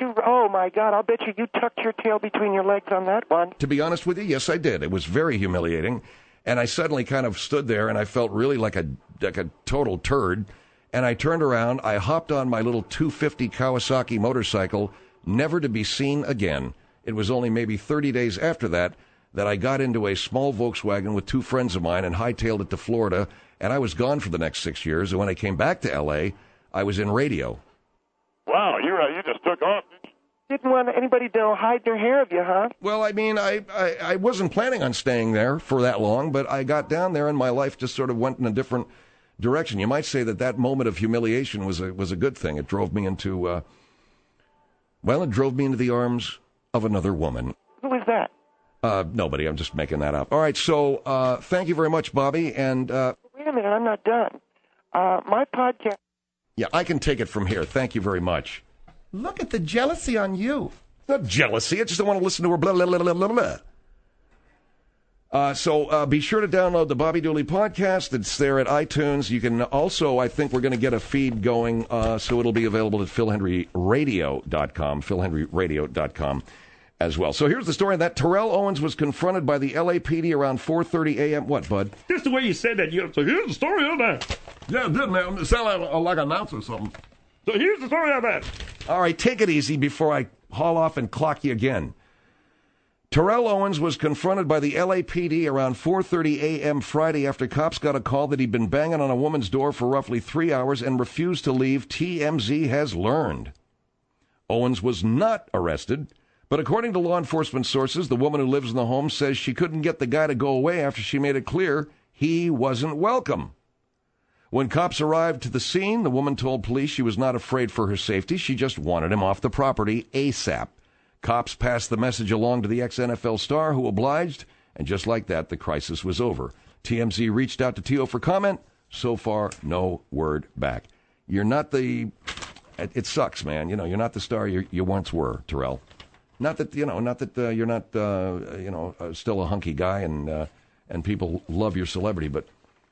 Speaker 8: you tucked your tail between your legs on that one.
Speaker 2: To be honest with you, yes, I did. It was very humiliating. And I suddenly kind of stood there, and I felt really like a total turd. And I turned around, I hopped on my little 250 Kawasaki motorcycle, never to be seen again. It was only maybe 30 days after that I got into a small Volkswagen with two friends of mine and hightailed it to Florida, and I was gone for the next 6 years. And when I came back to L.A., I was in radio.
Speaker 9: Wow, you just took off.
Speaker 8: Didn't want anybody to hide their hair of you, huh?
Speaker 2: Well, I mean, I wasn't planning on staying there for that long, but I got down there and my life just sort of went in a different direction. You might say that moment of humiliation was a good thing. It drove me into, the arms of another woman.
Speaker 8: Who was that?
Speaker 2: Nobody. I'm just making that up. All right, so thank you very much, Bobby. And
Speaker 8: wait a minute, I'm not done. My podcast.
Speaker 2: Yeah, I can take it from here. Thank you very much.
Speaker 4: Look at the jealousy on you.
Speaker 2: Not jealousy. I just don't want to listen to her blah, blah, blah, blah, blah, blah. So be sure to download the Bobby Dooley podcast. It's there at iTunes. You can also, I think we're going to get a feed going, so it'll be available at philhenryradio.com, philhenryradio.com as well. So here's the story that Terrell Owens was confronted by the LAPD around 4:30 a.m. What, bud?
Speaker 3: Just the way you said that. So here's the story of that.
Speaker 7: Yeah, it did, man. It sounded like an announcer or something.
Speaker 3: So here's the story of that.
Speaker 2: All right, take it easy before I haul off and clock you again. Terrell Owens was confronted by the LAPD around 4:30 a.m. Friday after cops got a call that he'd been banging on a woman's door for roughly 3 hours and refused to leave, TMZ has learned. Owens was not arrested, but according to law enforcement sources, the woman who lives in the home says she couldn't get the guy to go away after she made it clear he wasn't welcome. When cops arrived to the scene, the woman told police she was not afraid for her safety. She just wanted him off the property ASAP. Cops passed the message along to the ex-NFL star, who obliged, and just like that, the crisis was over. TMZ reached out to T.O. for comment. So far, no word back. You're not the... It sucks, man. You know, you're not the star you once were, Terrell. Not that you're not still a hunky guy and people love your celebrity, but...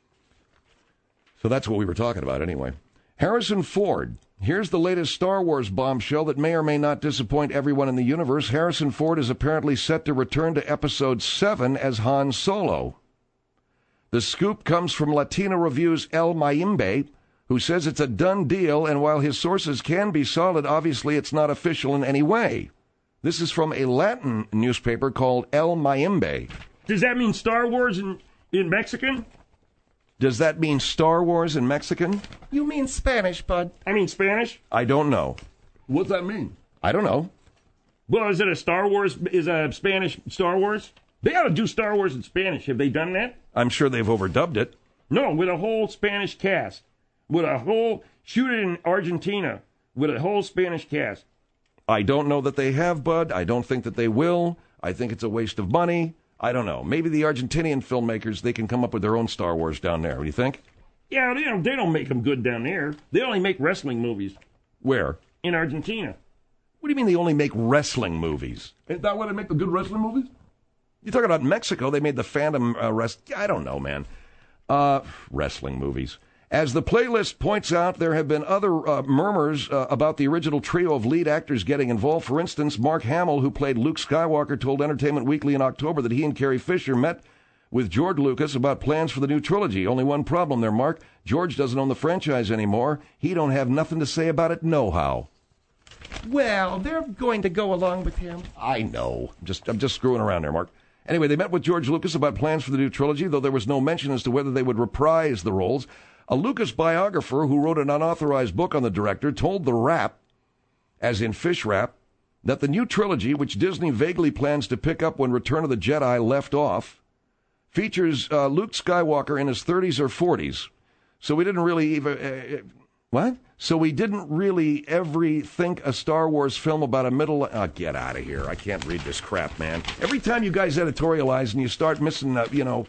Speaker 2: So that's what we were talking about anyway. Harrison Ford. Here's the latest Star Wars bombshell that may or may not disappoint everyone in the universe. Harrison Ford is apparently set to return to Episode 7 as Han Solo. The scoop comes from Latino Review's El Mayimbe, who says it's a done deal, and while his sources can be solid, obviously it's not official in any way. This is from a Latin newspaper called El Mayimbe.
Speaker 3: Does that mean Star Wars in Mexican?
Speaker 2: Does that mean Star Wars in Mexican?
Speaker 4: You mean Spanish, bud.
Speaker 3: I mean Spanish?
Speaker 2: I don't know.
Speaker 7: What's that mean?
Speaker 2: I don't know.
Speaker 3: Well, is it a Star Wars? Is a Spanish Star Wars? They ought to do Star Wars in Spanish. Have they done that?
Speaker 2: I'm sure they've overdubbed it.
Speaker 3: No, with a whole Spanish cast. Shoot it in Argentina with a whole Spanish cast.
Speaker 2: I don't know that they have, bud. I don't think that they will. I think it's a waste of money. I don't know. Maybe the Argentinian filmmakers, they can come up with their own Star Wars down there. What do you think?
Speaker 3: Yeah, they don't make them good down there. They only make wrestling movies.
Speaker 2: Where?
Speaker 3: In Argentina.
Speaker 2: What do you mean they only make wrestling movies?
Speaker 7: Ain't that where they make the good wrestling movies?
Speaker 2: You're talking about Mexico. They made the Phantom I don't know, man. Wrestling movies. As the playlist points out, there have been other murmurs about the original trio of lead actors getting involved. For instance, Mark Hamill, who played Luke Skywalker, told Entertainment Weekly in October that he and Carrie Fisher met with George Lucas about plans for the new trilogy. Only one problem there, Mark. George doesn't own the franchise anymore. He don't have nothing to say about it nohow.
Speaker 4: Well, they're going to go along with him.
Speaker 2: I know. I'm just screwing around there, Mark. Anyway, they met with George Lucas about plans for the new trilogy, though there was no mention as to whether they would reprise the roles. A Lucas biographer who wrote an unauthorized book on the director told The Wrap, as in Fish Wrap, that the new trilogy, which Disney vaguely plans to pick up when Return of the Jedi left off, features Luke Skywalker in his 30s or 40s. So we didn't really even... what? So we didn't really ever think a Star Wars film about a middle... get out of here. I can't read this crap, man. Every time you guys editorialize and you start missing,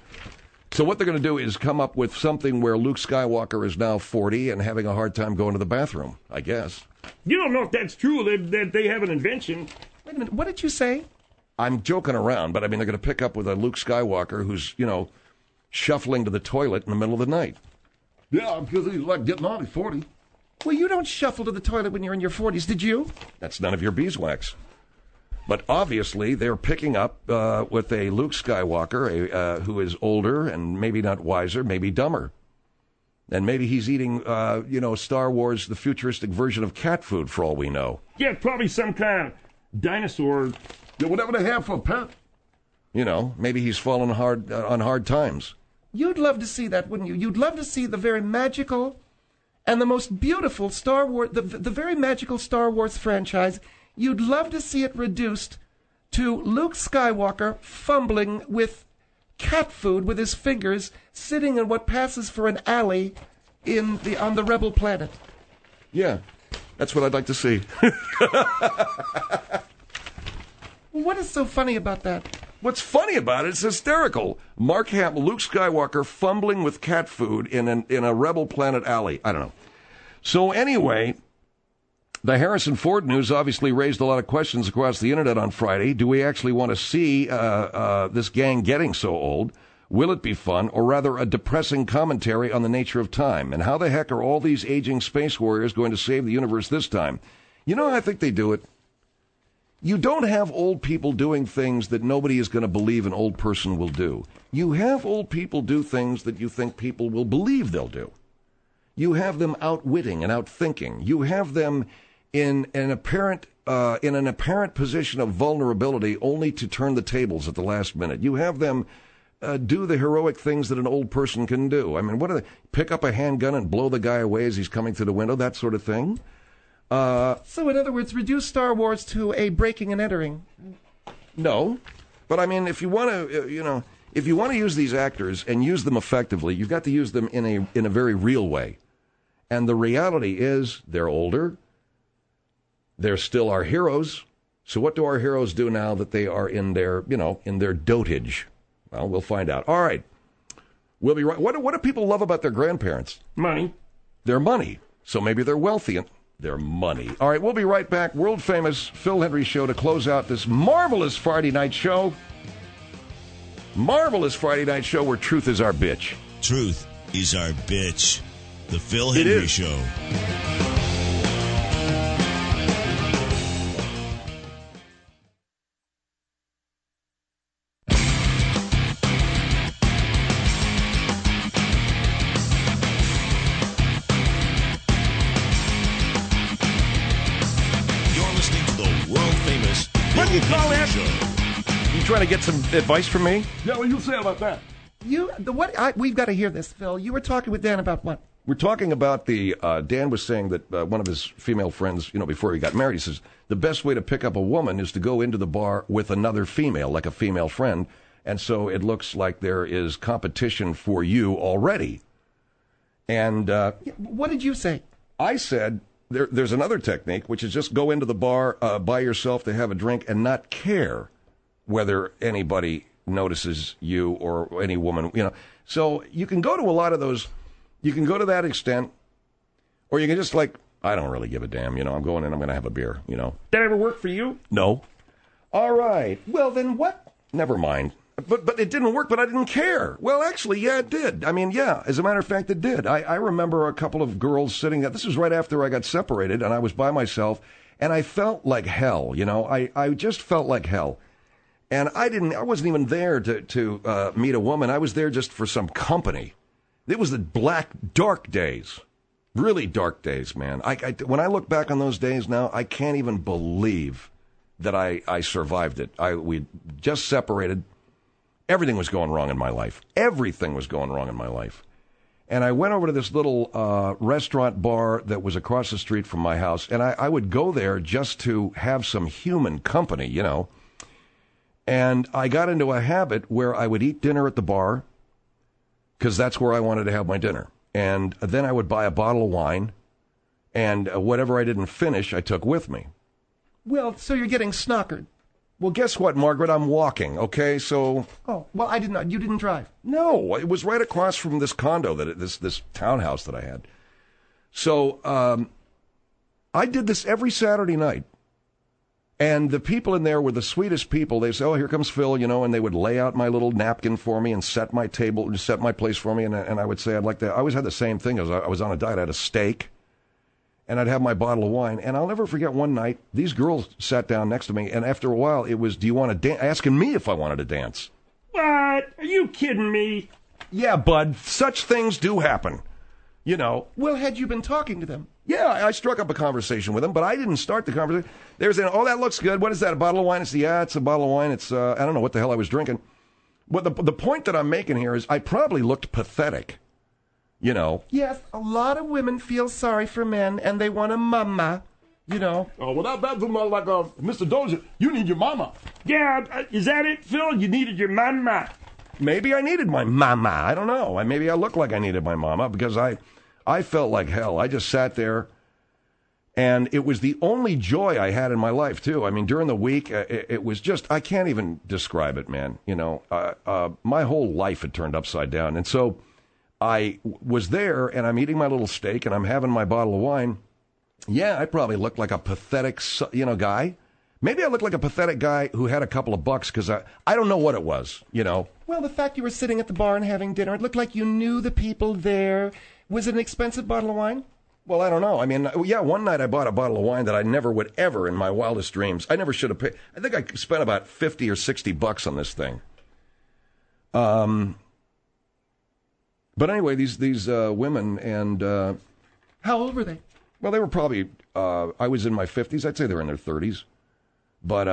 Speaker 2: So what they're going to do is come up with something where Luke Skywalker is now 40 and having a hard time going to the bathroom, I guess.
Speaker 3: You don't know if that's true, that they have an invention.
Speaker 4: Wait a minute, what did you say?
Speaker 2: I'm joking around, but I mean, they're going to pick up with a Luke Skywalker who's, shuffling to the toilet in the middle of the night.
Speaker 7: Yeah, because he's like getting on, he's 40.
Speaker 4: Well, you don't shuffle to the toilet when you're in your 40s, did you?
Speaker 2: That's none of your beeswax. But obviously, they're picking up with a Luke Skywalker who is older and maybe not wiser, maybe dumber. And maybe he's eating, Star Wars, the futuristic version of cat food, for all we know.
Speaker 3: Yeah, probably some kind of dinosaur.
Speaker 7: Yeah, whatever they have for a pet.
Speaker 2: Maybe he's fallen hard on hard times.
Speaker 4: You'd love to see that, wouldn't you? You'd love to see the very magical and the most beautiful Star Wars, the very magical Star Wars franchise. You'd love to see it reduced to Luke Skywalker fumbling with cat food with his fingers, sitting in what passes for an alley on the rebel planet.
Speaker 2: Yeah, that's what I'd like to see.
Speaker 4: What is so funny about that?
Speaker 2: What's funny about it is hysterical. Mark Hamill, Luke Skywalker fumbling with cat food in a rebel planet alley. I don't know. So anyway, the Harrison Ford news obviously raised a lot of questions across the internet on Friday. Do we actually want to see this gang getting so old? Will it be fun, or rather a depressing commentary on the nature of time? And how the heck are all these aging space warriors going to save the universe this time? You know how I think they do it? You don't have old people doing things that nobody is going to believe an old person will do. You have old people do things that you think people will believe they'll do. You have them outwitting and outthinking. You have them in an apparent position of vulnerability only to turn the tables at the last minute. You have them do the heroic things that an old person can do. I mean, what are they? Pick up a handgun and blow the guy away as he's coming through the window, that sort of thing.
Speaker 4: So, in other words, reduce Star Wars to a breaking and entering.
Speaker 2: No, but I mean, if you want to, if you want to use these actors and use them effectively, you've got to use them in a very real way. And the reality is, they're older. They're still our heroes. So, what do our heroes do now that they are in their dotage? Well, we'll find out. All right, we'll be right. What do people love about their grandparents?
Speaker 3: Money.
Speaker 2: Their money. So maybe they're wealthy and their money. All right, we'll be right back. World famous Phil Hendrie Show to close out this marvelous Friday night show. Marvelous Friday night show where truth is our bitch.
Speaker 1: Truth is our bitch. The Phil Hendrie Show.
Speaker 2: Trying to get some advice from me?
Speaker 7: Yeah, what you say about that?
Speaker 4: We've got to hear this, Phil. You were talking with Dan about what?
Speaker 2: We're talking about Dan was saying that one of his female friends, before he got married, he says, the best way to pick up a woman is to go into the bar with another female, like a female friend, and so it looks like there is competition for you already. And
Speaker 4: what did you say?
Speaker 2: I said, there's another technique, which is just go into the bar by yourself to have a drink and not care whether anybody notices you or any woman, you know. So you can go to a lot of those, you can go to that extent, or you can just like, I don't really give a damn, you know, I'm going in, I'm going to have a beer, you know.
Speaker 3: That ever work for you?
Speaker 2: No. All right. Well, then what? Never mind. But it didn't work, but I didn't care. Well, actually, yeah, it did. I mean, yeah, as a matter of fact, it did. I remember a couple of girls sitting there. This was right after I got separated, and I was by myself, and I felt like hell, you know. I just felt like hell. And I wasn't even there to meet a woman. I was there just for some company. It was the black, dark days. Really dark days, man. When I look back on those days now, I can't even believe that I survived it. We just separated. Everything was going wrong in my life. Everything was going wrong in my life. And I went over to this little restaurant bar that was across the street from my house, and I would go there just to have some human company, you know. And I got into a habit where I would eat dinner at the bar, because that's where I wanted to have my dinner. And then I would buy a bottle of wine, and whatever I didn't finish, I took with me.
Speaker 4: Well, so you're getting snockered.
Speaker 2: Well, guess what, Margaret? I'm walking, okay? So...
Speaker 4: Oh, well, I did not. You didn't drive.
Speaker 2: No, it was right across from this condo, this townhouse that I had. So I did this every Saturday night. And the people in there were the sweetest people. They'd say, oh, here comes Phil, you know, and they would lay out my little napkin for me and set my table, set my place for me. And I would say, I'd like to... I always had the same thing. I was on a diet. I had a steak. And I'd have my bottle of wine. And I'll never forget one night, these girls sat down next to me, and after a while, it was, do you want to dance? Asking me if I wanted to dance.
Speaker 3: What? Are you kidding me?
Speaker 2: Yeah, bud, such things do happen. You know.
Speaker 4: Well, had you been talking to them?
Speaker 2: Yeah, I struck up a conversation with them, but I didn't start the conversation. They were saying, oh, that looks good. What is that, a bottle of wine? It's a bottle of wine. It's, I don't know what the hell I was drinking. But the point that I'm making here is I probably looked pathetic. You know.
Speaker 4: Yes, a lot of women feel sorry for men, and they want a mama, you know.
Speaker 7: Oh, well, that's like Mr. Dozier. You need your mama.
Speaker 3: Yeah, is that it, Phil? You needed your mama.
Speaker 2: Maybe I needed my mama. I don't know. Maybe I looked like I needed my mama because I felt like hell. I just sat there, and it was the only joy I had in my life, too. I mean, during the week, it was just, I can't even describe it, man. You know, my whole life had turned upside down, and so... I was there, and I'm eating my little steak, and I'm having my bottle of wine. Yeah, I probably looked like a pathetic, you know, guy. Maybe I looked like a pathetic guy who had a couple of bucks, because I don't know what it was, you know.
Speaker 4: Well, the fact you were sitting at the bar and having dinner, it looked like you knew the people there. Was it an expensive bottle of wine?
Speaker 2: Well, I don't know. I mean, yeah, one night I bought a bottle of wine that I never would ever in my wildest dreams. I never should have paid. I think I spent about $50 or $60 on this thing. But anyway, these women, and...
Speaker 4: How old were they?
Speaker 2: Well, they were probably... I was in my 50s. I'd say they were in their 30s. But,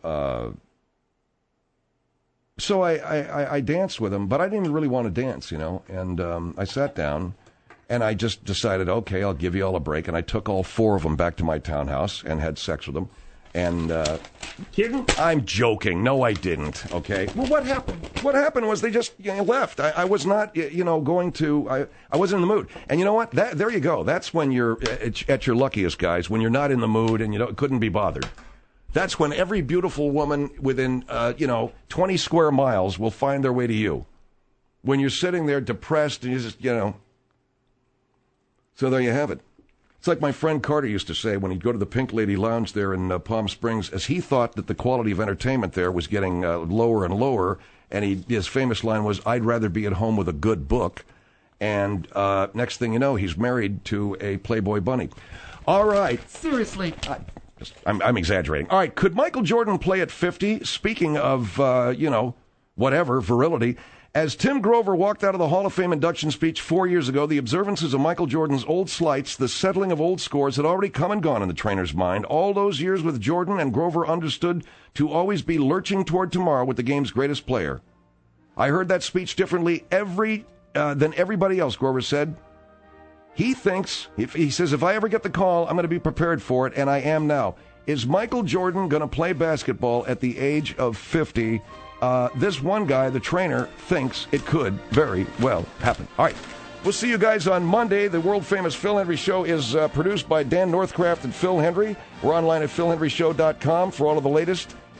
Speaker 2: so I danced with them, but I didn't really want to dance, you know. And I sat down, and I just decided, okay, I'll give you all a break. And I took all 4 of them back to my townhouse and had sex with them. And,
Speaker 3: kidding?
Speaker 2: I'm joking. No, I didn't. Okay.
Speaker 4: Well, what happened?
Speaker 2: What happened was they just left. I was not, you know, going to. I wasn't in the mood. And you know what? There you go. That's when you're at your luckiest, guys. When you're not in the mood and you couldn't be bothered. That's when every beautiful woman within, 20 square miles will find their way to you. When you're sitting there depressed and you just, you know. So there you have it. It's like my friend Carter used to say when he'd go to the Pink Lady Lounge there in Palm Springs, as he thought that the quality of entertainment there was getting lower and lower, and his famous line was, I'd rather be at home with a good book. And next thing you know, he's married to a Playboy bunny. All right.
Speaker 4: Seriously.
Speaker 2: I'm exaggerating. All right, could Michael Jordan play at 50? Speaking of, whatever, virility. As Tim Grover walked out of the Hall of Fame induction speech 4 years ago, the observances of Michael Jordan's old slights, the settling of old scores, had already come and gone in the trainer's mind. All those years with Jordan, and Grover understood to always be lurching toward tomorrow with the game's greatest player. I heard that speech differently than everybody else, Grover said. He thinks, he says, if I ever get the call, I'm going to be prepared for it, and I am now. Is Michael Jordan going to play basketball at the age of 50? This one guy, the trainer, thinks it could very well happen. All right. We'll see you guys on Monday. The world-famous Phil Hendry Show is produced by Dan Northcraft and Phil Hendry. We're online at philhendryshow.com for all of the latest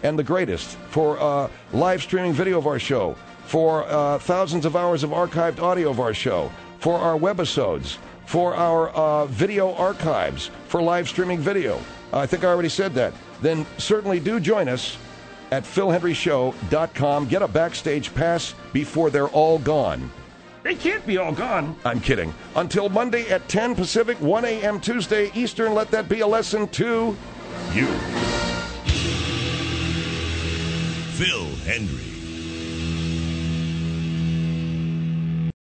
Speaker 2: and the greatest, for live streaming video of our show, for thousands of hours of archived audio of our show, for our webisodes, for our video archives, for live streaming video. I think I already said that. Then certainly do join us at philhendryshow.com. Get a backstage pass before they're all gone.
Speaker 3: They can't be all gone.
Speaker 2: I'm kidding. Until Monday at 10 Pacific, 1 a.m. Tuesday Eastern, let that be a lesson to you.
Speaker 1: Phil Hendrie.